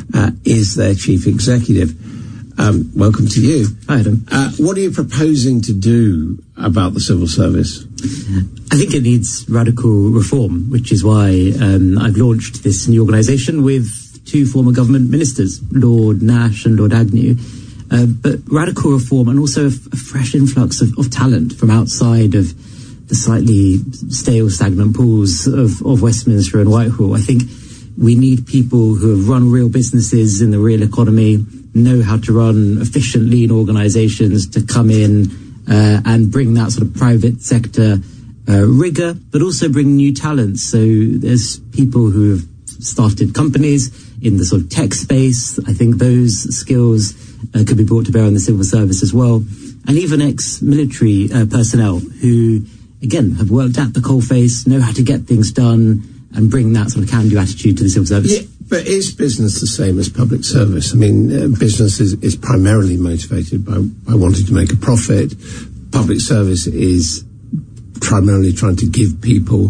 Speaker 21: is their chief executive. Welcome to you.
Speaker 22: Hi, Adam.
Speaker 21: What are you proposing to do about the civil service?
Speaker 22: I think it needs radical reform, which is why I've launched this new organisation with two former government ministers, Lord Nash and Lord Agnew. But radical reform and also a fresh influx of talent from outside of the slightly stale, stagnant pools of Westminster and Whitehall. I think we need people who have run real businesses in the real economy, know how to run efficient, lean organisations, to come in and bring that sort of private sector rigour, but also bring new talents. So there's people who have started companies in the sort of tech space. I think those skills could be brought to bear on the civil service as well. And even ex-military personnel who, again, have worked at the coalface, know how to get things done and bring that sort of can-do attitude to the civil service.
Speaker 21: Yeah, but is business the same as public service? I mean, business is primarily motivated by wanting to make a profit. Public service is primarily trying to give people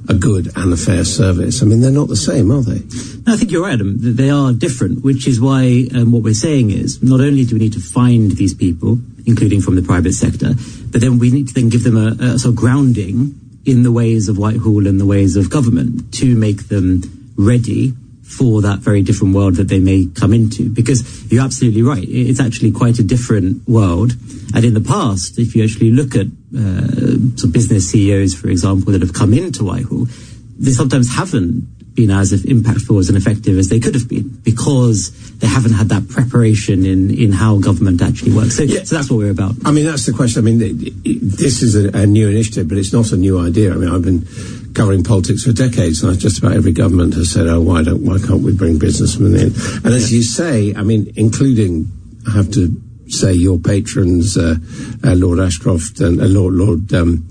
Speaker 21: a good and a fair service. I mean, they're not the same, are they?
Speaker 22: No, I think you're right, Adam. They are different, which is why what we're saying is not only do we need to find these people, including from the private sector, but then we need to then give them a sort of grounding in the ways of Whitehall and the ways of government to make them ready for that very different world that they may come into. Because you're absolutely right, it's actually quite a different world. And in the past, if you actually look at sort of business CEOs, for example, that have come into Whitehall, they sometimes haven't been as impactful as and effective as they could have been because they haven't had that preparation in how government actually works. So that's what we're about.
Speaker 21: I mean, that's the question. I mean, this is a new initiative, but it's not a new idea. I mean, I've been covering politics for decades, and just about every government has said, "Oh, why can't we bring businessmen in?" And as you say, I mean, including, I have to say, your patrons, Lord Ashcroft and Lord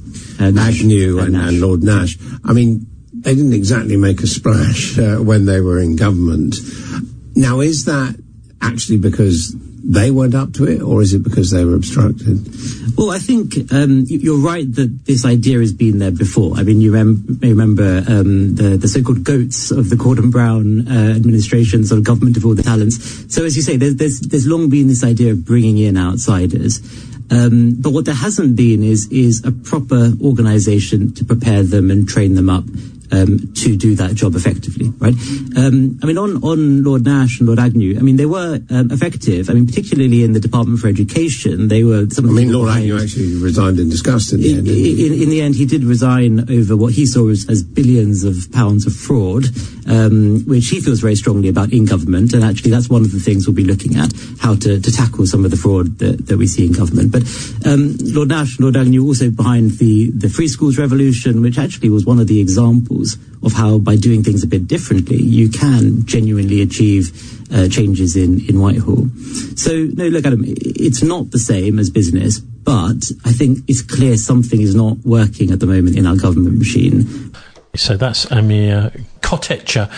Speaker 21: Agnew and Lord Nash. I mean, they didn't exactly make a splash when they were in government. Now, is that actually because they weren't up to it, or is it because they were obstructed?
Speaker 22: Well, I think you're right that this idea has been there before. I mean, you may remember the so-called GOATs of the Gordon Brown administration, sort of government of all the talents. So, as you say, there's long been this idea of bringing in outsiders. But what there hasn't been is a proper organisation to prepare them and train them up to do that job effectively, right? I mean, on Lord Nash and Lord Agnew, I mean, they were effective. I mean, particularly in the Department for Education, they were.
Speaker 21: Lord Agnew actually resigned in disgust in the end.
Speaker 22: In the end, he did resign over what he saw as billions of pounds of fraud, which he feels very strongly about in government. And actually, that's one of the things we'll be looking at, how to tackle some of the fraud that we see in government. But Lord Nash and Lord Agnew also behind the Free Schools Revolution, which actually was one of the examples of how, by doing things a bit differently, you can genuinely achieve changes in Whitehall. So, no, look, Adam, it's not the same as business, but I think it's clear something is not working at the moment in our government machine.
Speaker 3: So that's Amir Kotecha,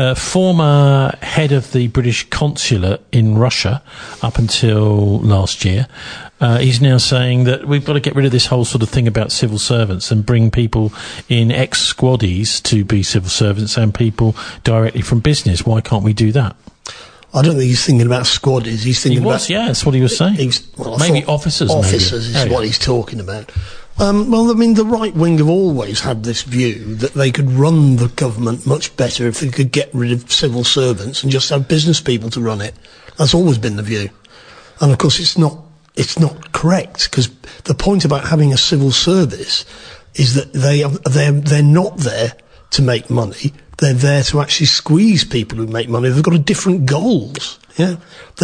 Speaker 3: former head of the British consulate in Russia up until last year. He's now saying that we've got to get rid of this whole sort of thing about civil servants and bring people in ex-squaddies to be civil servants and people directly from business. Why can't we do that?
Speaker 5: I don't think he's thinking about squaddies. He's thinking about...
Speaker 3: Yeah, that's what he was saying. Maybe officers.
Speaker 5: Officers is what he's talking about. Well, I mean, the right wing have always had this view that they could run the government much better if they could get rid of civil servants and just have business people to run it. That's always been the view. And, of course, it's not correct, because the point about having a civil service is that they're not there to make money. They're there to actually squeeze people who make money. They've got different goals. Yeah,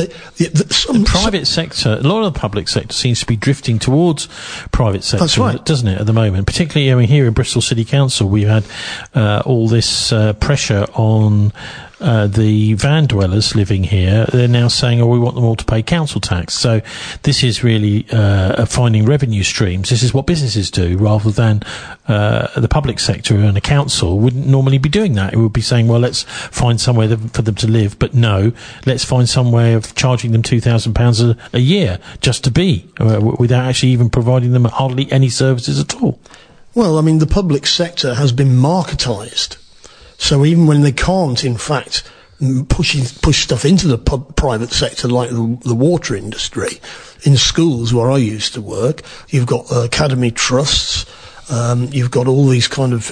Speaker 3: the private sector, a lot of the public sector seems to be drifting towards private sector.
Speaker 5: That's right,
Speaker 3: doesn't it? At the moment, particularly, I mean, here in Bristol City Council, we've had all this pressure on the van dwellers living here. They're now saying, "Oh, we want them all to pay council tax." So this is really finding revenue streams. This is what businesses do, rather than the public sector and a council wouldn't normally be doing that. It would be saying, "Well, let's find somewhere for them to live," but no, let's find some way of charging them £2,000 a year just to be, without actually even providing them hardly any services at all.
Speaker 5: Well, I mean, the public sector has been marketised. So even when they can't, in fact, push stuff into the private sector, like the water industry, in schools where I used to work, you've got academy trusts. You've got all these kind of,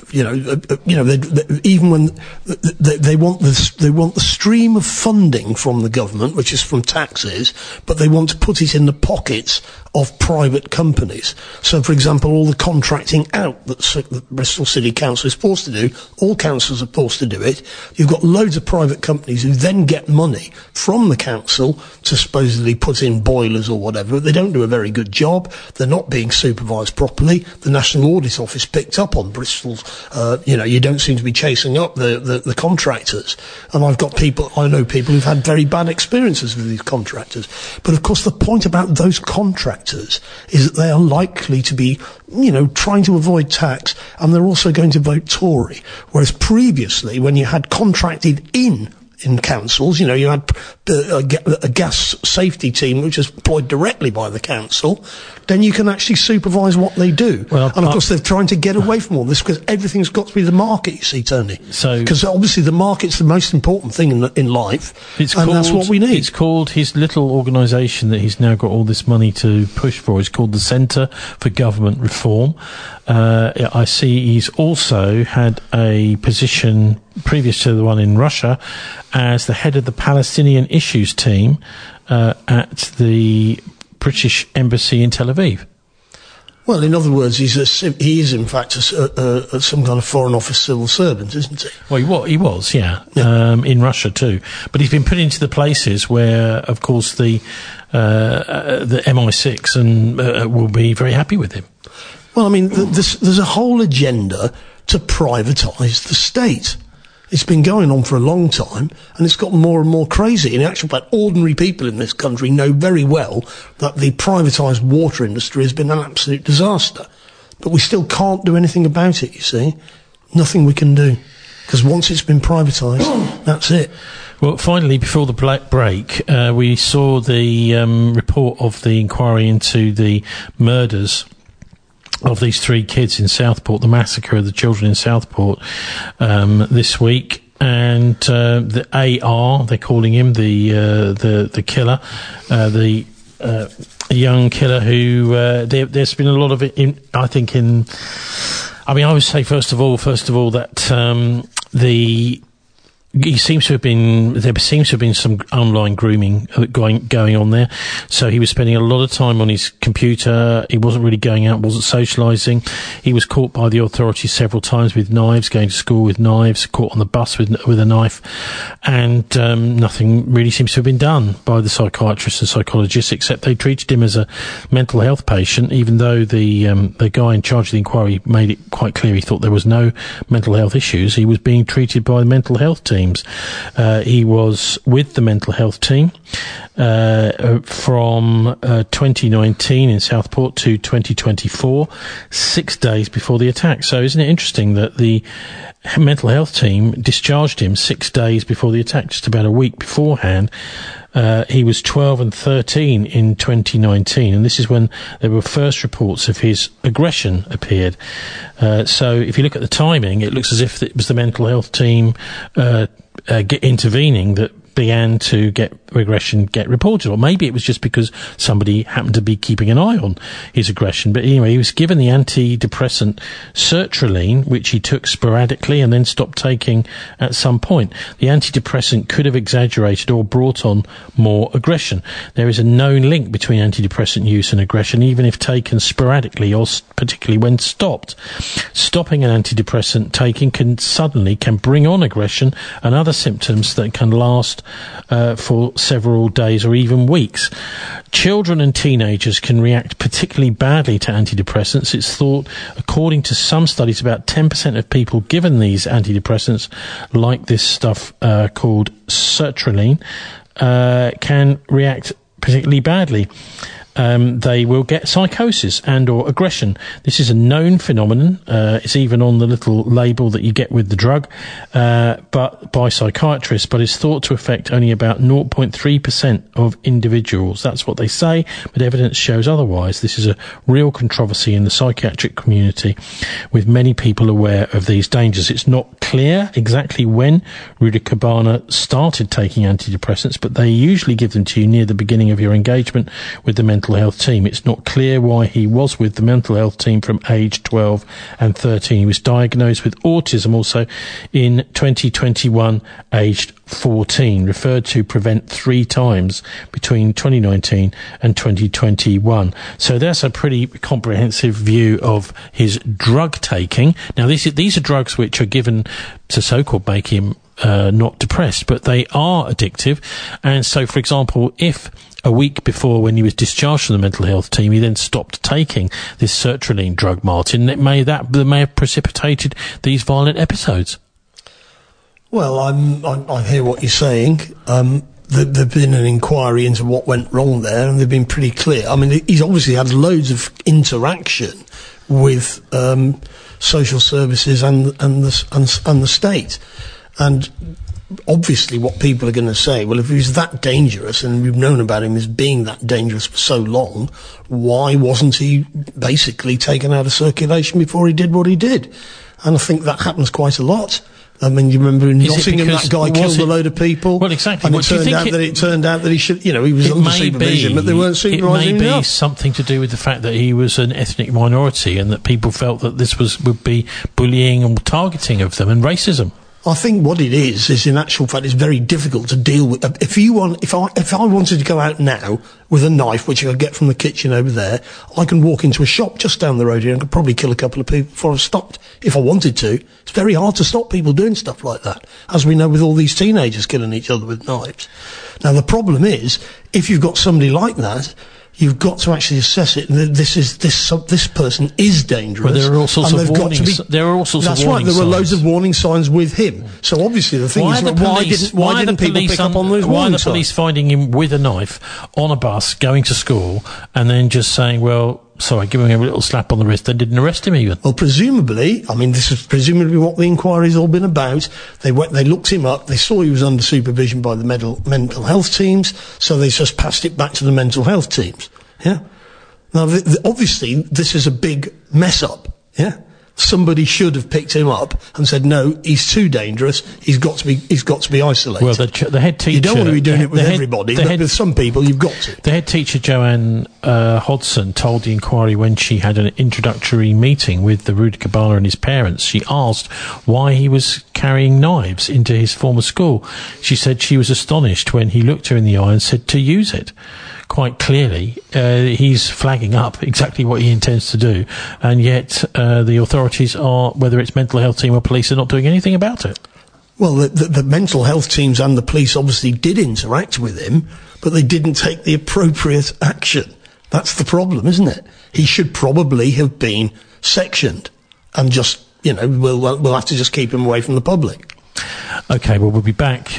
Speaker 5: even when they want the stream of funding from the government, which is from taxes, but they want to put it in the pockets of private companies. So, for example, all the contracting out that Bristol City Council is supposed to do, all councils are supposed to do it. You've got loads of private companies who then get money from the council to supposedly put in boilers or whatever, but they don't do a very good job. They're not being supervised properly. The National Audit Office picked up on Bristol's, you don't seem to be chasing up the contractors. And I know people who've had very bad experiences with these contractors. But of course the point about those contractors is that they are likely to be, trying to avoid tax, and they're also going to vote Tory. Whereas previously, when you had contracted in in councils. You know, you had a gas safety team which is employed directly by the council. Then you can actually supervise what they do. Well, and of course they're trying to get away from all this because everything's got to be the market, you see, Tony. Because obviously the market's the most important thing in life, that's what we need.
Speaker 3: It's called, his little organisation that he's now got all this money to push for, is called the Centre for Government Reform. I see he's also had a position previous to the one in Russia as the head of the Palestinian Issues team at the British Embassy in Tel Aviv.
Speaker 5: Well, in other words, he is in fact some kind of Foreign Office civil servant, isn't he?
Speaker 3: Well, he was, yeah. In Russia too. But he's been put into the places where, of course, the MI6 and will be very happy with him.
Speaker 5: Well, I mean, there's a whole agenda to privatise the state. It's been going on for a long time, and it's gotten more and more crazy. In actual fact, ordinary people in this country know very well that the privatised water industry has been an absolute disaster. But we still can't do anything about it, you see. Nothing we can do. Because once it's been privatised, that's it.
Speaker 3: Well, finally, before the break, we saw the report of the inquiry into the murders of these 3 kids in Southport, the massacre of the children in Southport this week, and the AR, they're calling him the killer, the young killer who there's been a lot of it in. I would say first of all that there seems to have been some online grooming going on there. So he was spending a lot of time on his computer. He wasn't really going out, wasn't socialising. He was caught by the authorities several times with knives, going to school with knives, caught on the bus with a knife, and nothing really seems to have been done by the psychiatrists and psychologists, except they treated him as a mental health patient, even though the guy in charge of the inquiry made it quite clear he thought there was no mental health issues. He was being treated by the mental health team. He was with the mental health team from 2019 in Southport to 2024, 6 days before the attack. So isn't it interesting that the mental health team discharged him 6 days before the attack, just about a week beforehand. He was 12 and 13 in 2019, and this is when there were first reports of his aggression appeared. So if you look at the timing, it looks as if it was the mental health team intervening that began to get reported, or maybe it was just because somebody happened to be keeping an eye on his aggression. But anyway, he was given the antidepressant sertraline, which he took sporadically and then stopped taking at some point. The antidepressant could have exaggerated or brought on more aggression. There is a known link between antidepressant use and aggression, even if taken sporadically or particularly when stopped. Stopping an antidepressant taking can bring on aggression and other symptoms that can last for several days or even weeks. Children and teenagers can react particularly badly to antidepressants. It's thought, according to some studies, about 10% of people given these antidepressants, like this stuff called sertraline, can react particularly badly. They will get psychosis and or aggression. This is a known phenomenon. It's even on the little label that you get with the drug, but by psychiatrists, but it's thought to affect only about 0.3% of individuals. That's what they say, but evidence shows otherwise. This is a real controversy in the psychiatric community, with many people aware of these dangers. It's not clear exactly when Rudy Cabana started taking antidepressants, but they usually give them to you near the beginning of your engagement with the mental health team. It's not clear why he was with the mental health team from age 12 and 13. He was diagnosed with autism also in 2021, aged 14, referred to prevent 3 times between 2019 and 2021. So that's a pretty comprehensive view of his drug taking. Now, these are drugs which are given to so-called make him not depressed, but they are addictive. And so, for example, if a week before, when he was discharged from the mental health team, he then stopped taking this sertraline drug, Martin, that may have precipitated these violent episodes.
Speaker 5: Well, I hear what you're saying. There's been an inquiry into what went wrong there, and they've been pretty clear. I mean, he's obviously had loads of interaction with social services and the state, and obviously what people are going to say, well, if he was that dangerous and we've known about him as being that dangerous for so long, why wasn't he basically taken out of circulation before he did what he did? And I think that happens quite a lot. I mean, you remember in Nottingham, that guy killed a load of people.
Speaker 3: Well, exactly.
Speaker 5: And it turned out that he should, he was under supervision, but they weren't supervising enough.
Speaker 3: It may be something to do with the fact that he was an ethnic minority and that people felt that this would be bullying and targeting of them and racism.
Speaker 5: I think what it is in actual fact, it's very difficult to deal with. If I wanted to go out now with a knife, which I could get from the kitchen over there, I can walk into a shop just down the road here and could probably kill a couple of people before I stopped, if I wanted to. It's very hard to stop people doing stuff like that, as we know with all these teenagers killing each other with knives. Now, the problem is, if you've got somebody like that, you've got to actually assess it. This person is dangerous.
Speaker 3: Well, there are all sorts of warnings.
Speaker 5: That's right. There were loads of warning signs with him. So obviously the thing is, why didn't people pick up on those warning signs?
Speaker 3: Why are the police finding him with a knife on a bus going to school and then just saying, well, sorry, giving him a little slap on the wrist? They didn't arrest him even.
Speaker 5: Well, presumably, I mean, this is presumably what the inquiry's all been about. They looked him up. They saw he was under supervision by the mental health teams, so they just passed it back to the mental health teams. Yeah. Now, obviously, this is a big mess up. Yeah. Somebody should have picked him up and said, no, he's too dangerous. He's got to be isolated.
Speaker 3: Well, the head teacher.
Speaker 5: You don't want to be doing it with everybody, but with some people, you've got to.
Speaker 3: The head teacher, Joanne Hodson, told the inquiry when she had an introductory meeting with the Rudi Kabala and his parents. She asked why he was carrying knives into his former school. She said she was astonished when he looked her in the eye and said to use it. Quite clearly, he's flagging up exactly what he intends to do, and yet the authorities are, whether it's mental health team or police, are not doing anything about it.
Speaker 5: Well, the mental health teams and the police obviously did interact with him, but they didn't take the appropriate action. That's the problem, isn't it? He should probably have been sectioned, and just, we'll have to just keep him away from the public.
Speaker 3: Okay, well, we'll be back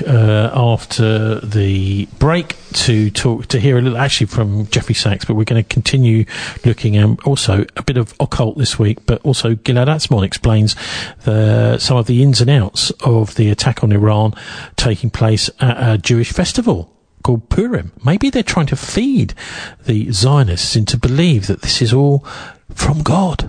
Speaker 3: after the break to hear a little actually from Jeffrey Sachs, but we're going to continue looking at also a bit of occult this week, but also Gilad Atzmon explains some of the ins and outs of the attack on Iran taking place at a Jewish festival called Purim. Maybe they're trying to feed the Zionists into believe that this is all from God.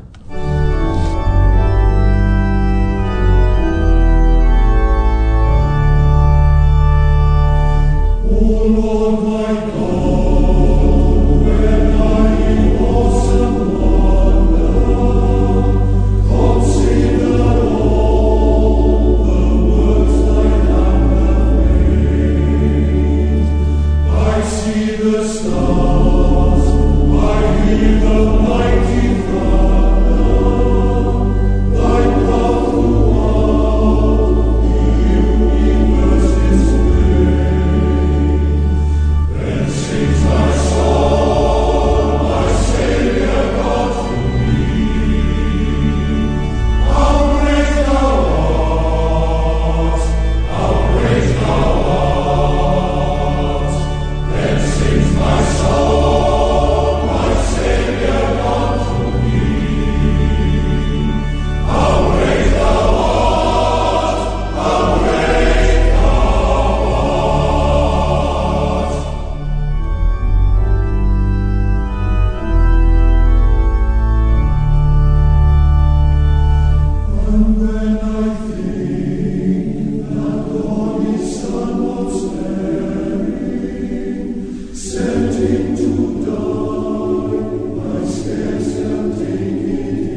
Speaker 1: O Lord my God, when I in awesome wonder consider all the works thy hand hath made, I see the stars, I hear the mighty thunder, thy power throughout the universe displayed. Sings thy song, my Saviour God to me. How great thou art, how great thou art. Then sings my song, my Saviour God to me. How great thou art, how great thou art. And when I think that God his Son was bearing, sent him to die, I scarce can take it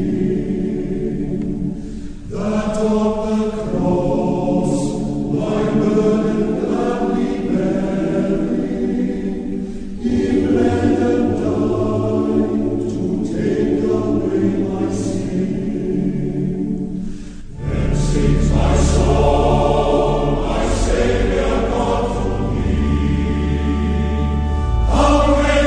Speaker 1: in, that on the cross my burden gladly bearing, he bled and died to take away my sin. Then sings my soul, my Saviour God to me. How great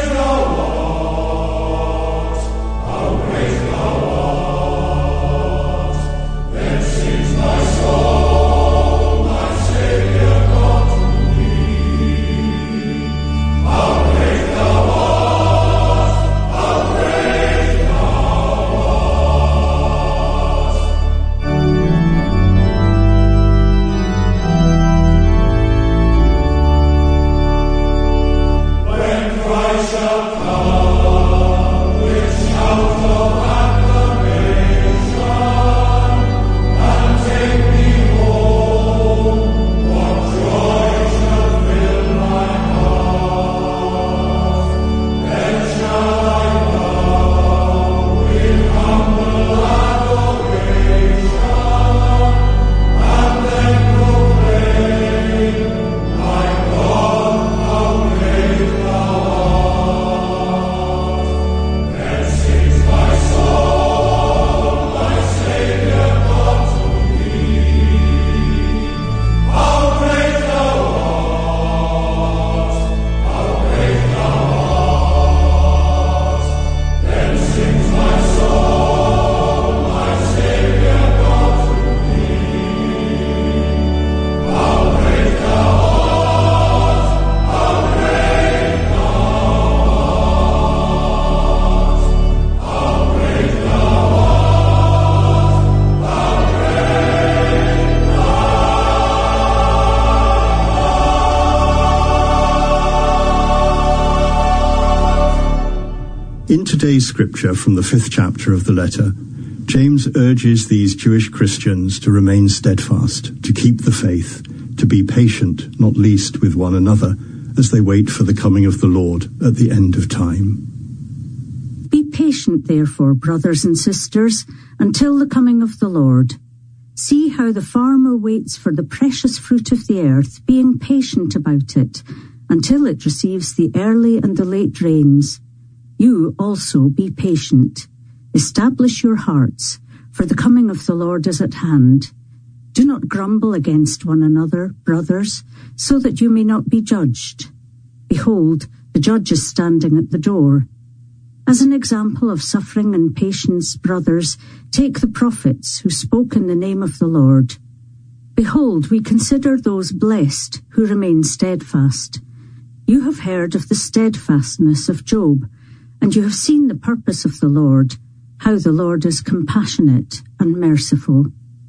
Speaker 2: In today's scripture from the 5th chapter of the letter, James urges these Jewish Christians to remain steadfast, to keep the faith, to be patient, not least with one another, as they wait for the coming of the Lord at the end of time.
Speaker 6: Be patient, therefore, brothers and sisters, until the coming of the Lord. See how the farmer waits for the precious fruit of the earth, being patient about it, until it receives the early and the late rains. You also be patient. Establish your hearts, for the coming of the Lord is at hand. Do not grumble against one another, brothers, so that you may not be judged. Behold, the judge is standing at the door. As an example of suffering and patience, brothers, take the prophets who spoke in the name of the Lord. Behold, we consider those blessed who remain steadfast. You have heard of the steadfastness of Job, and you have seen the purpose of the Lord, how the Lord is compassionate and merciful.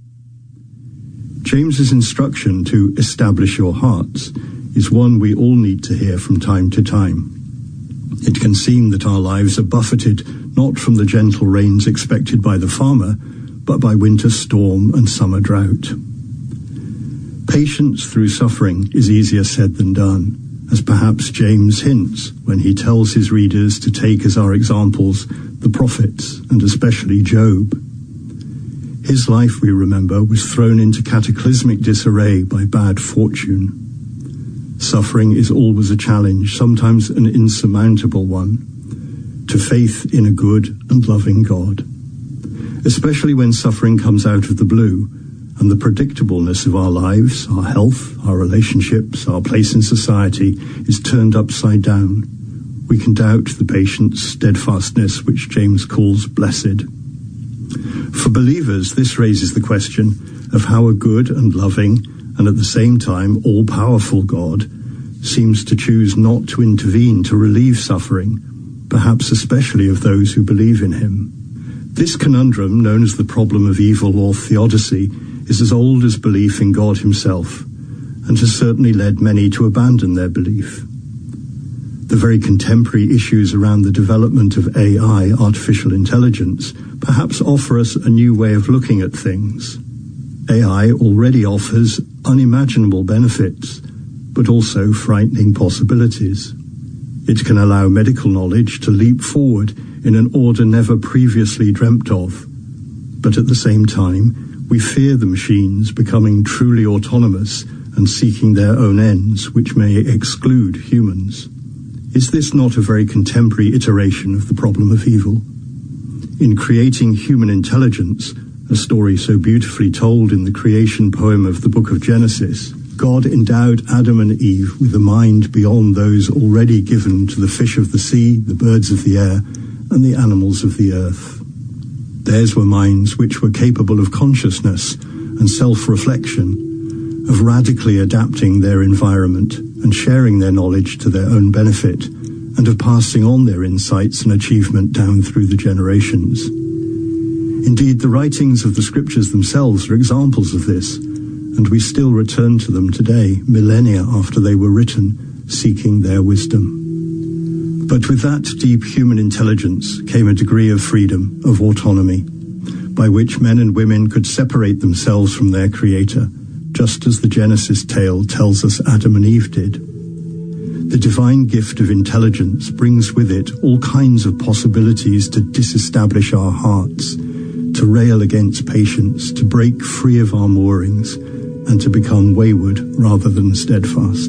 Speaker 2: James's instruction to establish your hearts is one we all need to hear from time to time. It can seem that our lives are buffeted not from the gentle rains expected by the farmer, but by winter storm and summer drought. Patience through suffering is easier said than done, as perhaps James hints when he tells his readers to take as our examples the prophets, and especially Job. His life, we remember, was thrown into cataclysmic disarray by bad fortune. Suffering is always a challenge, sometimes an insurmountable one, to faith in a good and loving God, especially when suffering comes out of the blue and the predictableness of our lives, our health, our relationships, our place in society is turned upside down. We can doubt the patience, steadfastness which James calls blessed. For believers, this raises the question of how a good and loving and at the same time all-powerful God seems to choose not to intervene to relieve suffering, perhaps especially of those who believe in him. This conundrum, known as the problem of evil or theodicy, is as old as belief in God himself, and has certainly led many to abandon their belief. The very contemporary issues around the development of AI, artificial intelligence, perhaps offer us a new way of looking at things. AI already offers unimaginable benefits, but also frightening possibilities. It can allow medical knowledge to leap forward in an order never previously dreamt of. But at the same time, we fear the machines becoming truly autonomous and seeking their own ends, which may exclude humans. Is this not a very contemporary iteration of the problem of evil? In creating human intelligence, a story so beautifully told in the creation poem of the book of Genesis, God endowed Adam and Eve with a mind beyond those already given to the fish of the sea, the birds of the air, and the animals of the earth. Theirs were minds which were capable of consciousness and self-reflection, of radically adapting their environment and sharing their knowledge to their own benefit, and of passing on their insights and achievement down through the generations. Indeed, the writings of the scriptures themselves are examples of this, and we still return to them today, millennia after they were written, seeking their wisdom. But with that deep human intelligence came a degree of freedom, of autonomy, by which men and women could separate themselves from their Creator, just as the Genesis tale tells us Adam and Eve did. The divine gift of intelligence brings with it all kinds of possibilities to disestablish our hearts, to rail against patience, to break free of our moorings, and to become wayward rather than steadfast.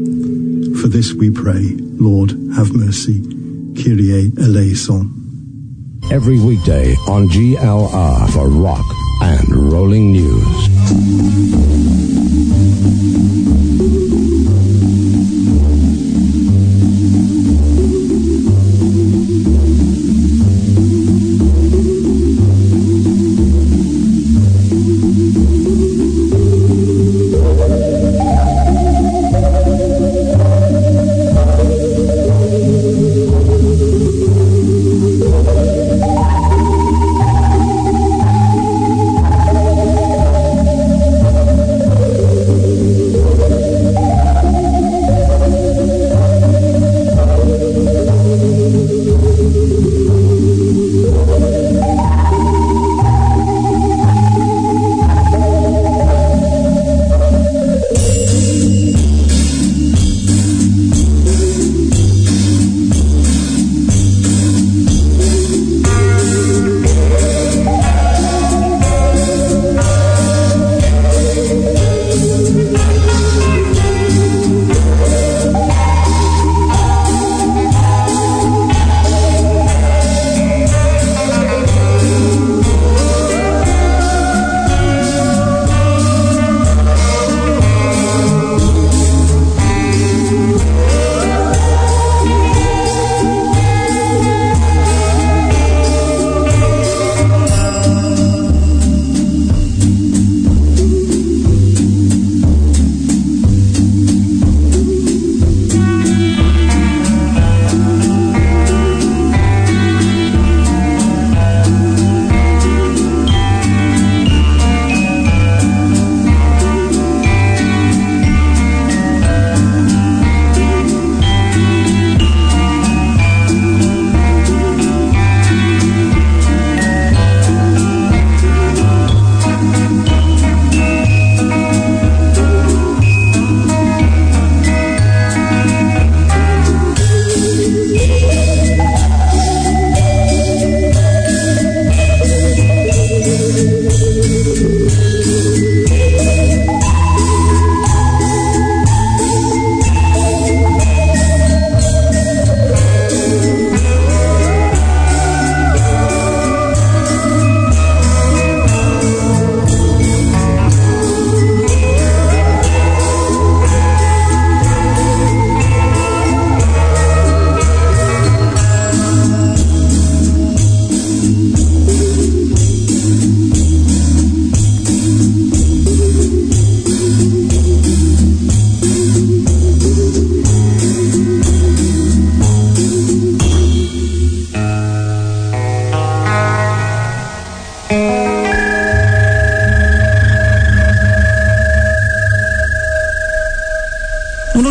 Speaker 2: For this we pray, Lord, have mercy. Kyrie eleison.
Speaker 23: Every weekday on GLR for rock and rolling news.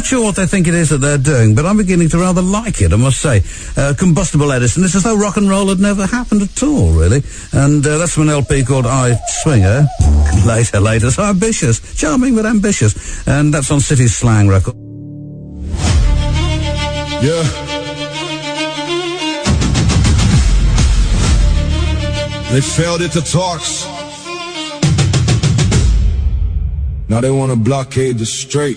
Speaker 7: sure what they think it is that they're doing, but I'm beginning to rather like it, I must say. Combustible Edison. It's as though rock and roll had never happened at all, really. And that's from an LP called I Swinger. Later. So ambitious. Charming, but ambitious. And that's on City Slang record.
Speaker 1: Yeah. They failed at the talks. Now they want to blockade the strait.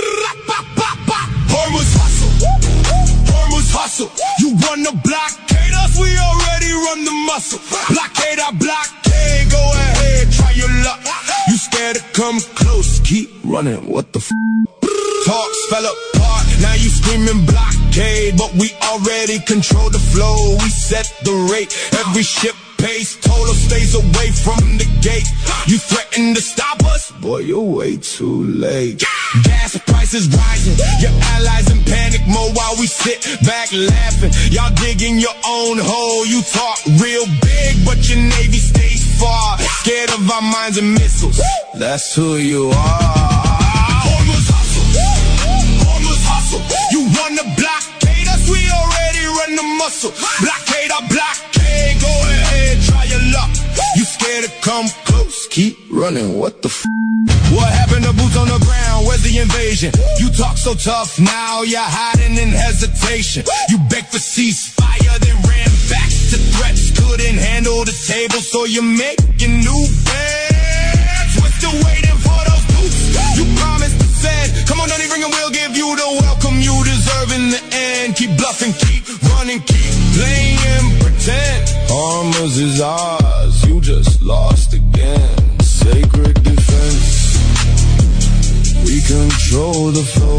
Speaker 1: Farmers hustle. You wanna blockade us? We already run the muscle. Blockade our blockade. Go ahead, try your luck. You scared to come close? Keep running. What the f? Talks fell apart. Now you screaming blockade, but we already control the flow. We set the rate. Every ship pace. Total stays away from the gate. You threaten to stop us? Boy, you're way too late. Gas prices rising. Your allies in panic mode while we sit back laughing. Y'all digging your own hole. You talk real big, but your Navy stays far. Scared of our mines and missiles. That's who you are. Farmers hustle. You wanna blockade us? We already run the muscle. Blockade our blockade. Go ahead, try your luck. You scared to come close? Keep running. What the f? What happened to boots on the ground? Where's the invasion? You talk so tough, now you're hiding in hesitation. You begged for ceasefire, then ran back to threats. Couldn't handle the table, so you're making new bets. We're still waiting for those boots. You promised and said, come on, Donnie, bring 'em, we'll give you the welcome you deserve in the end. Keep bluffing, keep running, keep playing, pretend. Armors is ours, you just lost again. Sacred defense. We control the flow.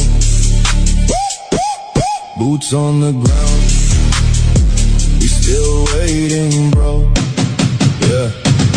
Speaker 1: Boots on the ground. We still waiting, bro. Yeah.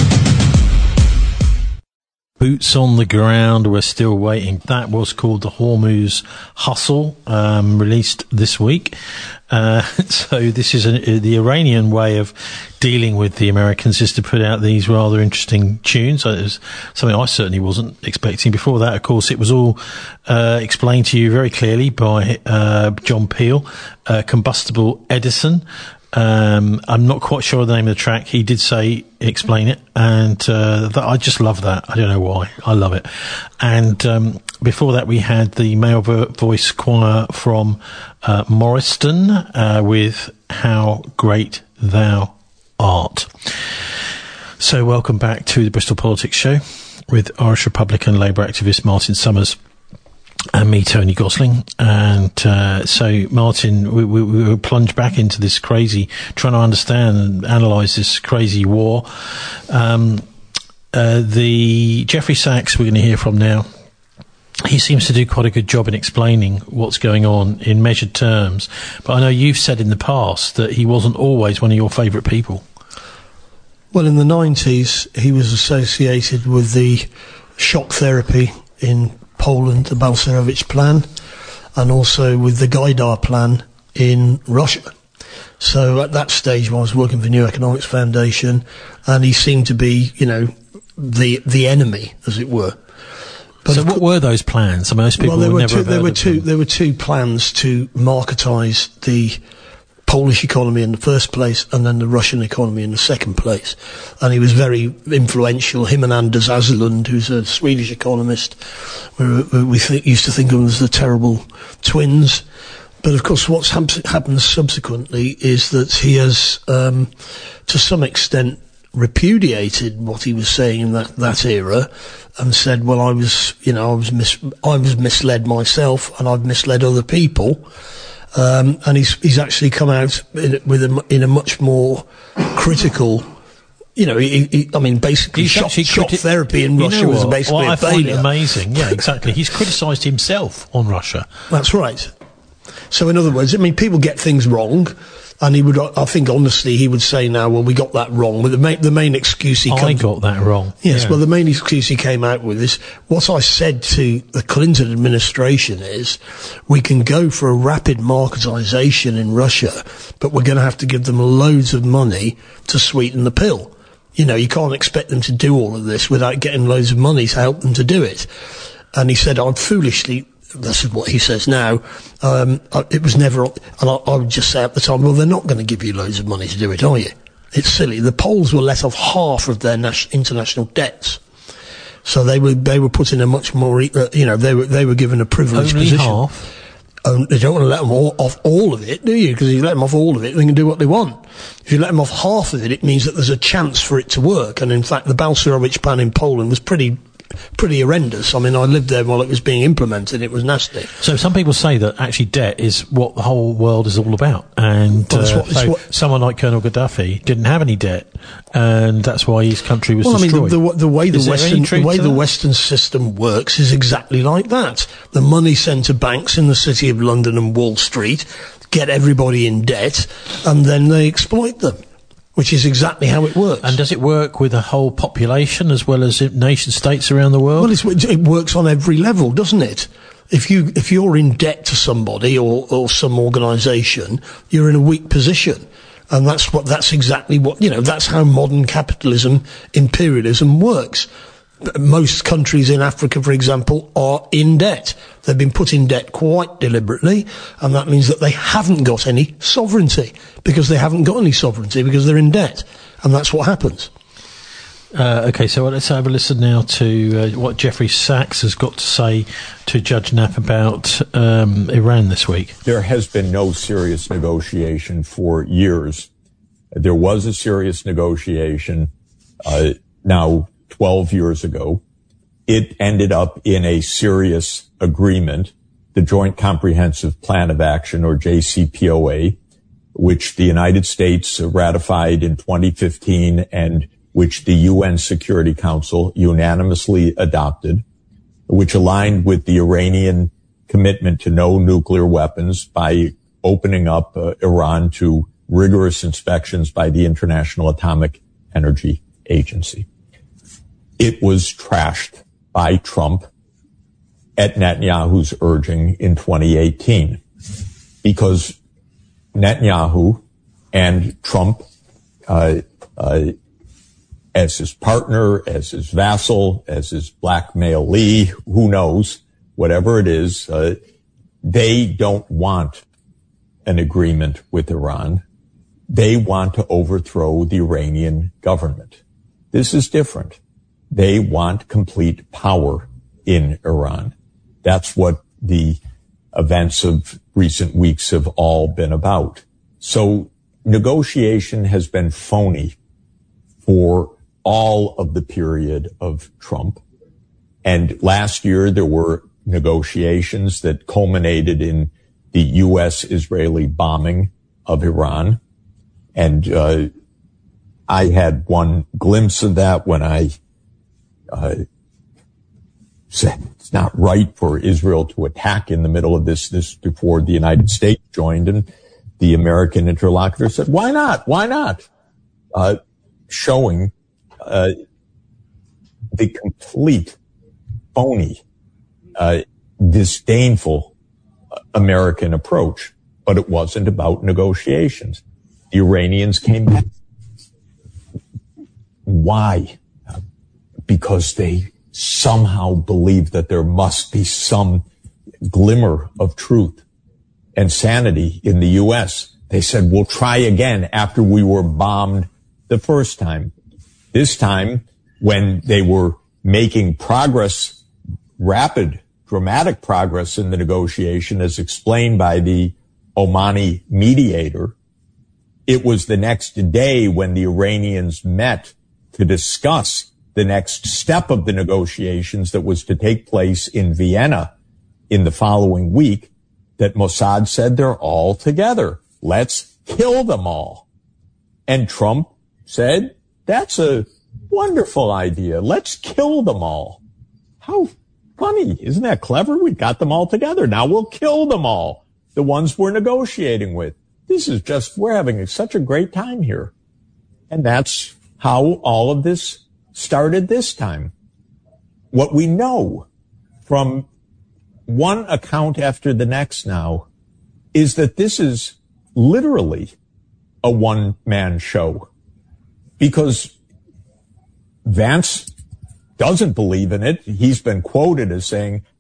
Speaker 3: Boots on the ground, we're still waiting. That was called the Hormuz Hustle, released this week. So this is the Iranian way of dealing with the Americans, is to put out these rather interesting tunes. So it was something I certainly wasn't expecting. Before that, of course, it was all explained to you very clearly by John Peel, Combustible Edison. I'm not quite sure of the name of the track. He did explain it, and I just love that. I don't know why. I love it. And before that, we had the male voice choir from Morriston with How Great Thou Art. So welcome back to the Bristol Politics Show with Irish Republican Labour activist Martin Summers and me, Tony Gosling. And so, Martin, we will plunge back into this crazy, trying to understand and analyse this crazy war. The Jeffrey Sachs we're going to hear from now, he seems to do quite a good job in explaining what's going on in measured terms. But I know you've said in the past that he wasn't always one of your favourite people.
Speaker 5: Well, in the 90s, he was associated with the shock therapy in Poland, the Balcerowicz plan, and also with the Gaidar plan in Russia. So at that stage, I was working for New Economics Foundation, and he seemed to be, the enemy, as it were. But
Speaker 3: so what were those plans? Most people would never have heard of them.
Speaker 5: There were two plans to marketise the Polish economy in the first place, and then the Russian economy in the second place. And he was very influential. Him and Anders Åslund, who's a Swedish economist, we used to think of them as the terrible twins. But of course, what's happened subsequently is that he has, to some extent, repudiated what he was saying in that era, and said, "Well, I was misled myself, and I've misled other people." And he's actually come out in a much more critical. Basically, shock therapy in Russia was basically a failure.
Speaker 3: I find it amazing. Yeah, exactly. He's criticised himself on Russia.
Speaker 5: That's right. So, in other words, people get things wrong, and he would, I think, honestly, he would say now, well, we got that wrong. But the main excuse
Speaker 3: I got that wrong.
Speaker 5: Yes,
Speaker 3: yeah.
Speaker 5: Well, the main excuse he came out with is, what I said to the Clinton administration is, we can go for a rapid marketisation in Russia, but we're going to have to give them loads of money to sweeten the pill. You can't expect them to do all of this without getting loads of money to help them to do it. And he said, I'd foolishly this is what he says now, it was never, and I would just say at the time, well, they're not going to give you loads of money to do it, are you? It's silly. The Poles were let off half of their international debts. So they were put in a much more, they were given a privileged position.
Speaker 3: Half?
Speaker 5: They don't want to let them off all of it, do you? Because if you let them off all of it, they can do what they want. If you let them off half of it, it means that there's a chance for it to work. And in fact, the Balcerowicz plan in Poland was pretty horrendous. I mean, I lived there while it was being implemented. It was nasty.
Speaker 3: So some people say that actually debt is what the whole world is all about. And someone like Colonel Gaddafi didn't have any debt, and that's why his country was destroyed.
Speaker 5: I mean, the way the Western system works is exactly like that. The money centre banks in the City of London and Wall Street get everybody in debt, and then they exploit them. Which is exactly how it works.
Speaker 3: And does it work with a whole population as well as nation states around the world?
Speaker 5: Well, it works on every level, doesn't it? If you're in debt to somebody or some organisation, you're in a weak position. And that's exactly what, that's how modern capitalism, imperialism works. Most countries in Africa, for example, are in debt. They've been put in debt quite deliberately, and that means that they haven't got any sovereignty, because they're in debt. And that's what happens.
Speaker 3: Okay, so let's have a listen now to what Jeffrey Sachs has got to say to Judge Knapp about Iran this week.
Speaker 8: There has been no serious negotiation for years. There was a serious negotiation now 12 years ago. It ended up in a serious agreement, the Joint Comprehensive Plan of Action, or JCPOA, which the United States ratified in 2015 and which the UN Security Council unanimously adopted, which aligned with the Iranian commitment to no nuclear weapons by opening up Iran to rigorous inspections by the International Atomic Energy Agency. It was trashed by Trump at Netanyahu's urging in 2018, because Netanyahu and Trump, as his partner, as his vassal, as his blackmailee, who knows, whatever it is, they don't want an agreement with Iran. They want to overthrow the Iranian government. This is different. They want complete power in Iran. That's what the events of recent weeks have all been about. So negotiation has been phony for all of the period of Trump. And last year there were negotiations that culminated in the U.S.-Israeli bombing of Iran. And I had one glimpse of that when I said it's not right for Israel to attack in the middle of this before the United States joined, and the American interlocutor said, why not? Why not? Showing the complete phony, disdainful American approach. But it wasn't about negotiations. The Iranians came back. Why? Because they somehow believe that there must be some glimmer of truth and sanity in the U.S. They said, we'll try again after we were bombed the first time. This time, when they were making progress, rapid, dramatic progress in the negotiation, as explained by the Omani mediator, it was the next day when the Iranians met to discuss the next step of the negotiations that was to take place in Vienna in the following week that Mossad said they're all together. Let's kill them all. And Trump said, that's a wonderful idea. Let's kill them all. How funny. Isn't that clever? We got them all together. Now we'll kill them all. The ones we're negotiating with. This is just, we're having such a great time here. And that's how all of this started this time. What we know from one account after the next now is that this is literally a one-man show, because Vance doesn't believe in it. He's been quoted as saying,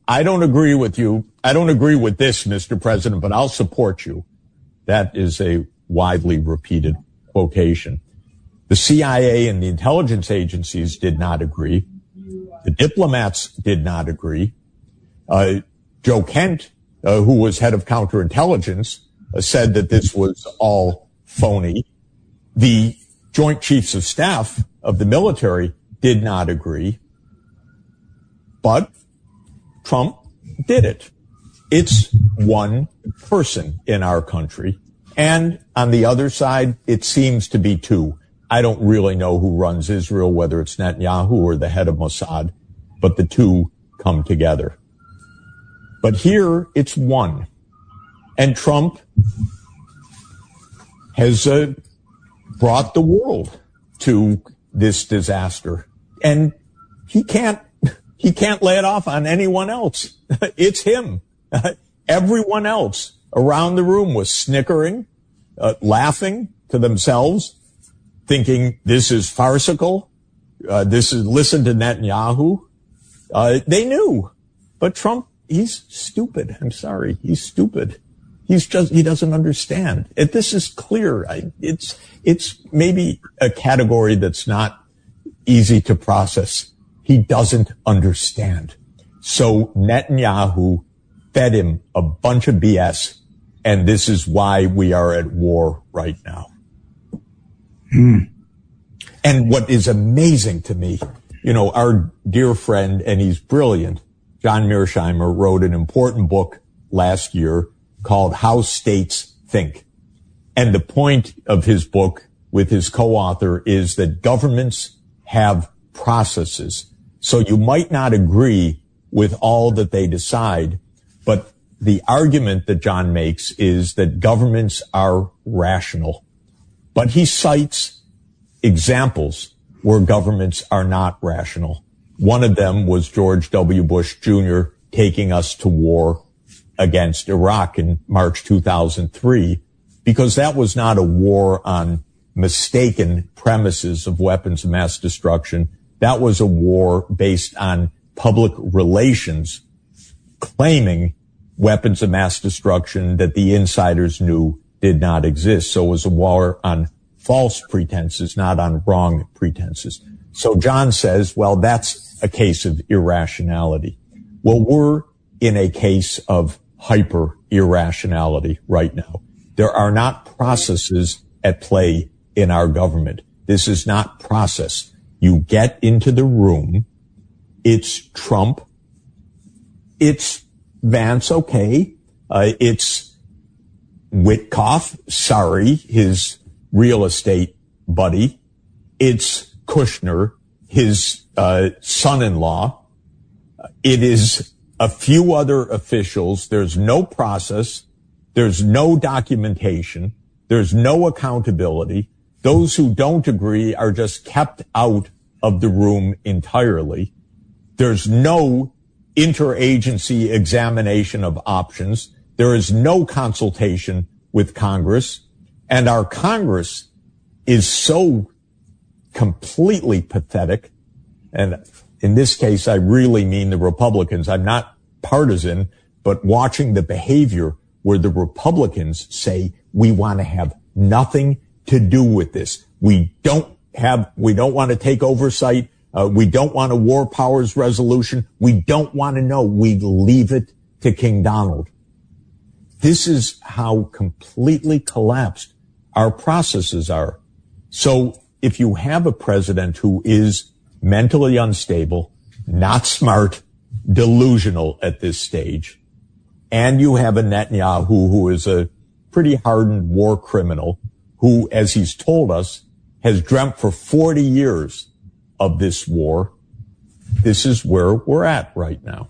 Speaker 8: I don't agree with you. I don't agree with this, Mr. President, but I'll support you. That is a widely repeated quotation. The CIA and the intelligence agencies did not agree. The diplomats did not agree. Joe Kent, who was head of counterintelligence, said that this was all phony. The Joint Chiefs of Staff of the military did not agree. But Trump did it. It's one person in our country. And on the other side, it seems to be two. I don't really know who runs Israel, whether it's Netanyahu or the head of Mossad, but the two come together. But here, it's one. And Trump has brought the world to this disaster. And he can't lay it off on anyone else. It's him. Everyone else around the room was snickering, laughing to themselves, thinking this is farcical. Listen to Netanyahu. They knew. But Trump, he's stupid. I'm sorry. He's stupid. He doesn't understand. This is clear. It's maybe a category that's not easy to process. He doesn't understand. So Netanyahu fed him a bunch of BS, and this is why we are at war right now. And what is amazing to me, our dear friend, and he's brilliant, John Mearsheimer, wrote an important book last year called How States Think. And the point of his book with his co-author is that governments have processes. So you might not agree with all that they decide, but the argument that John makes is that governments are rational. But he cites examples where governments are not rational. One of them was George W. Bush Jr. taking us to war against Iraq in March 2003, because that was not a war on mistaken premises of weapons of mass destruction. That was a war based on public relations claiming weapons of mass destruction that the insiders knew did not exist. So it was a war on false pretenses, not on wrong pretenses. So John says, well, that's a case of irrationality. Well, we're in a case of hyper irrationality right now. There are not processes at play in our government. This is not process. You get into the room. It's Trump. It's Vance, okay. It's Witkoff, sorry, his real estate buddy. It's Kushner, his son-in-law. It is a few other officials. There's no process. There's no documentation. There's no accountability. Those who don't agree are just kept out of the room entirely. There's no interagency examination of options. There is no consultation with Congress. And our Congress is so completely pathetic. And in this case, I really mean the Republicans. I'm not partisan, but watching the behavior where the Republicans say, we want to have nothing to do with this. We don't want to take oversight. We don't want a war powers resolution. We don't want to know. We leave it to King Donald. This is how completely collapsed our processes are. So if you have a president who is mentally unstable, not smart, delusional at this stage, and you have a Netanyahu who is a pretty hardened war criminal who, as he's told us, has dreamt for 40 years of this war, this is where we're at right now.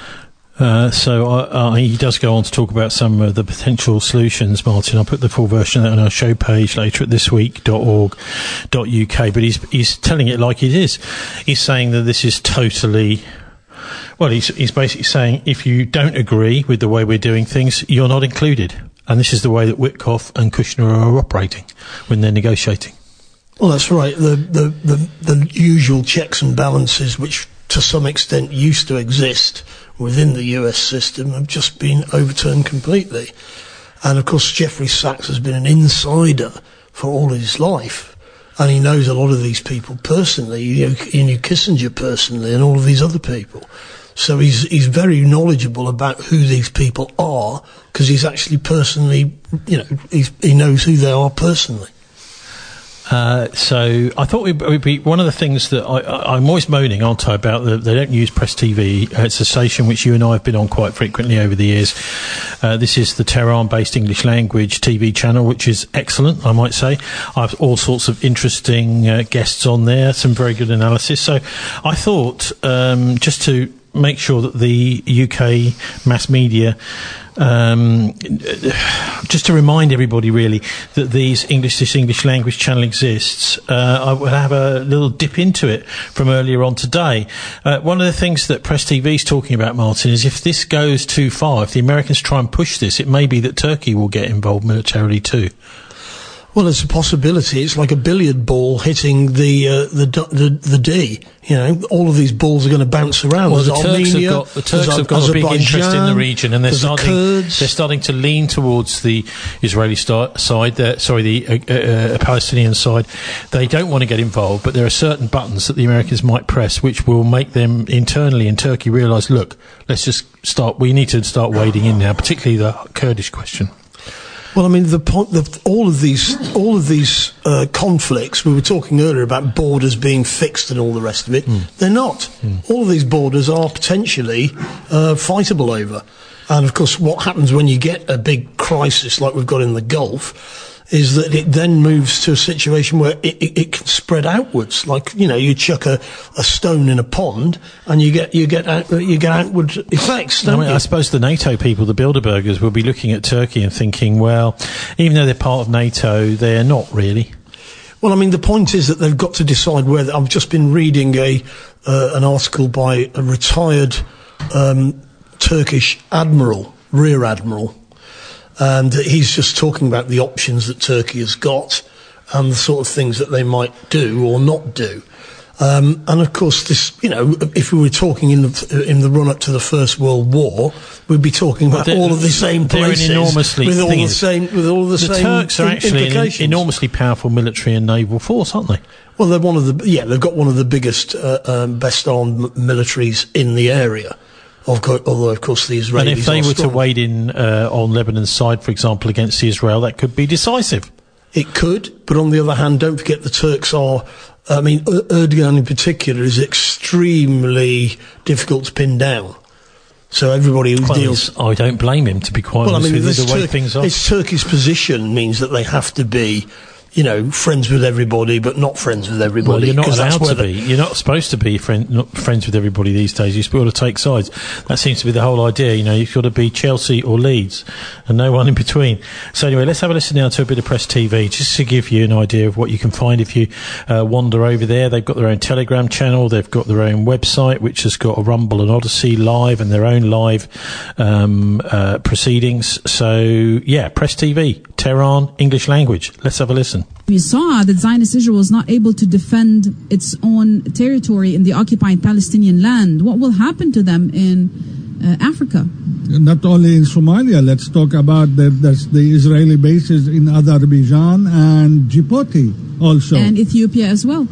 Speaker 3: So he does go on to talk about some of the potential solutions, Martin. I'll put the full version of that on our show page later at thisweek.org.uk. But he's telling it like it is. He's saying that this is totally... Well, he's basically saying if you don't agree with the way we're doing things, you're not included. And this is the way that Witkoff and Kushner are operating when they're negotiating.
Speaker 5: Well, that's right. The usual checks and balances, which to some extent used to exist within the US system have just been overturned completely. And of course, Jeffrey Sachs has been an insider for all his life, and he knows a lot of these people personally. He knew Kissinger personally, and all of these other people. So he's very knowledgeable about who these people are, because he's actually personally, he knows who they are personally.
Speaker 3: So I thought it would be one of the things that I'm always moaning, aren't I, about they don't use Press TV. It's a station which you and I have been on quite frequently over the years. This is the Tehran-based English language TV channel, which is excellent, I might say. I have all sorts of interesting guests on there, some very good analysis. So I thought, just to make sure that the UK mass media, just to remind everybody really that this English language channel exists, I will have a little dip into it from earlier on today. One of the things that Press TV is talking about, Martin, is if this goes too far, if the Americans try and push this, it may be that Turkey will get involved militarily too.
Speaker 5: Well, it's a possibility. It's like a billiard ball hitting the D. All of these balls are going to bounce around.
Speaker 3: Well, the Turks have got a big interest in the region, and they're starting to lean towards the Israeli side. The Palestinian side. They don't want to get involved, but there are certain buttons that the Americans might press, which will make them internally in Turkey realise, look, let's just start. We need to start wading in now, particularly the Kurdish question.
Speaker 5: Well, I mean, all of these conflicts, we were talking earlier about borders being fixed and all the rest of it. They're not. All of these borders are potentially fightable over. And of course, what happens when you get a big crisis like we've got in the Gulf is that it then moves to a situation where it can spread outwards. Like, you chuck a stone in a pond and you get outward effects, don't you?
Speaker 3: I suppose the NATO people, the Bilderbergers, will be looking at Turkey and thinking, well, even though they're part of NATO, they're not really.
Speaker 5: Well, I mean, the point is that they've got to decide whether. I've just been reading an article by a retired Turkish admiral, rear admiral, and he's just talking about the options that Turkey has got and the sort of things that they might do or not do. And of course, this, if we were talking in the run up to the First World War, we'd be talking about all of the same places with all the same. The
Speaker 3: Turks are actually an enormously powerful military and naval force, aren't they?
Speaker 5: Well, they've got one of the biggest, best armed militaries in the area. Although, of course, the Israelis.
Speaker 3: And if they were to wade in on Lebanon's side, for example, against Israel, that could be decisive.
Speaker 5: It could, but on the other hand, don't forget the Turks are. I mean, Erdogan in particular is extremely difficult to pin down. So everybody who deals.
Speaker 3: I don't blame him, to be quite honest with you, the way things are.
Speaker 5: It's Turkey's position means that they have to be, friends with everybody, but not friends with everybody.
Speaker 3: Well, you're not allowed to be. You're not supposed to be not friends with everybody these days. You're supposed to take sides. That seems to be the whole idea. You've got to be Chelsea or Leeds, and no one in between. So anyway, let's have a listen now to a bit of Press TV, just to give you an idea of what you can find if you wander over there. They've got their own Telegram channel. They've got their own website, which has got a Rumble and Odyssey live and their own live proceedings. So, yeah, Press TV, Tehran, English language. Let's have a listen.
Speaker 9: We saw that Zionist Israel was not able to defend its own territory in the occupied Palestinian land. What will happen to them in Africa?
Speaker 10: Not only in Somalia, let's talk about the Israeli bases in Azerbaijan and Djibouti also.
Speaker 9: And Ethiopia as well.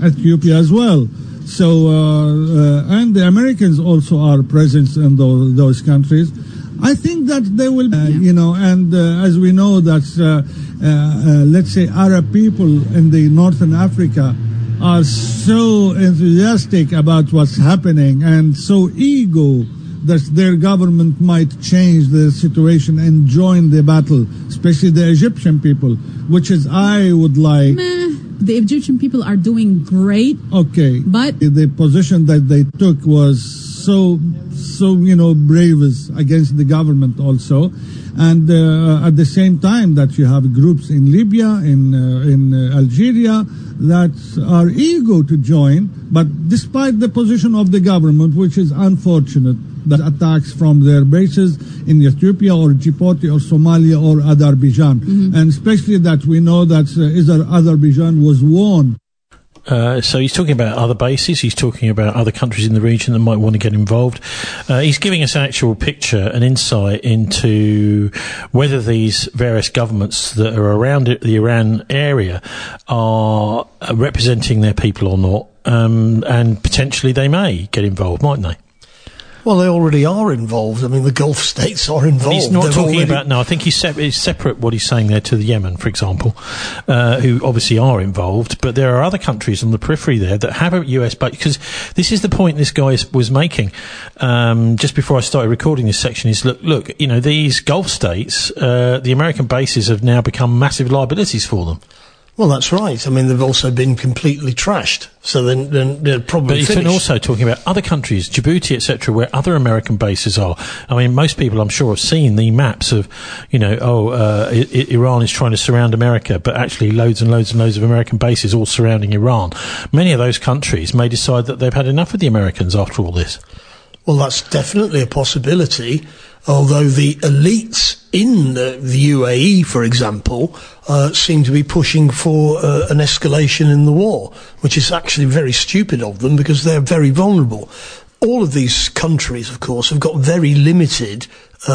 Speaker 10: So, and the Americans also are present in those countries. I think that they will, and as we know that, let's say, Arab people in the Northern Africa are so enthusiastic about what's happening and so eager that their government might change the situation and join the battle, especially the Egyptian people, which is I would like.
Speaker 9: The Egyptian people are doing great.
Speaker 10: Okay.
Speaker 9: But
Speaker 10: the position that they took was so brave against the government also. And at the same time that you have groups in Libya, in Algeria, that are eager to join, but despite the position of the government, which is unfortunate, that attacks from their bases in Ethiopia or Djibouti or Somalia or Azerbaijan. And especially that we know that Azerbaijan was warned.
Speaker 3: So he's talking about other bases. He's talking about other countries in the region that might want to get involved. He's giving us an actual picture, an insight into whether these various governments that are around the Iran area are representing their people or not, and potentially they may get involved, mightn't they?
Speaker 5: Well, they already are involved. I mean, the Gulf states are involved.
Speaker 3: And he's not talking about... No, I think he's separate what he's saying there to the Yemen, for example, who obviously are involved. But there are other countries on the periphery there that have a US base. Because this is the point this guy was making just before I started recording this section is, look, you know, these Gulf states, the American bases have now become massive liabilities for them.
Speaker 5: Well, that's right. I mean, they've also been completely trashed. So then they're probably
Speaker 3: But he's also talking about other countries, Djibouti, etc., where other American bases are. I mean, most people, I'm sure, have seen the maps of, you know, Iran is trying to surround America, but actually loads and loads and loads of American bases all surrounding Iran. Many of those countries may decide that they've had enough of the Americans after all this.
Speaker 5: Well, that's definitely a possibility, although the elites in the UAE, for example, seem to be pushing for an escalation in the war, which is actually very stupid of them because they're very vulnerable. All of these countries, of course, have got very limited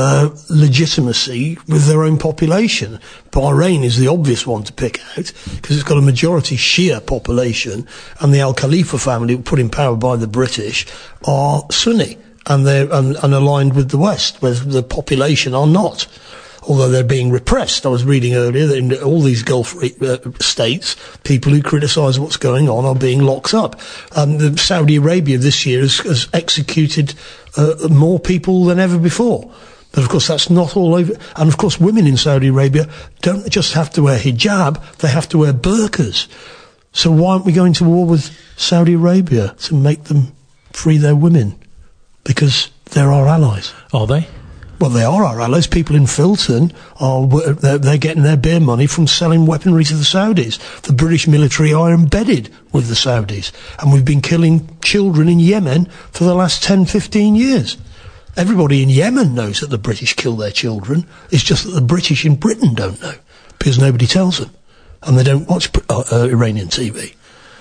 Speaker 5: legitimacy with their own population. Bahrain is the obvious one to pick out because it's got a majority Shia population, and the Al Khalifa family, put in power by the British, are Sunni and they're aligned with the West, where the population are not. Although they're being repressed. I was reading earlier that in all these Gulf states, people who criticise what's going on are being locked up. Saudi Arabia this year has executed more people than ever before. But of course that's not all over. And of course women in Saudi Arabia don't just have to wear hijab, they have to wear burqas. So why aren't we going to war with Saudi Arabia to make them free their women? Because they're our allies.
Speaker 3: Are they?
Speaker 5: Well, they are our allies. People in Filton they're getting their beer money from selling weaponry to the Saudis. The British military are embedded with the Saudis. And we've been killing children in Yemen for the last 10, 15 years. Everybody in Yemen knows that the British kill their children. It's just that the British in Britain don't know, because nobody tells them. And they don't watch Iranian TV.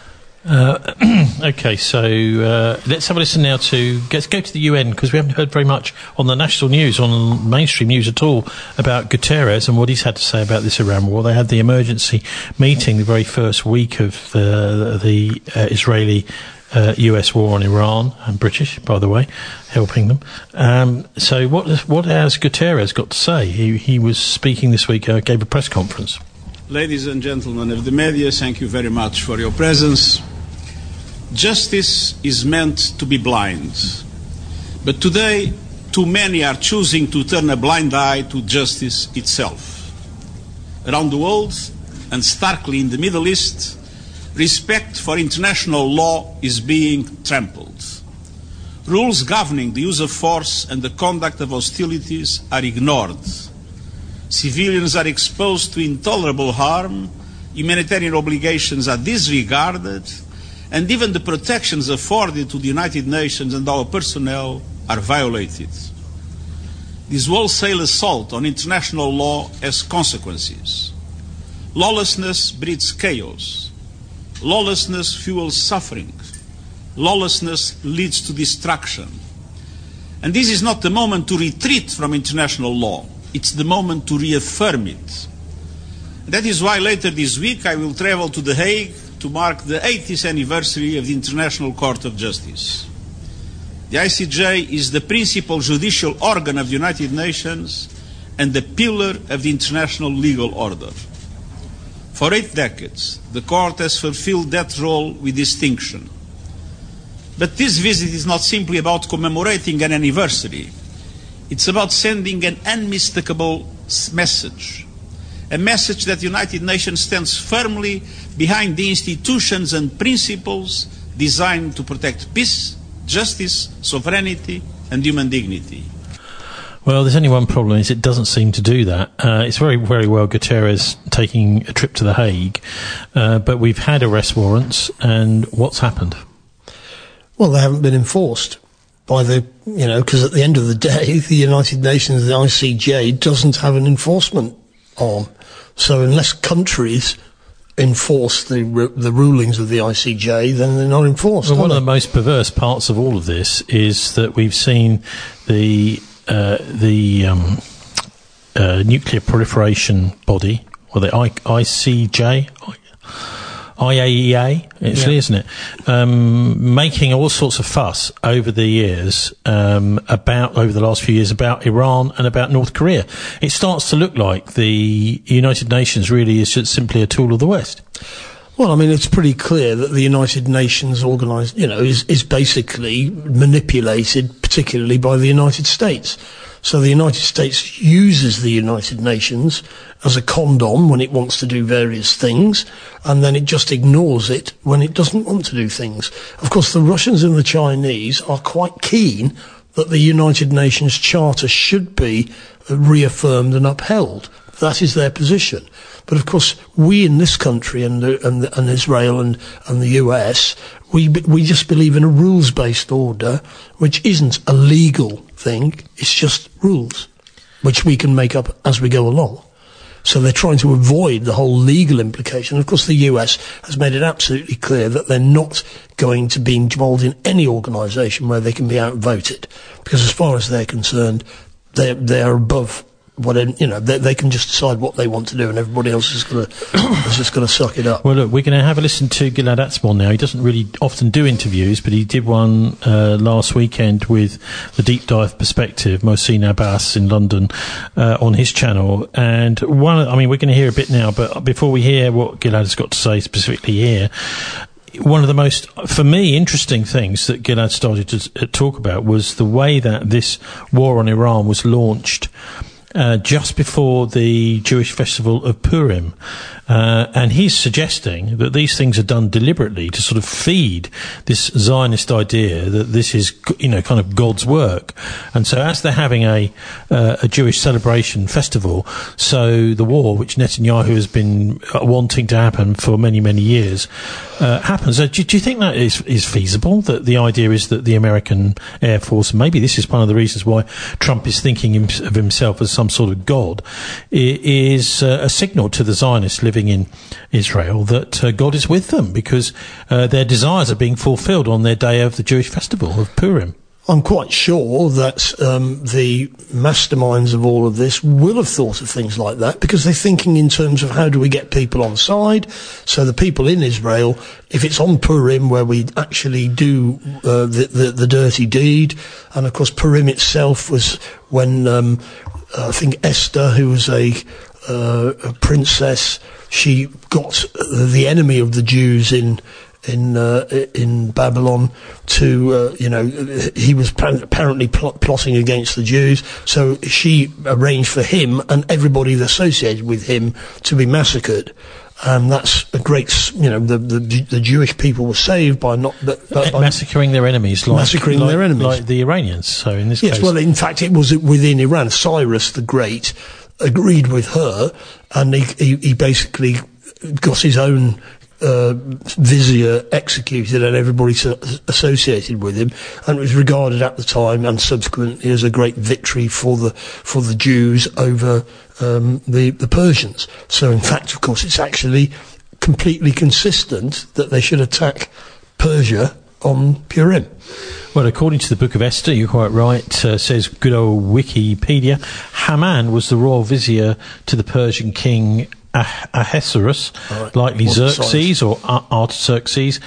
Speaker 3: Okay, so let's have a listen now let's go to the UN, because we haven't heard very much on the national news, on mainstream news at all, about Guterres and what he's had to say about this Iran war. They had the emergency meeting the very first week of the Israeli US war on Iran, and British, by the way, helping them. So what has Guterres got to say? He was speaking this week, gave a press conference.
Speaker 4: Ladies and gentlemen of the media, thank you very much for your presence. Justice is meant to be blind, but today too many are choosing to turn a blind eye to justice itself. Around the world, and starkly in the Middle East, respect for international law is being trampled. Rules governing the use of force and the conduct of hostilities are ignored. Civilians are exposed to intolerable harm, humanitarian obligations are disregarded, and even the protections afforded to the United Nations and our personnel are violated. This wholesale assault on international law has consequences. Lawlessness breeds chaos. Lawlessness fuels suffering. Lawlessness leads to destruction. And this is not the moment to retreat from international law. It's the moment to reaffirm it. That is why later this week I will travel to The Hague to mark the 80th anniversary of the International Court of Justice. The ICJ is the principal judicial organ of the United Nations and the pillar of the international legal order. For 8 decades, the Court has fulfilled that role with distinction. But this visit is not simply about commemorating an anniversary. It's about sending an unmistakable message. A message that the United Nations stands firmly behind the institutions and principles designed to protect peace, justice, sovereignty, and human dignity.
Speaker 3: Well, there's only one problem, is it doesn't seem to do that. It's very, very well Guterres taking a trip to The Hague, but we've had arrest warrants, and what's happened?
Speaker 5: Well, they haven't been enforced by because at the end of the day, the United Nations, the ICJ, doesn't have an enforcement arm. So unless countries enforce the rulings of the ICJ, then they're not enforced.
Speaker 3: Well, one of the most perverse parts of all of this is that we've seen the nuclear proliferation body, or the ICJ, IAEA, actually, isn't it? Making all sorts of fuss over the years, over the last few years, about Iran and about North Korea. It starts to look like the United Nations really is just simply a tool of the West.
Speaker 5: Well, I mean, it's pretty clear that the United Nations is basically manipulated, particularly by the United States. So the United States uses the United Nations as a condom when it wants to do various things, and then it just ignores it when it doesn't want to do things. Of course, the Russians and the Chinese are quite keen that the United Nations Charter should be reaffirmed and upheld. That is their position. But of course, we in this country and Israel and the US, we just believe in a rules-based order, which isn't a legal thing. It's just rules, which we can make up as we go along. So they're trying to avoid the whole legal implication. Of course, the US has made it absolutely clear that they're not going to be involved in any organisation where they can be outvoted, because as far as they're concerned, they're above. They can just decide what they want to do, and everybody else is just going to suck it up.
Speaker 3: Well, look, we're going to have a listen to Gilad Atzmon now. He doesn't really often do interviews, but he did one last weekend with the Deep Dive Perspective, Mohsin Abbas in London, on his channel. And we're going to hear a bit now, but before we hear what Gilad has got to say specifically here, one of the most, for me, interesting things that Gilad started to talk about was the way that this war on Iran was launched just before the Jewish festival of Purim. And he's suggesting that these things are done deliberately to sort of feed this Zionist idea that this is, kind of God's work. And so as they're having a Jewish celebration festival, so the war, which Netanyahu has been wanting to happen for many, many years, happens. Do you think that is feasible? That the idea is that the American Air Force, maybe this is one of the reasons why Trump is thinking of himself as some sort of God, is a signal to the Zionists living in Israel that God is with them, because their desires are being fulfilled on their day of the Jewish festival of Purim.
Speaker 5: I'm quite sure that the masterminds of all of this will have thought of things like that, because they're thinking in terms of how do we get people on side. So the people in Israel, if it's on Purim where we actually do the dirty deed, and of course Purim itself was when I think Esther, who was a princess, she got the enemy of the Jews in Babylon to, he was apparently plotting against the Jews, so she arranged for him and everybody associated with him to be massacred. And that's a great, the Jewish people were saved by
Speaker 3: massacring their enemies, like the Iranians. So in this case,
Speaker 5: yes, well, in fact, it was within Iran. Cyrus the Great agreed with her, and he basically got his own vizier executed and everybody associated with him, and it was regarded at the time and subsequently as a great victory for the Jews over the Persians. So in fact, of course, it's actually completely consistent that they should attack Persia on Purim.
Speaker 3: Well, according to the Book of Esther, you're quite right, says good old Wikipedia, Haman was the royal vizier to the Persian king Ahasuerus, likely Xerxes or Artaxerxes,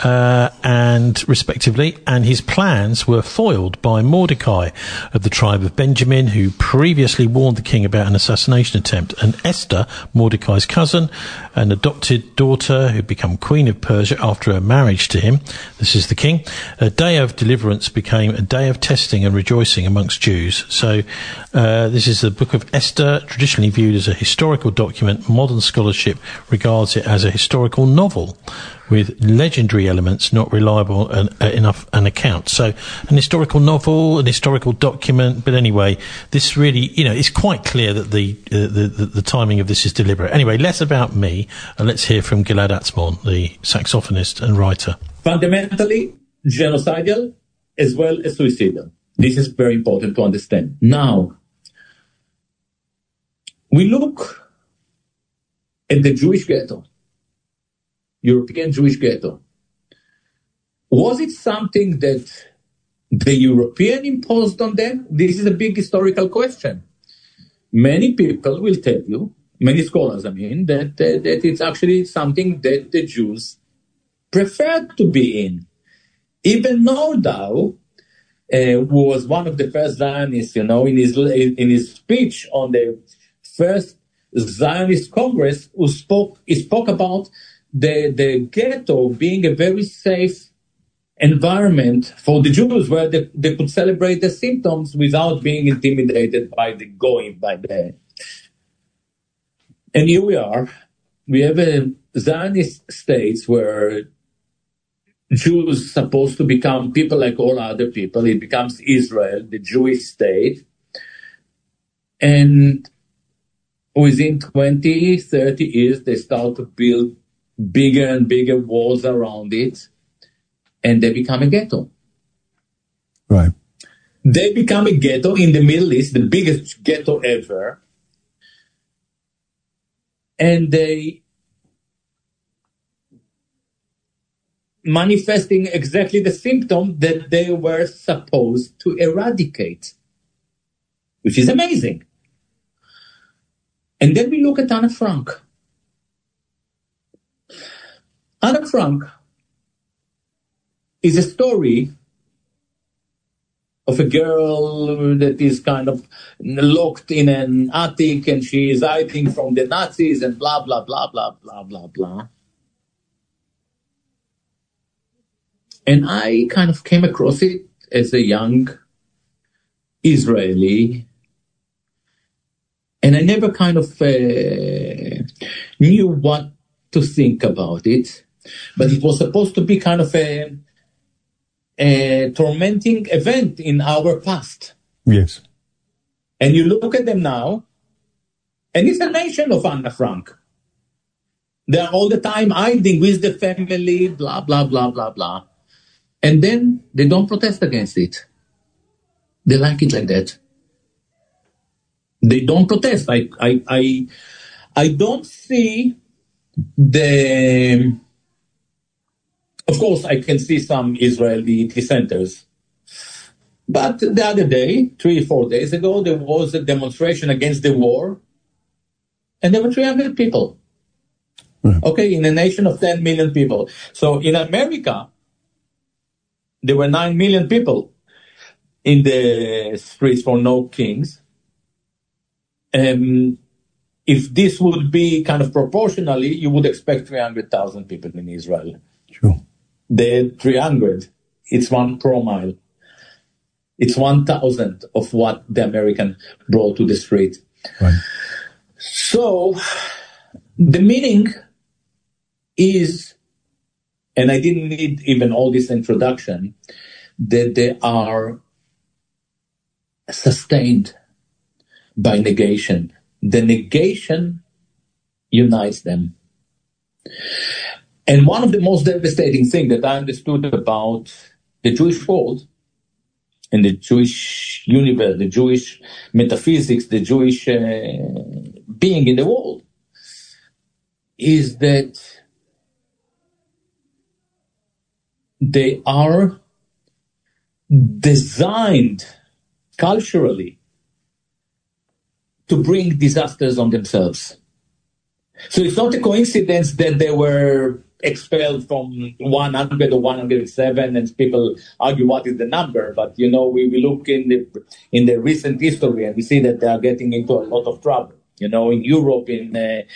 Speaker 3: and respectively, and his plans were foiled by Mordecai of the tribe of Benjamin, who previously warned the king about an assassination attempt, and Esther, Mordecai's cousin, an adopted daughter who'd become queen of Persia after her marriage to him. This is the king. A day of deliverance became a day of testing and rejoicing amongst Jews. So this is the Book of Esther, traditionally viewed as a historical document. Modern scholarship regards it as a historical novel with legendary elements, not reliable enough an account. So an historical novel, an historical document, but anyway, this really, it's quite clear that the timing of this is deliberate. Anyway, less about me, and let's hear from Gilad Atzmon, the saxophonist and writer.
Speaker 11: Fundamentally genocidal as well as suicidal. This is very important to understand. Now, we look at the Jewish ghetto. European Jewish ghetto. Was it something that the European imposed on them? This is a big historical question. Many people will tell you, many scholars, that it's actually something that the Jews preferred to be in. Even Nordau was one of the first Zionists, in his speech on the first Zionist Congress, he spoke about the ghetto being a very safe environment for the Jews, where they could celebrate the symptoms without being intimidated by the goyim, by the. And here we are. We have a Zionist states where Jews supposed to become people like all other people. It becomes Israel, the Jewish state. And within 20, 30 years, they start to build bigger and bigger walls around it. And they become a ghetto.
Speaker 21: Right.
Speaker 11: They become a ghetto in the Middle East, the biggest ghetto ever. And they manifesting exactly the symptom that they were supposed to eradicate, which is amazing. And then we look at Anna Frank. Anna Frank is a story of a girl that is kind of locked in an attic and she is hiding from the Nazis and blah, blah, blah, blah, blah, blah, blah. And I kind of came across it as a young Israeli, and I never kind of knew what to think about it. But it was supposed to be kind of a tormenting event in our past.
Speaker 21: Yes.
Speaker 11: And you look at them now, and it's a nation of Anna Frank. They are all the time hiding with the family, blah, blah, blah, blah, blah. And then they don't protest against it. They like it like that. They don't protest. I don't see the... Of course, I can see some Israeli dissenters. But the other day, 3 or 4 days ago, there was a demonstration against the war. And there were 300 people. Okay, in a nation of 10 million people. So in America, there were 9 million people in the streets for no kings. If this would be kind of proportionally, you would expect 300,000 people in Israel.
Speaker 21: Sure.
Speaker 11: The 300, it's 1 promille. It's 1,000 of what the American brought to the street.
Speaker 21: Right.
Speaker 11: So the meaning is, and I didn't need even all this introduction, that they are sustained by negation. The negation unites them. And one of the most devastating things that I understood about the Jewish world and the Jewish universe, the Jewish metaphysics, the Jewish being in the world, is that they are designed culturally to bring disasters on themselves. So it's not a coincidence that they were expelled from 100 or 107, and people argue what is the number. But, we look in the recent history and we see that they are getting into a lot of trouble. In Europe, in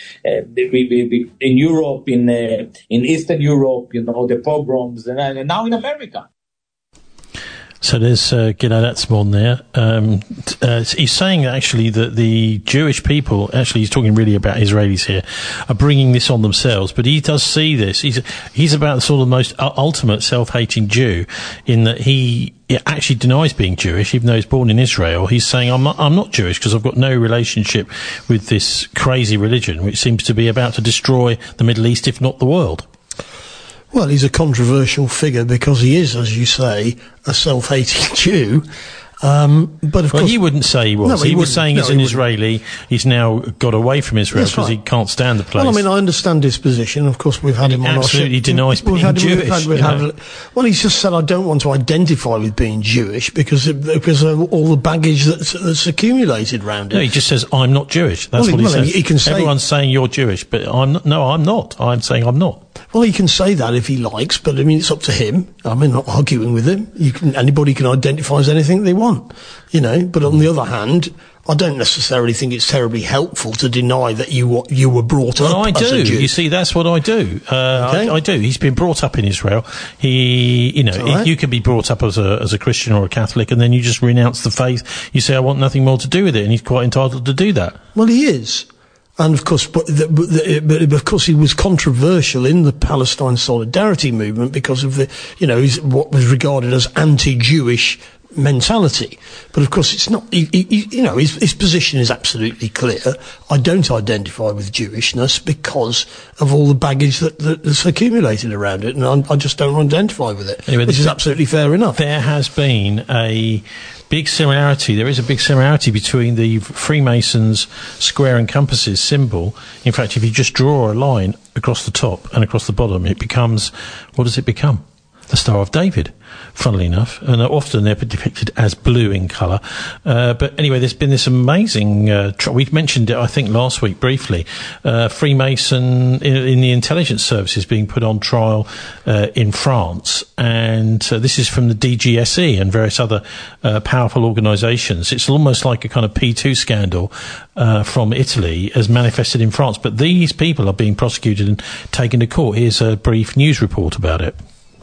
Speaker 11: Eastern Europe, the pogroms, and now in America.
Speaker 3: So there's Gilad Atzmon there. He's saying actually that the Jewish people, actually he's talking really about Israelis here, are bringing this on themselves. But he does see this. He's about the sort of most ultimate self-hating Jew, in that he actually denies being Jewish, even though he's born in Israel. He's saying, I'm not Jewish because I've got no relationship with this crazy religion, which seems to be about to destroy the Middle East, if not the world.
Speaker 5: Well, he's a controversial figure because he is, as you say, a self-hating Jew. But of course,
Speaker 3: he wouldn't say he was.
Speaker 5: No,
Speaker 3: he was saying he's an Israeli. He's now got away from Israel because he can't stand the place.
Speaker 5: Well, I mean, I understand his position. Of course, we've had him on our show.
Speaker 3: Absolutely denies being Jewish.
Speaker 5: Well, he's just said, I don't want to identify with being Jewish because of all the baggage that's accumulated around it.
Speaker 3: No, he just says, I'm not Jewish. That's what he says.
Speaker 5: He can say,
Speaker 3: everyone's saying you're Jewish, but I'm not. I'm saying I'm not.
Speaker 5: Well, he can say that if he likes, but I mean, it's up to him. I'm not arguing with him. Anybody can identify as anything they want, But on the other hand, I don't necessarily think it's terribly helpful to deny that you were brought up as a Jew.
Speaker 3: You see, that's what I do.
Speaker 5: Okay.
Speaker 3: I do. He's been brought up in Israel. You can be brought up as a Christian or a Catholic, and then you just renounce the faith. You say, I want nothing more to do with it, and he's quite entitled to do that.
Speaker 5: Well, he is. And of course, but of course, he was controversial in the Palestine Solidarity movement because of what was regarded as anti-Jewish mentality. But of course, it's not. His position is absolutely clear. I don't identify with Jewishness because of all the baggage that's accumulated around it, and I just don't identify with it. Anyway, which is absolutely fair enough.
Speaker 3: There has been a big similarity. There is a big similarity between the Freemasons' square and compasses symbol. In fact, if you just draw a line across the top and across the bottom, it becomes, what does it become? The Star of David, funnily enough. And often they're depicted as blue in colour. But anyway, there's been this amazing, we mentioned it, I think, last week briefly, Freemason in the intelligence services being put on trial in France. And this is from the DGSE and various other powerful organisations. It's almost like a kind of P2 scandal from Italy as manifested in France. But these people are being prosecuted and taken to court. Here's a brief news report about it.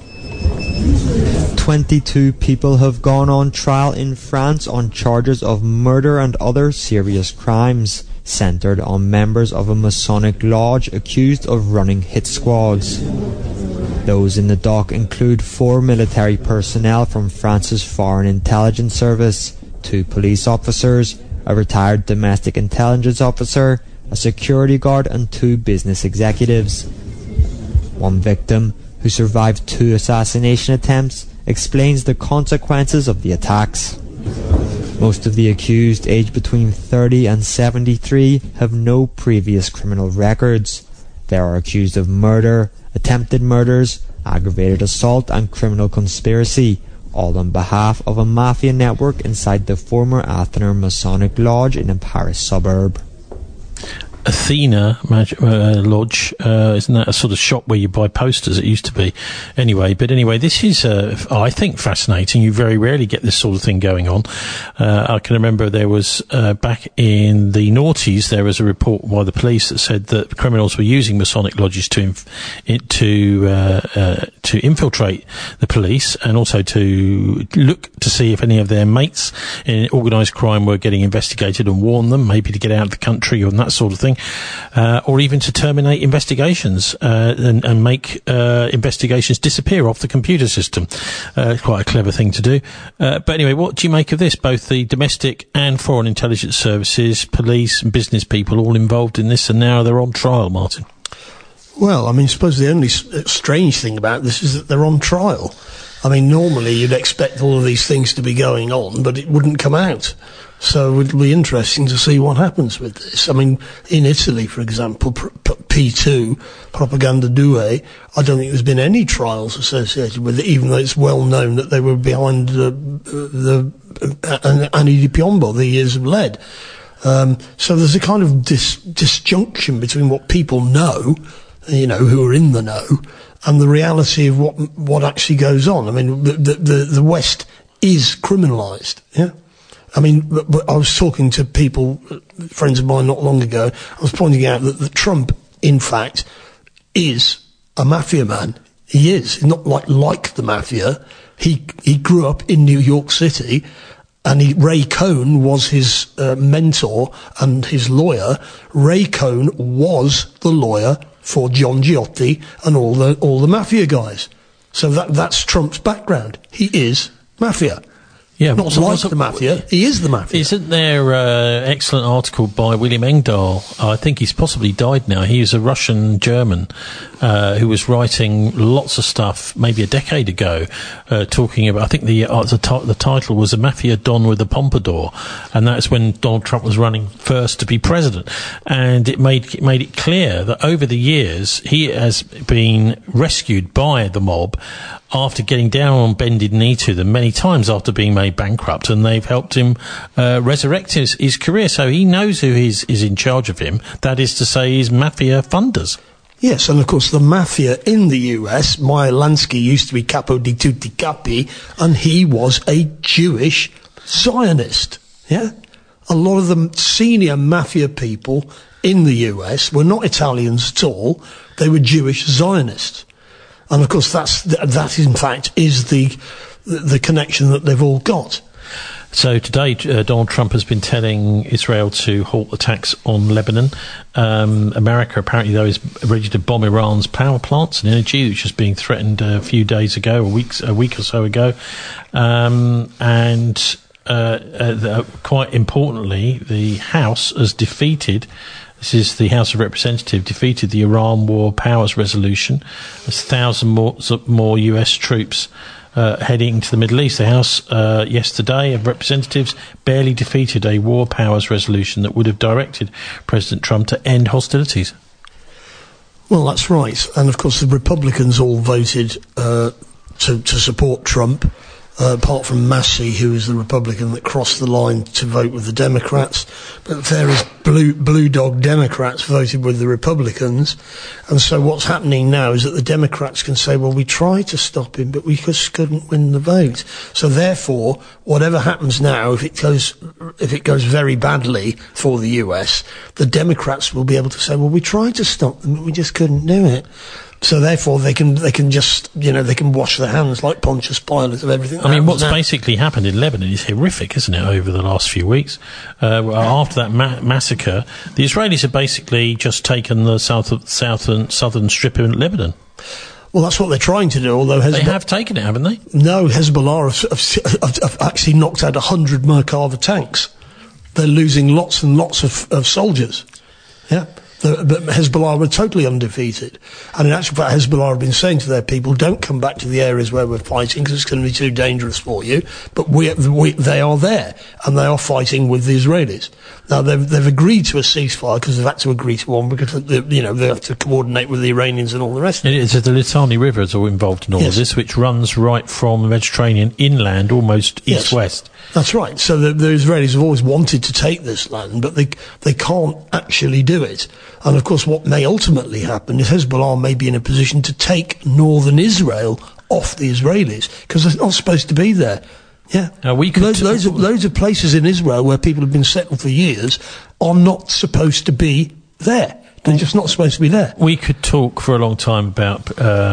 Speaker 12: 22 people have gone on trial in France on charges of murder and other serious crimes, centred on members of a Masonic lodge accused of running hit squads. Those in the dock include 4 military personnel from France's Foreign Intelligence Service, 2 police officers, a retired domestic intelligence officer, a security guard and 2 business executives. One victim, who survived 2 assassination attempts, explains the consequences of the attacks. Most of the accused, aged between 30 and 73, have no previous criminal records. They are accused of murder, attempted murders, aggravated assault and criminal conspiracy, all on behalf of a mafia network inside the former Athener Masonic Lodge in a Paris suburb.
Speaker 3: Athena Lodge, isn't that a sort of shop where you buy posters? It used to be. Anyway, this is, I think, fascinating. You very rarely get this sort of thing going on. I can remember there was, back in the noughties, there was a report by the police that said that criminals were using Masonic lodges to infiltrate the police and also to look to see if any of their mates in organised crime were getting investigated and warn them, maybe to get out of the country and that sort of thing. Or even to terminate investigations and make investigations disappear off the computer system. Quite a clever thing to do. But anyway, what do you make of this? Both the domestic and foreign intelligence services, police and business people all involved in this, and now they're on trial, Martin.
Speaker 5: Well, I mean, I suppose the only strange thing about this is that they're on trial. I mean, normally you'd expect all of these things to be going on, but it wouldn't come out. So it'll be interesting to see what happens with this. I mean, in Italy, for example, P2, Propaganda 2, I don't think there's been any trials associated with it, even though it's well known that they were behind the Anni di Piombo, the Years of Lead. So there's a kind of disjunction between what people know, who are in the know, and the reality of what actually goes on. I mean, the West is criminalised, yeah? I mean, but I was talking to people, friends of mine not long ago, I was pointing out that Trump, in fact, is a mafia man. He is. He's not like the mafia. He grew up in New York City, and Ray Cohn was his mentor and his lawyer. Ray Cohn was the lawyer for John Giotti and all the mafia guys. So that's Trump's background. He is mafia.
Speaker 3: Yeah,
Speaker 5: not like the mafia. He is the mafia.
Speaker 3: Isn't there an excellent article by William Engdahl? I think he's possibly died now. He is a Russian-German who was writing lots of stuff maybe a decade ago, talking about, I think the title was A Mafia Don with a Pompadour, and that's when Donald Trump was running first to be president. And it made it clear that over the years he has been rescued by the mob after getting down on bended knee to them many times after being made bankrupt, and they've helped him resurrect his career. So he knows who is in charge of him. That is to say, his mafia funders.
Speaker 5: Yes, and of course the mafia in the US, Meyer Lansky used to be capo di tutti capi, and he was a Jewish Zionist. Yeah? A lot of the senior mafia people in the US were not Italians at all. They were Jewish Zionists. And of course that in fact is the connection that they've all got.
Speaker 3: So today, Donald Trump has been telling Israel to halt attacks on Lebanon. America, apparently, though, is ready to bomb Iran's power plants and energy, which was being threatened a few days ago, a week or so ago. Quite importantly, the House has defeated. This is the House of Representatives defeated the Iran War Powers Resolution. There's 1,000 more US troops heading to the Middle East. The House yesterday of Representatives barely defeated a war powers resolution that would have directed President Trump to end hostilities.
Speaker 5: Well, that's right. And of course the Republicans all voted to support Trump, apart from Massey, who is the Republican that crossed the line to vote with the Democrats. But various blue dog Democrats voted with the Republicans. And so what's happening now is that the Democrats can say, well, we tried to stop him, but we just couldn't win the vote. So therefore, whatever happens now, if it goes very badly for the US, the Democrats will be able to say, well, we tried to stop them, but we just couldn't do it. So therefore, they can just, they can wash their hands like Pontius Pilate of everything.
Speaker 3: I mean, what's basically happened in Lebanon is horrific, isn't it, over the last few weeks? After that massacre, the Israelis have basically just taken the southern strip of Lebanon.
Speaker 5: Well, that's what they're trying to do, although
Speaker 3: they have taken it, haven't they?
Speaker 5: No, Hezbollah have actually knocked out 100 Merkava tanks. They're losing lots and lots of soldiers. Yeah. But Hezbollah were totally undefeated. And in actual fact, Hezbollah have been saying to their people, don't come back to the areas where we're fighting because it's going to be too dangerous for you. But they are there, and they are fighting with the Israelis. Now, they've agreed to a ceasefire because they've had to agree to one because, they have to coordinate with the Iranians and all the rest.
Speaker 3: It is. The Litani River is all involved in all of this, which runs right from the Mediterranean inland, almost east-west.
Speaker 5: That's right. So the Israelis have always wanted to take this land, but they can't actually do it. And of course, what may ultimately happen is Hezbollah may be in a position to take northern Israel off the Israelis because they're not supposed to be there. Yeah, loads of places in Israel where people have been settled for years are not supposed to be there. They're just not supposed to be there.
Speaker 3: We could talk for a long time about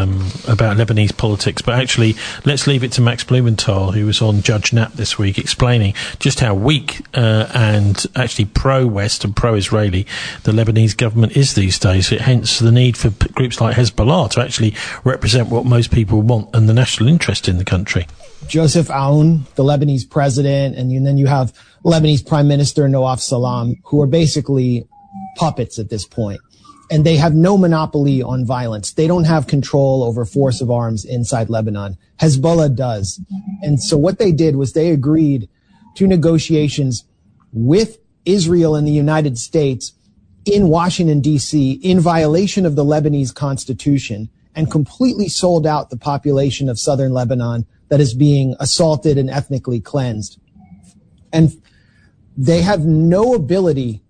Speaker 3: Lebanese politics, but actually, let's leave it to Max Blumenthal, who was on Judge Knapp this week, explaining just how weak and actually pro-West and pro-Israeli the Lebanese government is these days. Hence the need for groups like Hezbollah to actually represent what most people want and the national interest in the country.
Speaker 13: Joseph Aoun, the Lebanese president, and then you have Lebanese Prime Minister Nawaf Salam, who are basically puppets at this point. And they have no monopoly on violence. They don't have control over force of arms inside Lebanon. Hezbollah does. And so what they did was they agreed to negotiations with Israel and the United States in Washington, D.C., in violation of the Lebanese constitution, and completely sold out the population of southern Lebanon that is being assaulted and ethnically cleansed. And they have no ability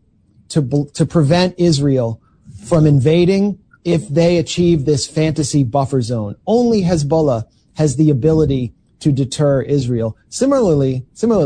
Speaker 13: to prevent Israel from invading if they achieve this fantasy buffer zone. Only Hezbollah has the ability to deter Israel. Similarly,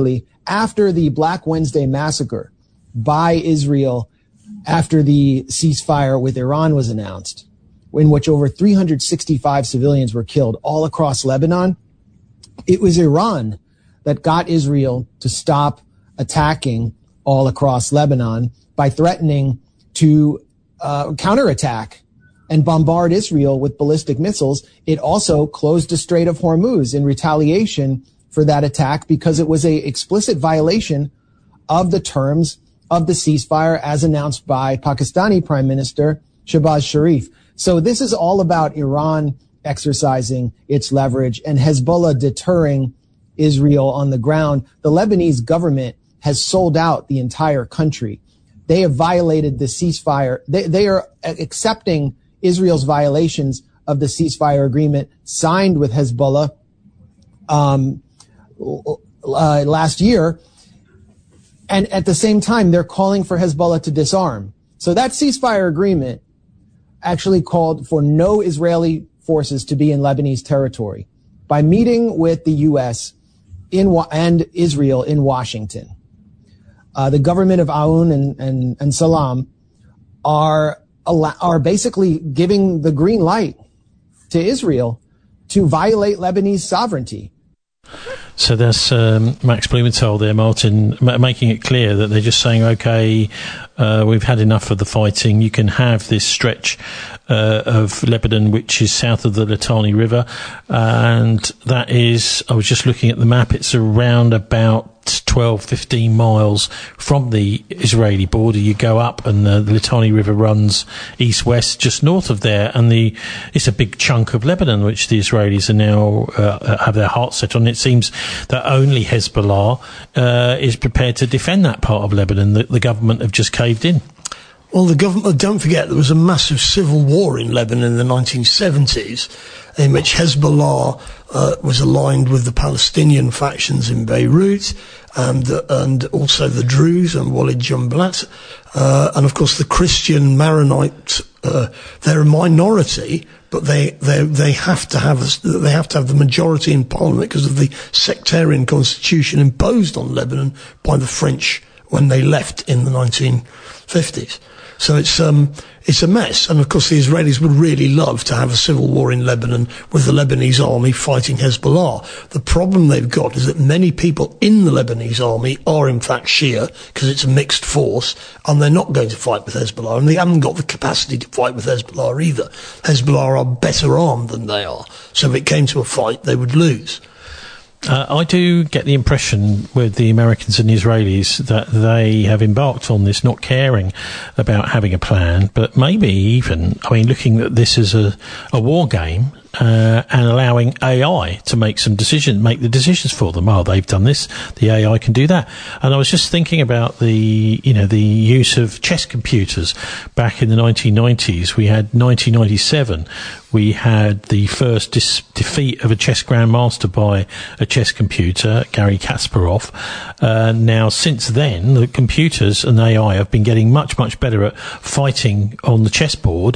Speaker 13: after the Black Wednesday massacre by Israel, after the ceasefire with Iran was announced, in which over 365 civilians were killed all across Lebanon, it was Iran that got Israel to stop attacking all across Lebanon by threatening to counterattack and bombard Israel with ballistic missiles. It also closed the Strait of Hormuz in retaliation for that attack because it was a explicit violation of the terms of the ceasefire as announced by Pakistani Prime Minister Shehbaz Sharif. So this is all about Iran exercising its leverage and Hezbollah deterring Israel on the ground. The Lebanese government has sold out the entire country. They have violated the ceasefire. They are accepting Israel's violations of the ceasefire agreement signed with Hezbollah last year. And at the same time, they're calling for Hezbollah to disarm. So that ceasefire agreement actually called for no Israeli forces to be in Lebanese territory by meeting with the U.S. and Israel in Washington. The government of Aoun and Salam are basically giving the green light to Israel to violate Lebanese sovereignty.
Speaker 3: So that's Max Blumenthal there, Martin, making it clear that they're just saying, okay, we've had enough of the fighting. You can have this stretch of Lebanon, which is south of the Litani River, and that is, I was just looking at the map, it's around about 12, 15 miles from the Israeli border. You go up and the Litani River runs east-west just north of there, and it's a big chunk of Lebanon which the Israelis are now have their heart set on. It seems that only Hezbollah is prepared to defend that part of Lebanon. The government have just caved in.
Speaker 5: Well, the government, don't forget, there was a massive civil war in Lebanon in the 1970s in which Hezbollah was aligned with the Palestinian factions in Beirut and also the Druze and Walid Jumblat. And of course the Christian Maronites, they're a minority, but they have to have the majority in parliament because of the sectarian constitution imposed on Lebanon by the French when they left in the 1950s. So it's a mess. And of course the Israelis would really love to have a civil war in Lebanon with the Lebanese army fighting Hezbollah. The problem they've got is that many people in the Lebanese army are in fact Shia, because it's a mixed force, and they're not going to fight with Hezbollah, and they haven't got the capacity to fight with Hezbollah either. Hezbollah are better armed than they are. So if it came to a fight, they would lose.
Speaker 3: I do get the impression with the Americans and the Israelis that they have embarked on this not caring about having a plan, but maybe even, looking at this as a war game, and allowing AI to make the decisions for them. Oh, they've done this, the AI can do that. And I was just thinking about the use of chess computers back in the 1990s. We had 1997, we had the first defeat of a chess grandmaster by a chess computer, Garry Kasparov. Now, since then, the computers and AI have been getting much, much better at fighting on the chessboard,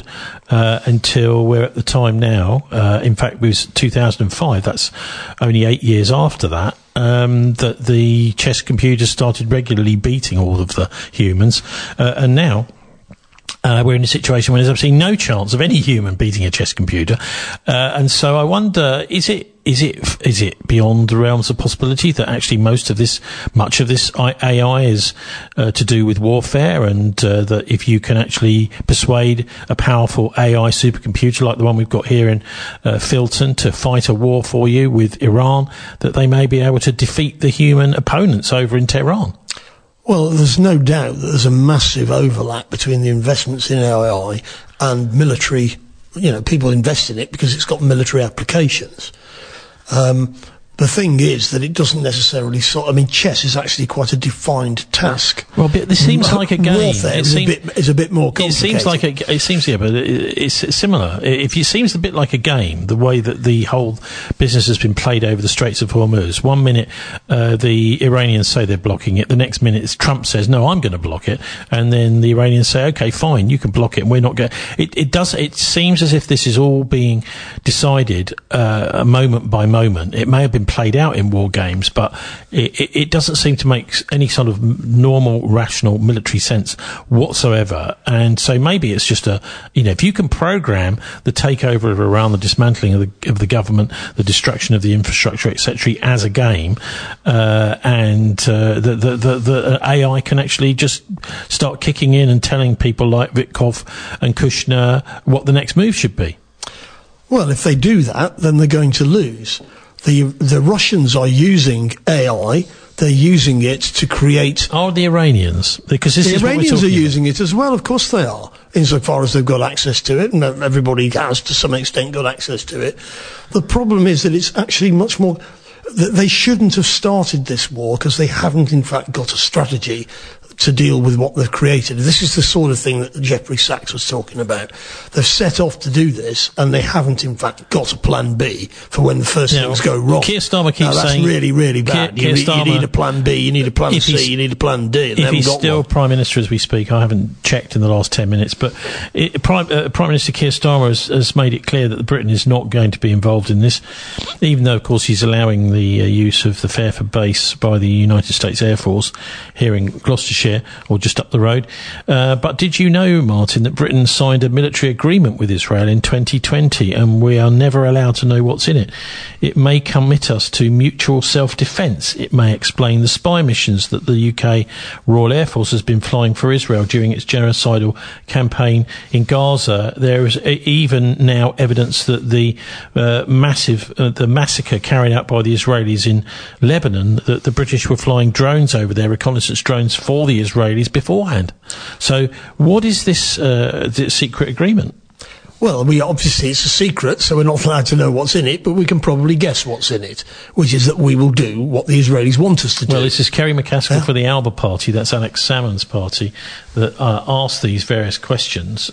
Speaker 3: until we're at the time now, in fact it was 2005, that's only 8 years after that, that the chess computers started regularly beating all of the humans, and now we're in a situation where there's absolutely no chance of any human beating a chess computer, and so I wonder, is it beyond the realms of possibility that actually much of this AI is to do with warfare, and that if you can actually persuade a powerful AI supercomputer like the one we've got here in Filton to fight a war for you with Iran, that they may be able to defeat the human opponents over in Tehran?
Speaker 5: Well, there's no doubt that there's a massive overlap between the investments in AI and military, people invest in it because it's got military applications. The thing is that it doesn't necessarily chess is actually quite a defined task.
Speaker 3: Well, but this seems like a game.
Speaker 5: Warfare is a bit more complicated.
Speaker 3: It seems but it's similar. It seems a bit like a game, the way that the whole business has been played over the Straits of Hormuz. 1 minute, the Iranians say they're blocking it. The next minute, Trump says, no, I'm going to block it. And then the Iranians say, okay, fine, you can block it, and we're not going. It seems as if this is all being decided moment by moment. It may have been played out in war games, but it doesn't seem to make any sort of normal, rational military sense whatsoever. And so maybe it's just if you can program the takeover of Iran, the dismantling of the government, the destruction of the infrastructure, etc., as a game, and the AI can actually just start kicking in and telling people like Vitkov and Kushner what the next move should be.
Speaker 5: Well, if they do that, then they're going to lose. The Russians are using AI. They're using it to create...
Speaker 3: Are the Iranians? Because the
Speaker 5: Iranians are using it as well. Of course they are, insofar as they've got access to it, and everybody has, to some extent, got access to it. The problem is that it's actually much more... They shouldn't have started this war because they haven't, in fact, got a strategy to deal with what they've created. This is the sort of thing that Jeffrey Sachs was talking about. They've set off to do this, and they haven't, in fact, got a plan B for when the first things go wrong.
Speaker 3: Keir Starmer keeps saying...
Speaker 5: That's really, really bad. You need a plan B, you need a plan C, you need a plan D, and they haven't got one.
Speaker 3: If he's still Prime Minister as we speak, I haven't checked in the last 10 minutes, but Prime Minister Keir Starmer has made it clear that Britain is not going to be involved in this, even though, of course, he's allowing the use of the Fairford base by the United States Air Force here in Gloucestershire, or just up the road. But did you know, Martin, that Britain signed a military agreement with Israel in 2020, and we are never allowed to know what's in it? It may commit us to mutual self-defence. It may explain the spy missions that the UK Royal Air Force has been flying for Israel during its genocidal campaign in Gaza. There is even now evidence that the massacre carried out by the Israelis in Lebanon, that the British were flying drones over there, reconnaissance drones for the Israelis beforehand. So what is this secret agreement?
Speaker 5: Well, obviously it's a secret, so we're not allowed to know what's in it, but we can probably guess what's in it, which is that we will do what the Israelis want us to do.
Speaker 3: Well, this is Kerry McCaskill for the Alba Party, that's Alex Salmond's party, that asked these various questions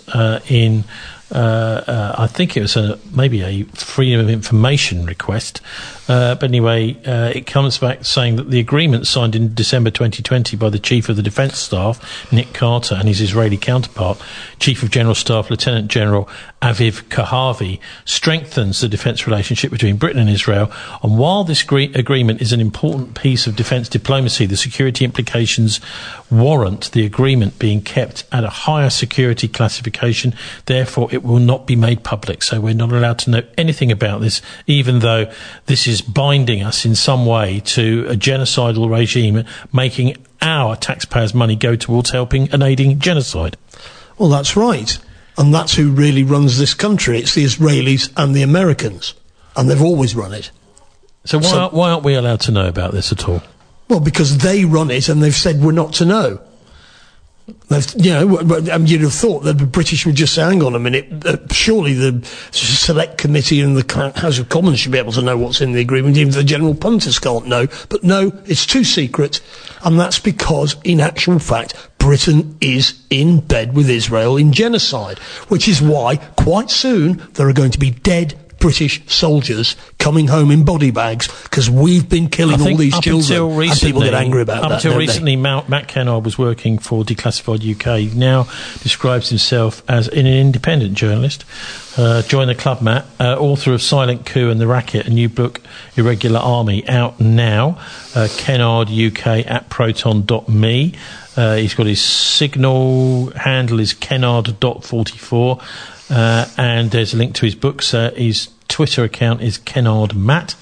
Speaker 3: I think it was maybe a freedom of information request. But anyway, it comes back saying that the agreement signed in December 2020 by the Chief of the Defence Staff, Nick Carter, and his Israeli counterpart, Chief of General Staff Lieutenant General Aviv Kohavi, strengthens the defence relationship between Britain and Israel. And while this agreement is an important piece of defence diplomacy, the security implications warrant the agreement being kept at a higher security classification. Therefore, it will not be made public. So we're not allowed to know anything about this, even though this is binding us in some way to a genocidal regime, making our taxpayers' money go towards helping and aiding genocide.
Speaker 5: Well, that's right. And that's who really runs this country. It's the Israelis and the Americans. And they've always run it.
Speaker 3: So why aren't we allowed to know about this at all?
Speaker 5: Well, because they run it and they've said we're not to know. You'd have thought that the British would just say, hang on a minute, surely the Select Committee and the House of Commons should be able to know what's in the agreement, even the general punters can't know. But no, it's too secret, and that's because, in actual fact, Britain is in bed with Israel in genocide, which is why, quite soon, there are going to be dead British soldiers coming home in body bags because we've been killing all these children, and people get angry about that.
Speaker 3: Up until recently, Matt Kennard was working for Declassified UK. He now describes himself as an independent journalist. Join the club, Matt. Author of Silent Coup and the Racket, a new book, Irregular Army, out now. Kennard UK at proton.me. He's got his Signal handle is Kennard.44. And there's a link to his books. His Twitter account is Kennard Matt,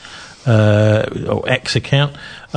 Speaker 3: or X account.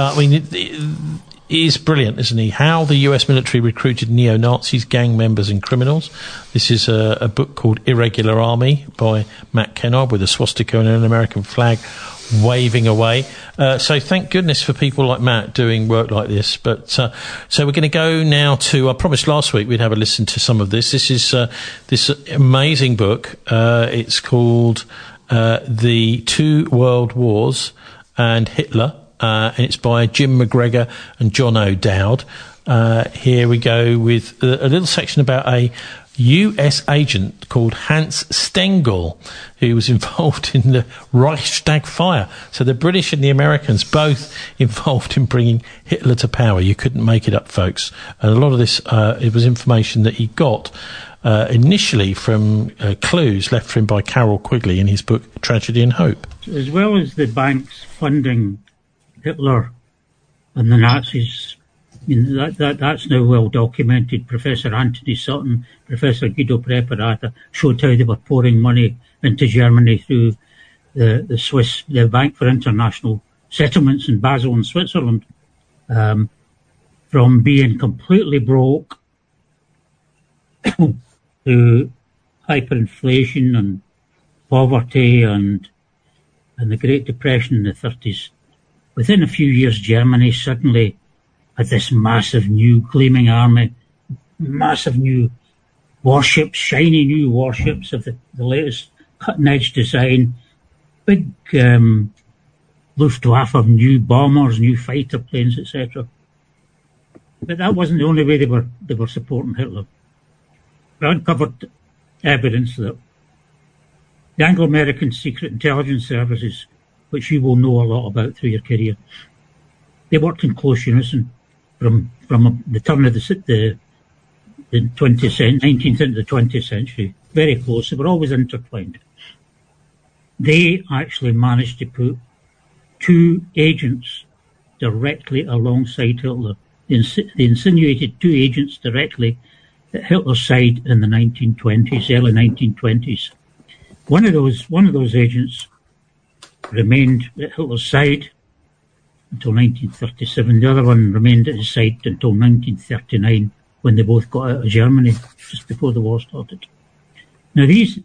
Speaker 3: He is brilliant, isn't he? How the US military recruited neo-Nazis, gang members and criminals. This is a book called Irregular Army by Matt Kennard, with a swastika and an American flag waving away. So thank goodness for people like Matt doing work like this. But so we're going to go now to, I promised last week we'd have a listen to some of this. This is this amazing book. It's called The Two World Wars and Hitler, and it's by Jim McGregor and John O'Dowd. Here we go with a little section about a US agent called Hans Stengel, who was involved in the Reichstag fire. So the British and the Americans both involved in bringing Hitler to power. You couldn't make it up, folks. And a lot of this, it was information that he got initially from clues left for him by Carroll Quigley in his book Tragedy and Hope.
Speaker 14: As well as the banks funding Hitler and the Nazis, that's now well documented. Professor Anthony Sutton, Professor Guido Preparata showed how they were pouring money into Germany through the Swiss, the Bank for International Settlements in Basel in Switzerland, from being completely broke to hyperinflation and poverty and and the Great Depression in the 30s, within a few years, Germany suddenly had this massive new gleaming army, massive new warships, shiny new warships of the latest cutting-edge design, big Luftwaffe of new bombers, new fighter planes, etc. But that wasn't the only way they were supporting Hitler. We uncovered evidence that the Anglo-American Secret Intelligence Services, which you will know a lot about through your career, they worked in close unison from the turn of the 19th into the 20th century, very close. They were always intertwined. They actually managed to put 2 agents directly alongside Hitler. They insinuated 2 agents directly at Hitler's side in the 1920s, early 1920s. One of those agents remained at Hitler's side until 1937. The other one remained at his side until 1939, when they both got out of Germany just before the war started. Now, the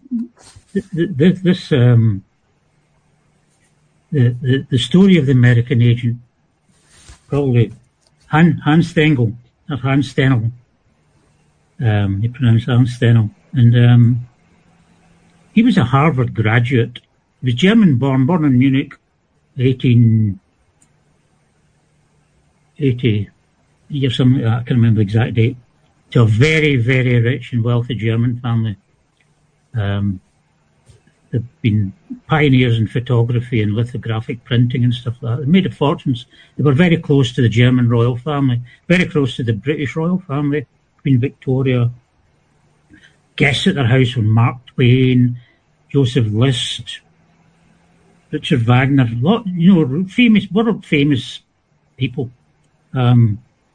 Speaker 14: story of the American agent, probably Hans Stengel, or Hans Stengel, he pronounced Hans Stengel, and he was a Harvard graduate. He was German-born, born in Munich, 1880 or something like that. I can't remember the exact date. To a very, very rich and wealthy German family. They've been pioneers in photography and lithographic printing and stuff like that. They made a fortunes. They were very close to the German royal family, very close to the British royal family, Queen Victoria. Guests at their house were Mark Twain, Joseph List, Richard Wagner, world famous people. And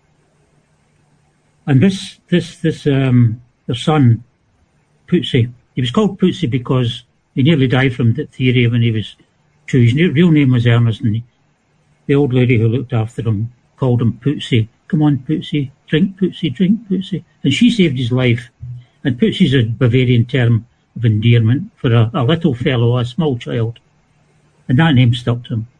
Speaker 14: their son, Putzi, he was called Putzi because he nearly died from diphtheria when he was 2. His real name was Ernest, and the old lady who looked after him called him Putzi. Come on, Putzi, drink, Putzi, drink, Putzi. And she saved his life. And Putzi's a Bavarian term of endearment for a little fellow, a small child. And that name stuck to him.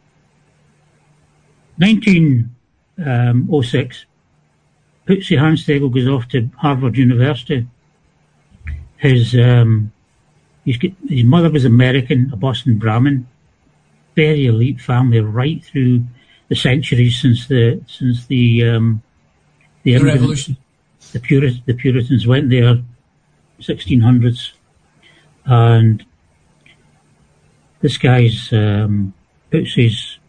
Speaker 14: 1906, Putzi Hanstegel goes off to Harvard University. His mother was American, a Boston Brahmin, very elite family right through the centuries since the Revolution. The Puritans went there, 1600s, and this guy's Putzi's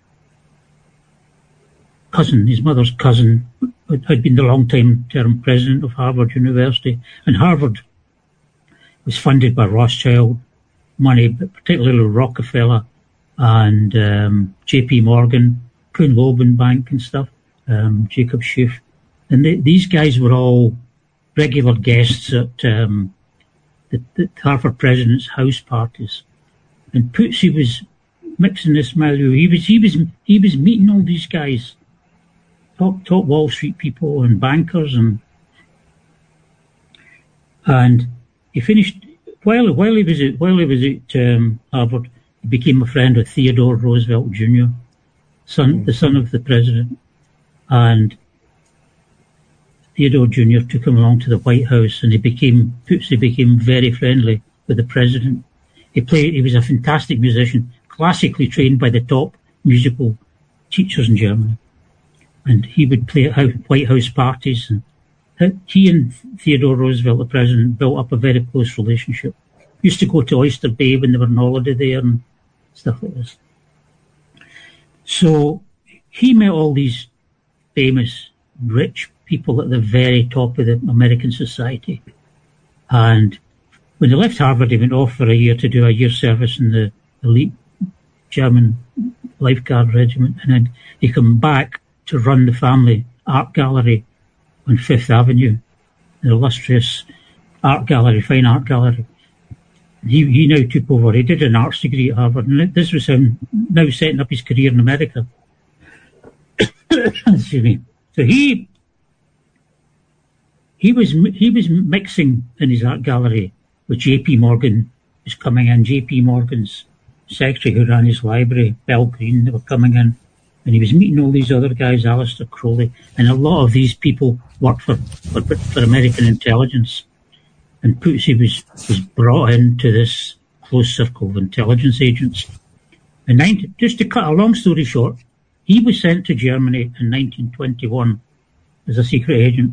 Speaker 14: cousin, his mother's cousin, had been the long-term president of Harvard University, and Harvard was funded by Rothschild money, but particularly Rockefeller and J.P. Morgan, Kuhn Loeben Bank and stuff, Jacob Schiff. And these guys were all regular guests at the Harvard president's house parties. And Putzi was mixing this milieu. He was meeting all these guys, top Wall Street people and bankers, and he finished while he was at Harvard. He became a friend with Theodore Roosevelt Jr., the son of the president, and Theodore Jr. took him along to the White House, and Putzi became very friendly with the president. He was a fantastic musician, classically trained by the top musical teachers in Germany. And he would play at White House parties. And he and Theodore Roosevelt, the president, built up a very close relationship. Used to go to Oyster Bay when they were on holiday there and stuff like this. So he met all these famous, rich people at the very top of the American society. And when he left Harvard, he went off for a year to do a year's service in the elite German lifeguard regiment. And then he came back to run the family art gallery on Fifth Avenue, the illustrious art gallery, fine art gallery. He now took over. He did an arts degree at Harvard, and this was him now setting up his career in America. Excuse me. So he was mixing in his art gallery with J.P. Morgan was coming in. J.P. Morgan's secretary who ran his library, Bell Green, they were coming in, and he was meeting all these other guys, Alistair Crowley, and a lot of these people worked for American intelligence. And Putzi was brought into this close circle of intelligence agents. Just to cut a long story short, he was sent to Germany in 1921 as a secret agent.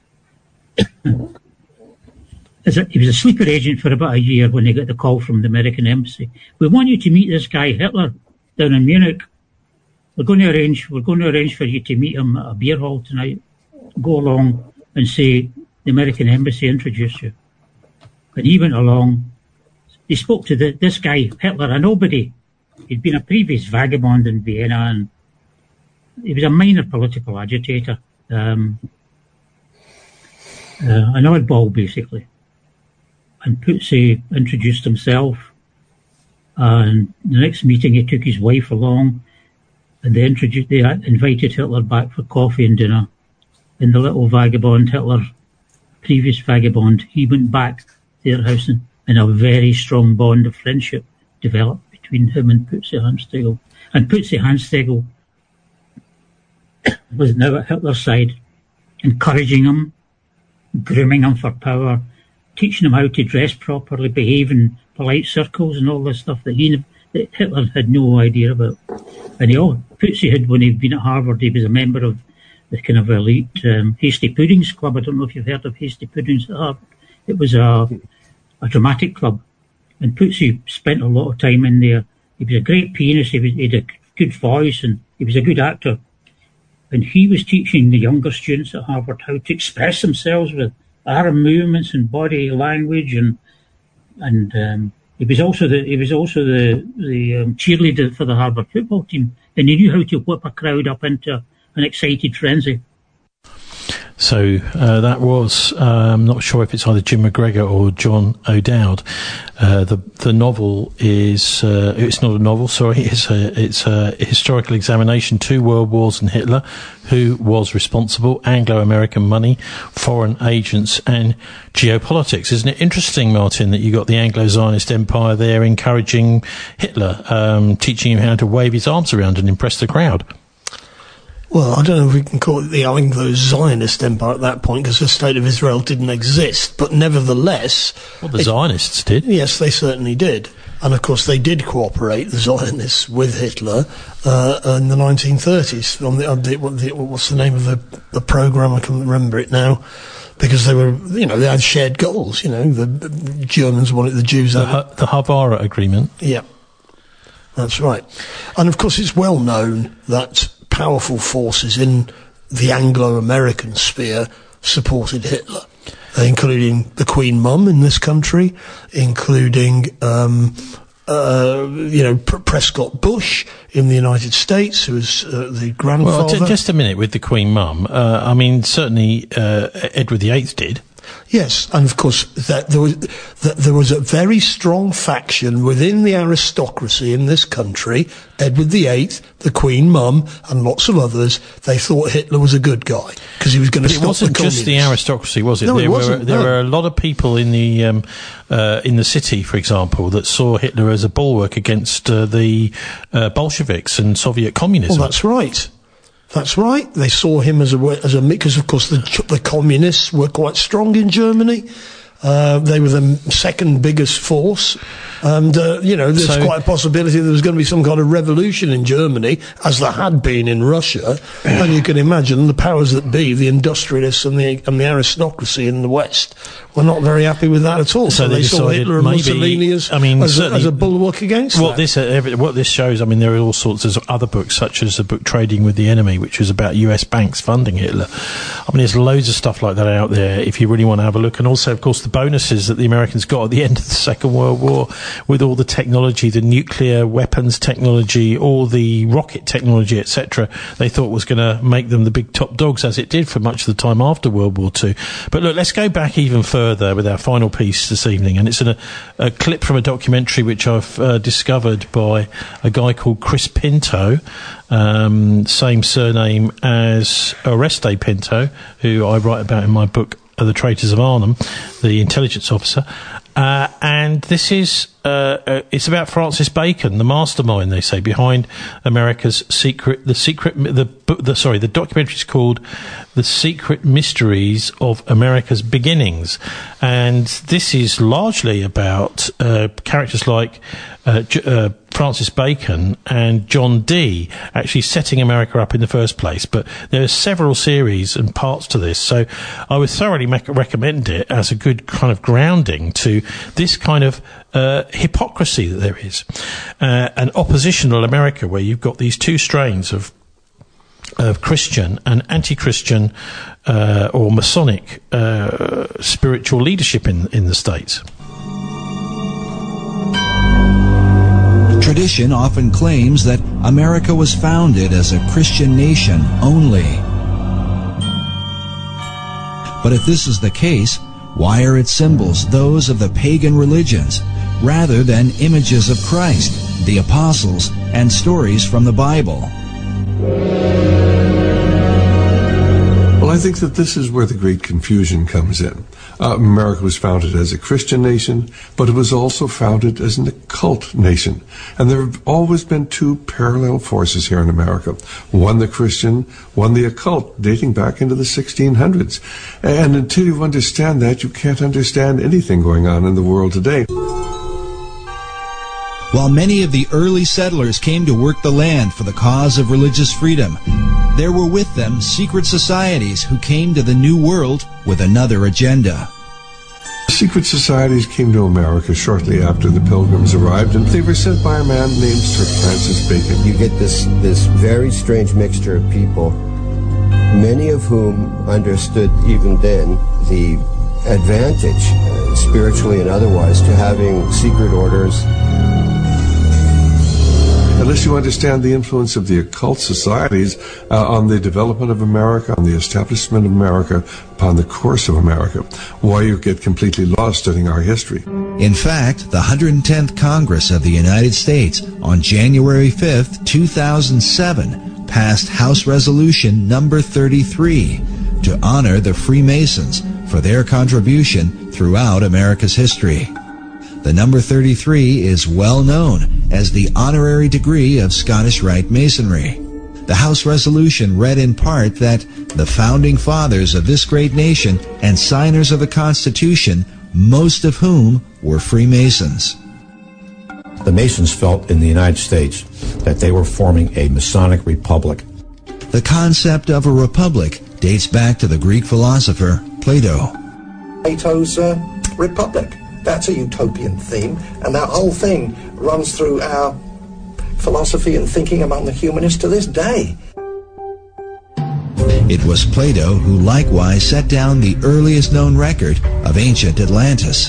Speaker 14: He was a sleeper agent for about a year when he got the call from the American embassy. We want you to meet this guy Hitler down in Munich. We're going to arrange for you to meet him at a beer hall tonight. Go along and say the American embassy introduced you. And he went along. He spoke to this guy Hitler, a nobody. He'd been a previous vagabond in Vienna, and he was a minor political agitator, an oddball basically. And Putzi introduced himself, and the next meeting he took his wife along, and they invited Hitler back for coffee and dinner. And the little vagabond Hitler, previous vagabond, he went back to their house, and a very strong bond of friendship developed between him and Putzi Handstegel. And Putzi Handstegel was now at Hitler's side, encouraging him, grooming him for power, teaching him how to dress properly, behave in polite circles and all this stuff that Hitler had no idea about. And Putzi had, when he'd been at Harvard, he was a member of the kind of elite Hasty Puddings Club. I don't know if you've heard of Hasty Puddings at Harvard. It was a dramatic club. And Putzi spent a lot of time in there. He was a great pianist, he had a good voice, and he was a good actor. And he was teaching the younger students at Harvard how to express themselves with arm movements and body language, and he was also the cheerleader for the Harvard football team, and he knew how to whip a crowd up into an excited frenzy.
Speaker 3: So that was, I'm not sure if it's either Jim McGregor or John O'Dowd. The novel is, it's not a novel, sorry, it's a historical examination, 2 world wars and Hitler, who was responsible, Anglo-American money, foreign agents and geopolitics. Isn't it interesting, Martin, that you got the Anglo-Zionist Empire there encouraging Hitler, teaching him how to wave his arms around and impress the crowd?
Speaker 5: Well, I don't know if we can call it the Anglo-Zionist Empire at that point, because the State of Israel didn't exist. But nevertheless...
Speaker 3: Well, the Zionists did.
Speaker 5: Yes, they certainly did. And, of course, they did cooperate, the Zionists, with Hitler in the 1930s. What's the name of the programme? I can't remember it now. Because they were, they had shared goals. The Germans wanted the Jews out.
Speaker 3: The Havara Agreement.
Speaker 5: Yeah, that's right. And, of course, it's well known that powerful forces in the Anglo-American sphere supported Hitler, including the Queen Mum in this country, including Prescott Bush in the United States, who was the grandfather.
Speaker 3: Well, just a minute with the Queen Mum. Certainly Edward VIII did.
Speaker 5: Yes, and of course there was a very strong faction within the aristocracy in this country. Edward VIII, the Queen Mum, and lots of others. They thought Hitler was a good guy because he was going to stop the communists. It wasn't just the
Speaker 3: aristocracy, was it?
Speaker 5: No, it wasn't.
Speaker 3: There were a lot of people in the city, for example, that saw Hitler as a bulwark against the Bolsheviks and Soviet communism.
Speaker 5: Well, that's right. That's right. They saw him as a because of course the communists were quite strong in Germany. They were the second biggest force, and there's quite a possibility there was going to be some kind of revolution in Germany, as there had been in Russia. And you can imagine the powers that be, the industrialists and the aristocracy in the West, were not very happy with that at all. So they saw Hitler and Mussolini as a bulwark against that.
Speaker 3: What this shows, there are all sorts of other books, such as the book Trading with the Enemy, which was about US banks funding Hitler. There's loads of stuff like that out there if you really want to have a look. And also, of course, the bonuses that the Americans got at the end of the Second World War, with all the technology, the nuclear weapons technology, all the rocket technology, etc., they thought was going to make them the big top dogs, as it did for much of the time after World War II. But look, let's go back even further with our final piece this evening, and it's a clip from a documentary which I've discovered by a guy called Chris Pinto, same surname as Oreste Pinto, who I write about in my book The Traitors of Arnhem, the intelligence officer. And this is it's about Francis Bacon, the mastermind, they say, behind America's the documentary is called The Secret Mysteries of America's Beginnings, and this is largely about characters like Francis Bacon and John Dee actually setting America up in the first place. But there are several series and parts to this, so I would thoroughly recommend it as a good kind of grounding to this kind of hypocrisy that there is, an oppositional America where you've got these two strains of Christian and anti-Christian or Masonic spiritual leadership in the States.
Speaker 15: Tradition often claims that America was founded as a Christian nation only. But if this is the case, why are its symbols those of the pagan religions, rather than images of Christ, the apostles, and stories from the Bible?
Speaker 16: Well, I think that this is where the great confusion comes in. America was founded as a Christian nation, but it was also founded as an occult nation. And there have always been two parallel forces here in America. One the Christian, one the occult, dating back into the 1600s. And until you understand that, you can't understand anything going on in the world today.
Speaker 15: While many of the early settlers came to work the land for the cause of religious freedom, there were with them secret societies who came to the New World with another agenda.
Speaker 16: Secret societies came to America shortly after the Pilgrims arrived, and they were sent by a man named Sir Francis Bacon.
Speaker 17: You get this very strange mixture of people, many of whom understood even then the advantage, spiritually and otherwise, to having secret orders.
Speaker 16: Unless you understand the influence of the occult societies on the development of America, on the establishment of America, upon the course of America, why you get completely lost studying our history.
Speaker 15: In fact, the 110th Congress of the United States on January 5th, 2007, passed House Resolution number 33 to honor the Freemasons for their contribution throughout America's history. The number 33 is well known as the honorary degree of Scottish Rite Masonry. The House resolution read in part that the founding fathers of this great nation and signers of the Constitution, most of whom were Freemasons.
Speaker 23: The Masons felt in the United States that they were forming a Masonic republic.
Speaker 15: The concept of a republic dates back to the Greek philosopher Plato.
Speaker 24: Plato's Republic. That's a utopian theme, and that whole thing runs through our philosophy and thinking among the humanists to this day.
Speaker 15: It was Plato who likewise set down the earliest known record of ancient Atlantis.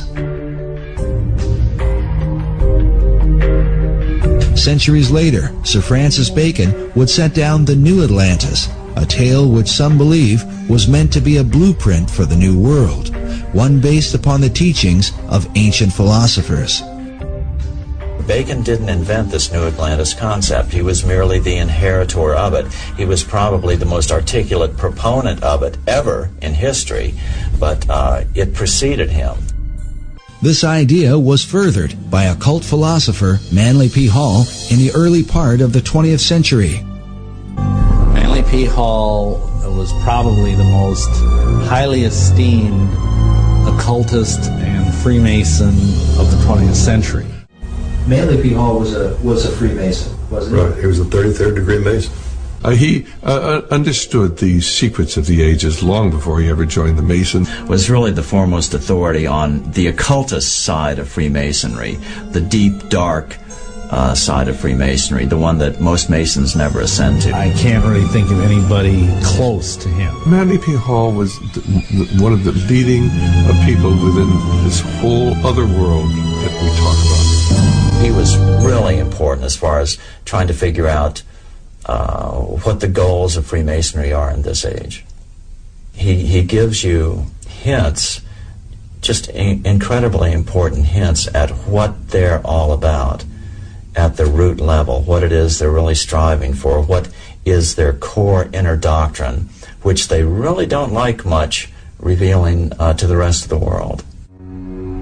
Speaker 15: Centuries later, Sir Francis Bacon would set down the New Atlantis, a tale which some believe was meant to be a blueprint for the New World, one based upon the teachings of ancient philosophers.
Speaker 25: Bacon didn't invent this New Atlantis concept. He was merely the inheritor of it. He was probably the most articulate proponent of it ever in history, but it preceded him.
Speaker 15: This idea was furthered by occult philosopher Manly P. Hall in the early part of the 20th century.
Speaker 26: Manly P. Hall was probably the most highly esteemed occultist and Freemason of the 20th century.
Speaker 27: Manly P. Hall was a Freemason, wasn't he?
Speaker 16: Right, he was a 33rd degree Mason. He understood the secrets of the ages long before he ever joined the Masons.
Speaker 25: Was really the foremost authority on the occultist side of Freemasonry, the deep, dark side of Freemasonry, the one that most Masons never ascend to.
Speaker 26: I can't really think of anybody close to him.
Speaker 16: Manly P. Hall was one of the leading people within this whole other world that we talk about.
Speaker 25: He was really important as far as trying to figure out what the goals of Freemasonry are in this age. He gives you hints, just incredibly important hints at what they're all about at the root level, what it is they're really striving for, what is their core inner doctrine, which they really don't like much revealing to the rest of the world.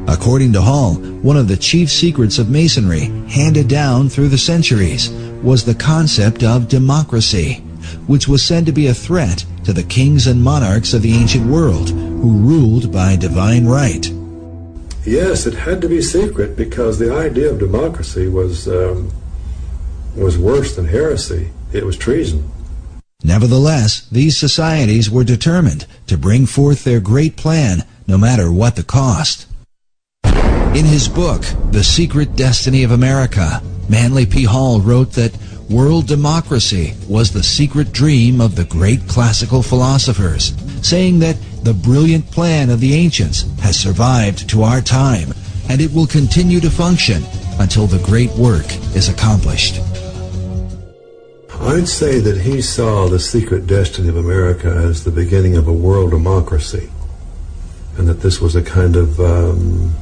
Speaker 15: According to Hall, one of the chief secrets of Masonry, handed down through the centuries, was the concept of democracy, which was said to be a threat to the kings and monarchs of the ancient world, who ruled by divine right.
Speaker 2: Yes, it had to be secret because the idea of democracy was worse than heresy. It was treason.
Speaker 15: Nevertheless, these societies were determined to bring forth their great plan, no matter what the cost. In his book, The Secret Destiny of America, Manly P. Hall wrote that world democracy was the secret dream of the great classical philosophers, saying that the brilliant plan of the ancients has survived to our time, and it will continue to function until the great work is accomplished.
Speaker 2: I'd say that he saw the secret destiny of America as the beginning of a world democracy, and that this was a kind of an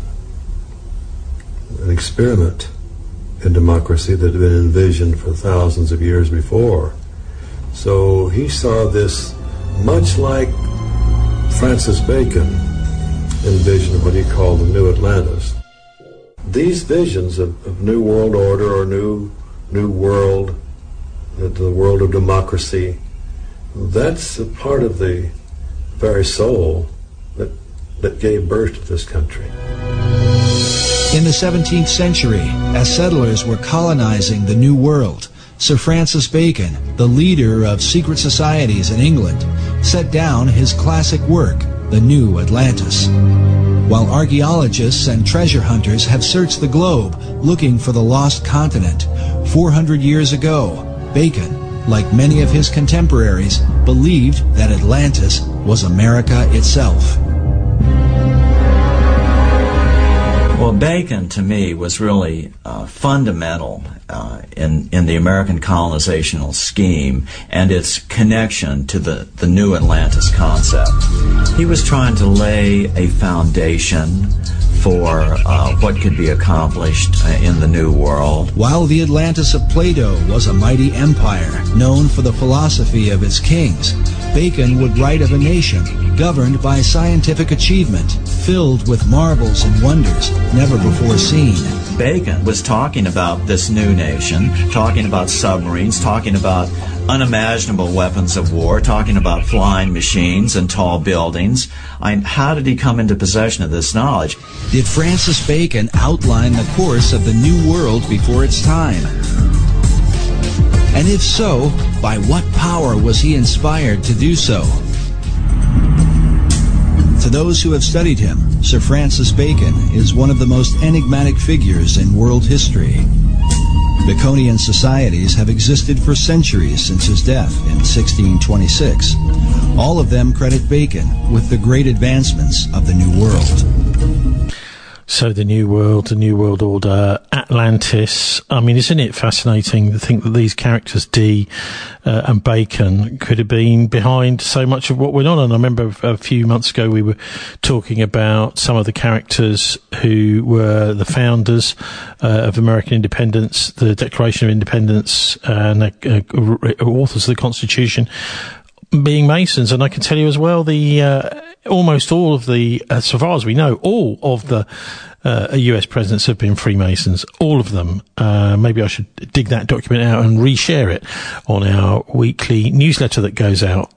Speaker 2: experiment in democracy that had been envisioned for thousands of years before. So he saw this much like Francis Bacon envisioned what he called the New Atlantis. These visions of New World Order or New World, the world of democracy, that's a part of the very soul that gave birth to this country.
Speaker 15: In the 17th century, as settlers were colonizing the New World, Sir Francis Bacon, the leader of secret societies in England, set down his classic work, The New Atlantis. While archaeologists and treasure hunters have searched the globe looking for the lost continent, 400 years ago, Bacon, like many of his contemporaries, believed that Atlantis was America itself.
Speaker 25: Well, Bacon, to me, was really fundamental in the American colonizational scheme and its connection to the New Atlantis concept. He was trying to lay a foundation for what could be accomplished in the New World.
Speaker 15: While the Atlantis of Plato was a mighty empire known for the philosophy of its kings, Bacon would write of a nation governed by scientific achievement, filled with marvels and wonders never before seen.
Speaker 25: Bacon was talking about this new nation, talking about submarines, talking about unimaginable weapons of war, talking about flying machines and tall buildings. How did he come into possession of this knowledge?
Speaker 15: Did Francis Bacon outline the course of the New World before its time? And if so, by what power was he inspired to do so? To those who have studied him, Sir Francis Bacon is one of the most enigmatic figures in world history. Baconian societies have existed for centuries since his death in 1626. All of them credit Bacon with the great advancements of the New World.
Speaker 3: So the New World Order, Atlantis. I mean, isn't it fascinating to think that these characters, Dee and Bacon, could have been behind so much of what went on? And I remember a few months ago we were talking about some of the characters who were the founders of American independence, the Declaration of Independence, and the authors of the Constitution, being Masons. And I can tell you as well, almost all of the, so far as we know, all of the US presidents have been Freemasons. All of them. Maybe I should dig that document out and reshare it on our weekly newsletter that goes out.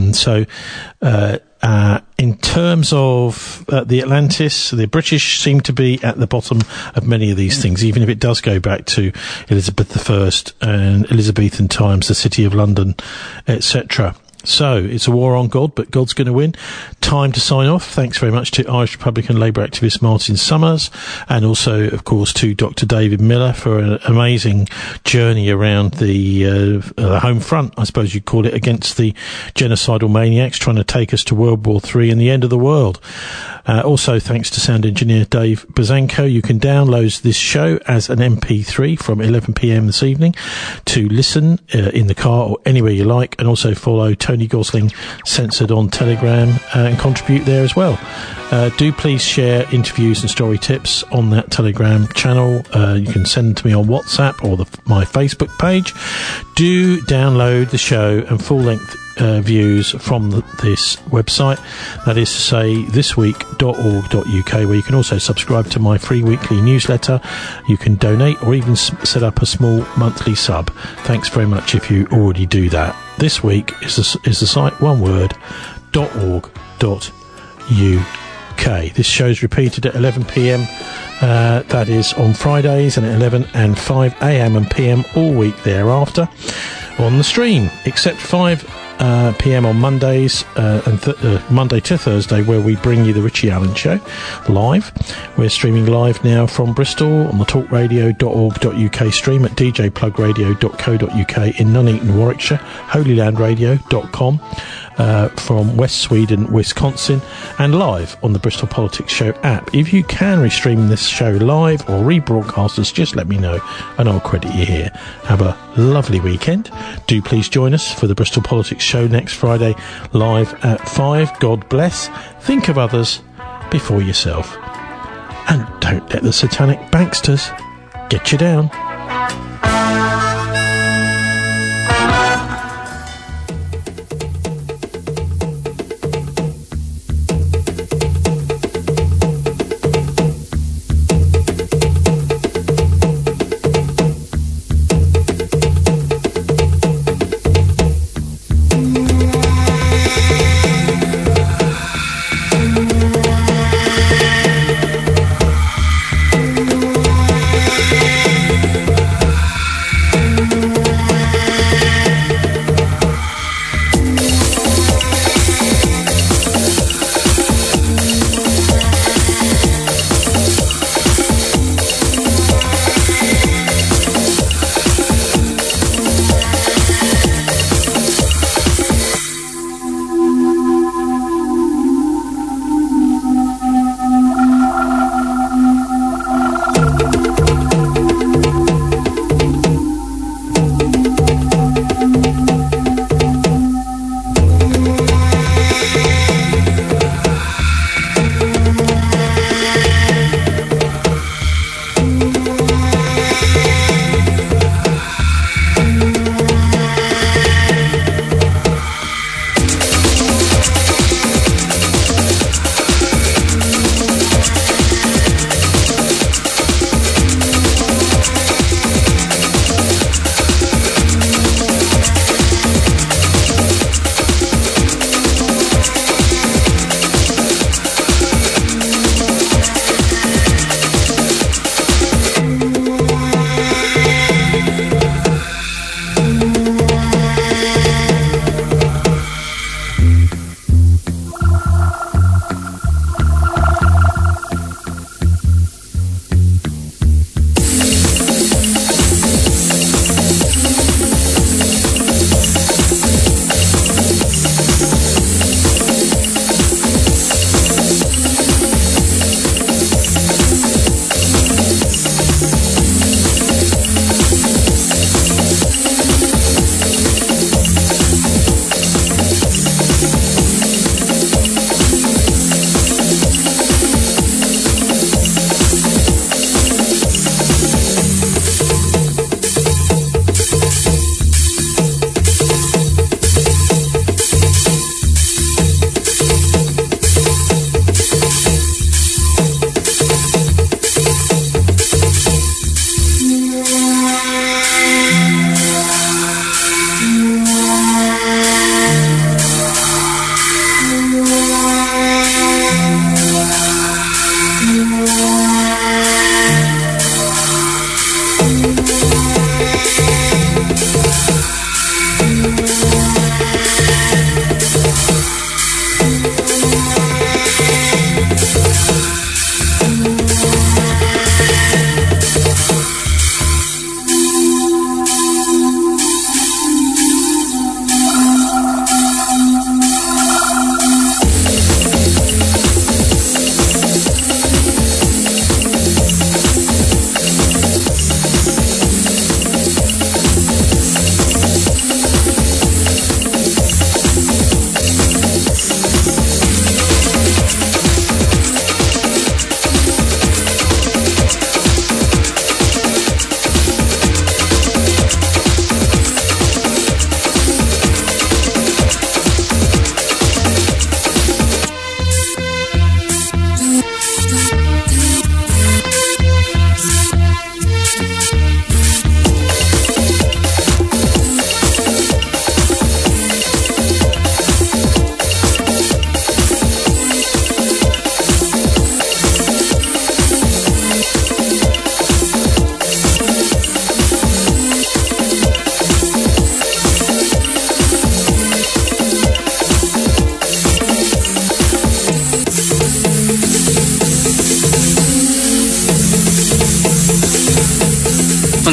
Speaker 3: In terms of the Atlantis, the British seem to be at the bottom of many of these things, even if it does go back to Elizabeth I and Elizabethan times, the City of London, etc. So, it's a war on God, but God's going to win. Time to sign off. Thanks very much to Irish Republican Labour activist Martin Summers, and also, of course, to Dr. David Miller for an amazing journey around the home front, I suppose you'd call it, against the genocidal maniacs trying to take us to World War III and the end of the world. Also, thanks to sound engineer Dave Bazanko. You can download this show as an MP3 from 11 p.m. this evening to listen in the car or anywhere you like, and also follow Tony Gosling Censored on Telegram and contribute there as well. Do please share interviews and story tips on that Telegram channel. You can send them to me on WhatsApp or my Facebook page. Do download the show and full-length views from this website. That is to say, thisweek.org.uk, where you can also subscribe to my free weekly newsletter. You can donate or even set up a small monthly sub. Thanks very much if you already do that. This week is the site, one word, .org.uk. This show's repeated at 11 p.m. That is on Fridays, and at 11 and 5 a.m. and p.m. all week thereafter on the stream, except 5 p.m. on Mondays and Monday to Thursday, where we bring you the Richie Allen Show live. We're streaming live now from Bristol on the talkradio.org.uk stream, at djplugradio.co.uk in Nuneaton, Warwickshire, holylandradio.com from West Sweden, Wisconsin, and live on the Bristol Politics Show app. If you can restream this show live or rebroadcast us, just let me know and I'll credit you here. Have a lovely weekend. Do please join us for the Bristol Politics Show next Friday, live at 5. God bless. Think of others before yourself. And don't let the satanic banksters get you down.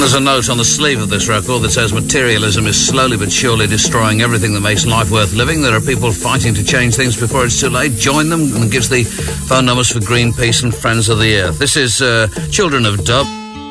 Speaker 1: There's a note on the sleeve of this record that says materialism is slowly but surely destroying everything that makes life worth living. There are people fighting to change things before it's too late. Join them, and gives the phone numbers for Greenpeace and Friends of the Earth. This is Children of Dub.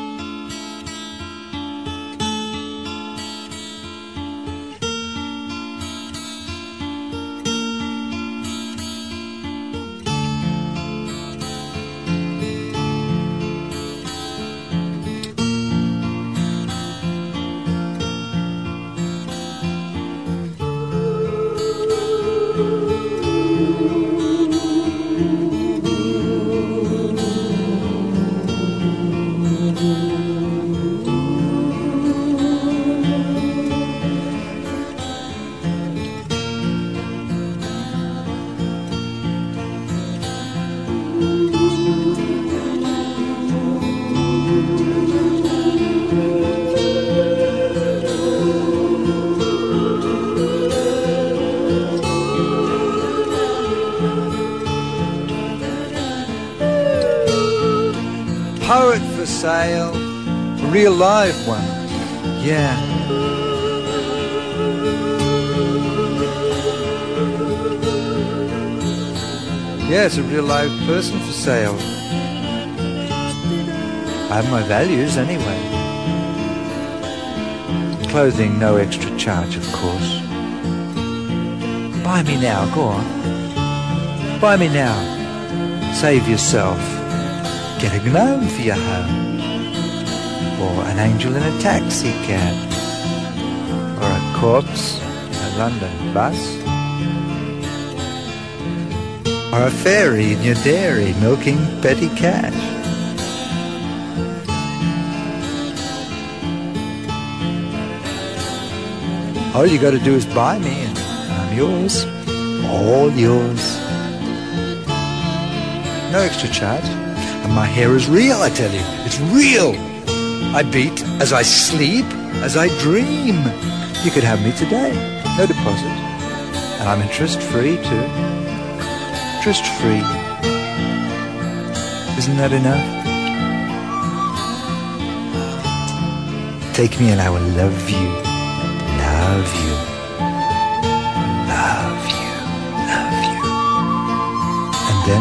Speaker 6: Poet for sale, a real live one, yeah. Yeah, it's a real live person for sale. I have my values anyway. Clothing, no extra charge, of course. Buy me now, go on. Buy me now. Save yourself. Get a gnome for your home. Or an angel in a taxi cab. Or a corpse in a London bus. Or a fairy in your dairy milking petty cash. All you got to do is buy me and I'm yours. All yours. No extra charge. And my hair is real, I tell you. It's real. I beat as I sleep, as I dream. You could have me today. No deposit. And I'm interest-free too. Interest-free. Isn't that enough? Take me and I will love you. Love you. Love you. Love you. And then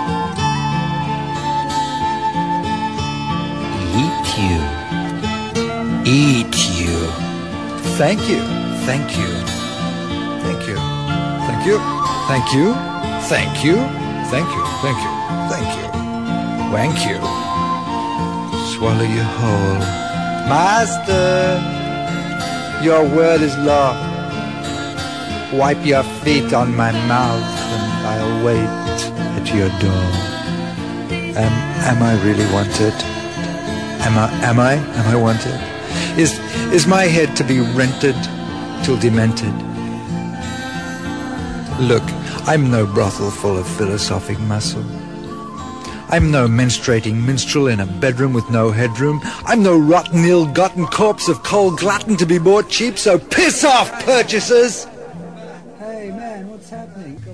Speaker 6: eat you. Eat you. Thank you. Thank you. Thank you. Thank you. Thank you. Thank you. Thank you. Thank you. Thank you. Wank you. Swallow you whole. Master, your word is law. Wipe your feet on my mouth and I'll wait at your door. Am I really wanted? Am I wanted? Is my head to be rented till demented? Look, I'm no brothel full of philosophic muscle. I'm no menstruating minstrel in a bedroom with no headroom. I'm no rotten, ill-gotten corpse of coal glutton to be bought cheap, so piss off, purchasers! Hey, man, what's happening?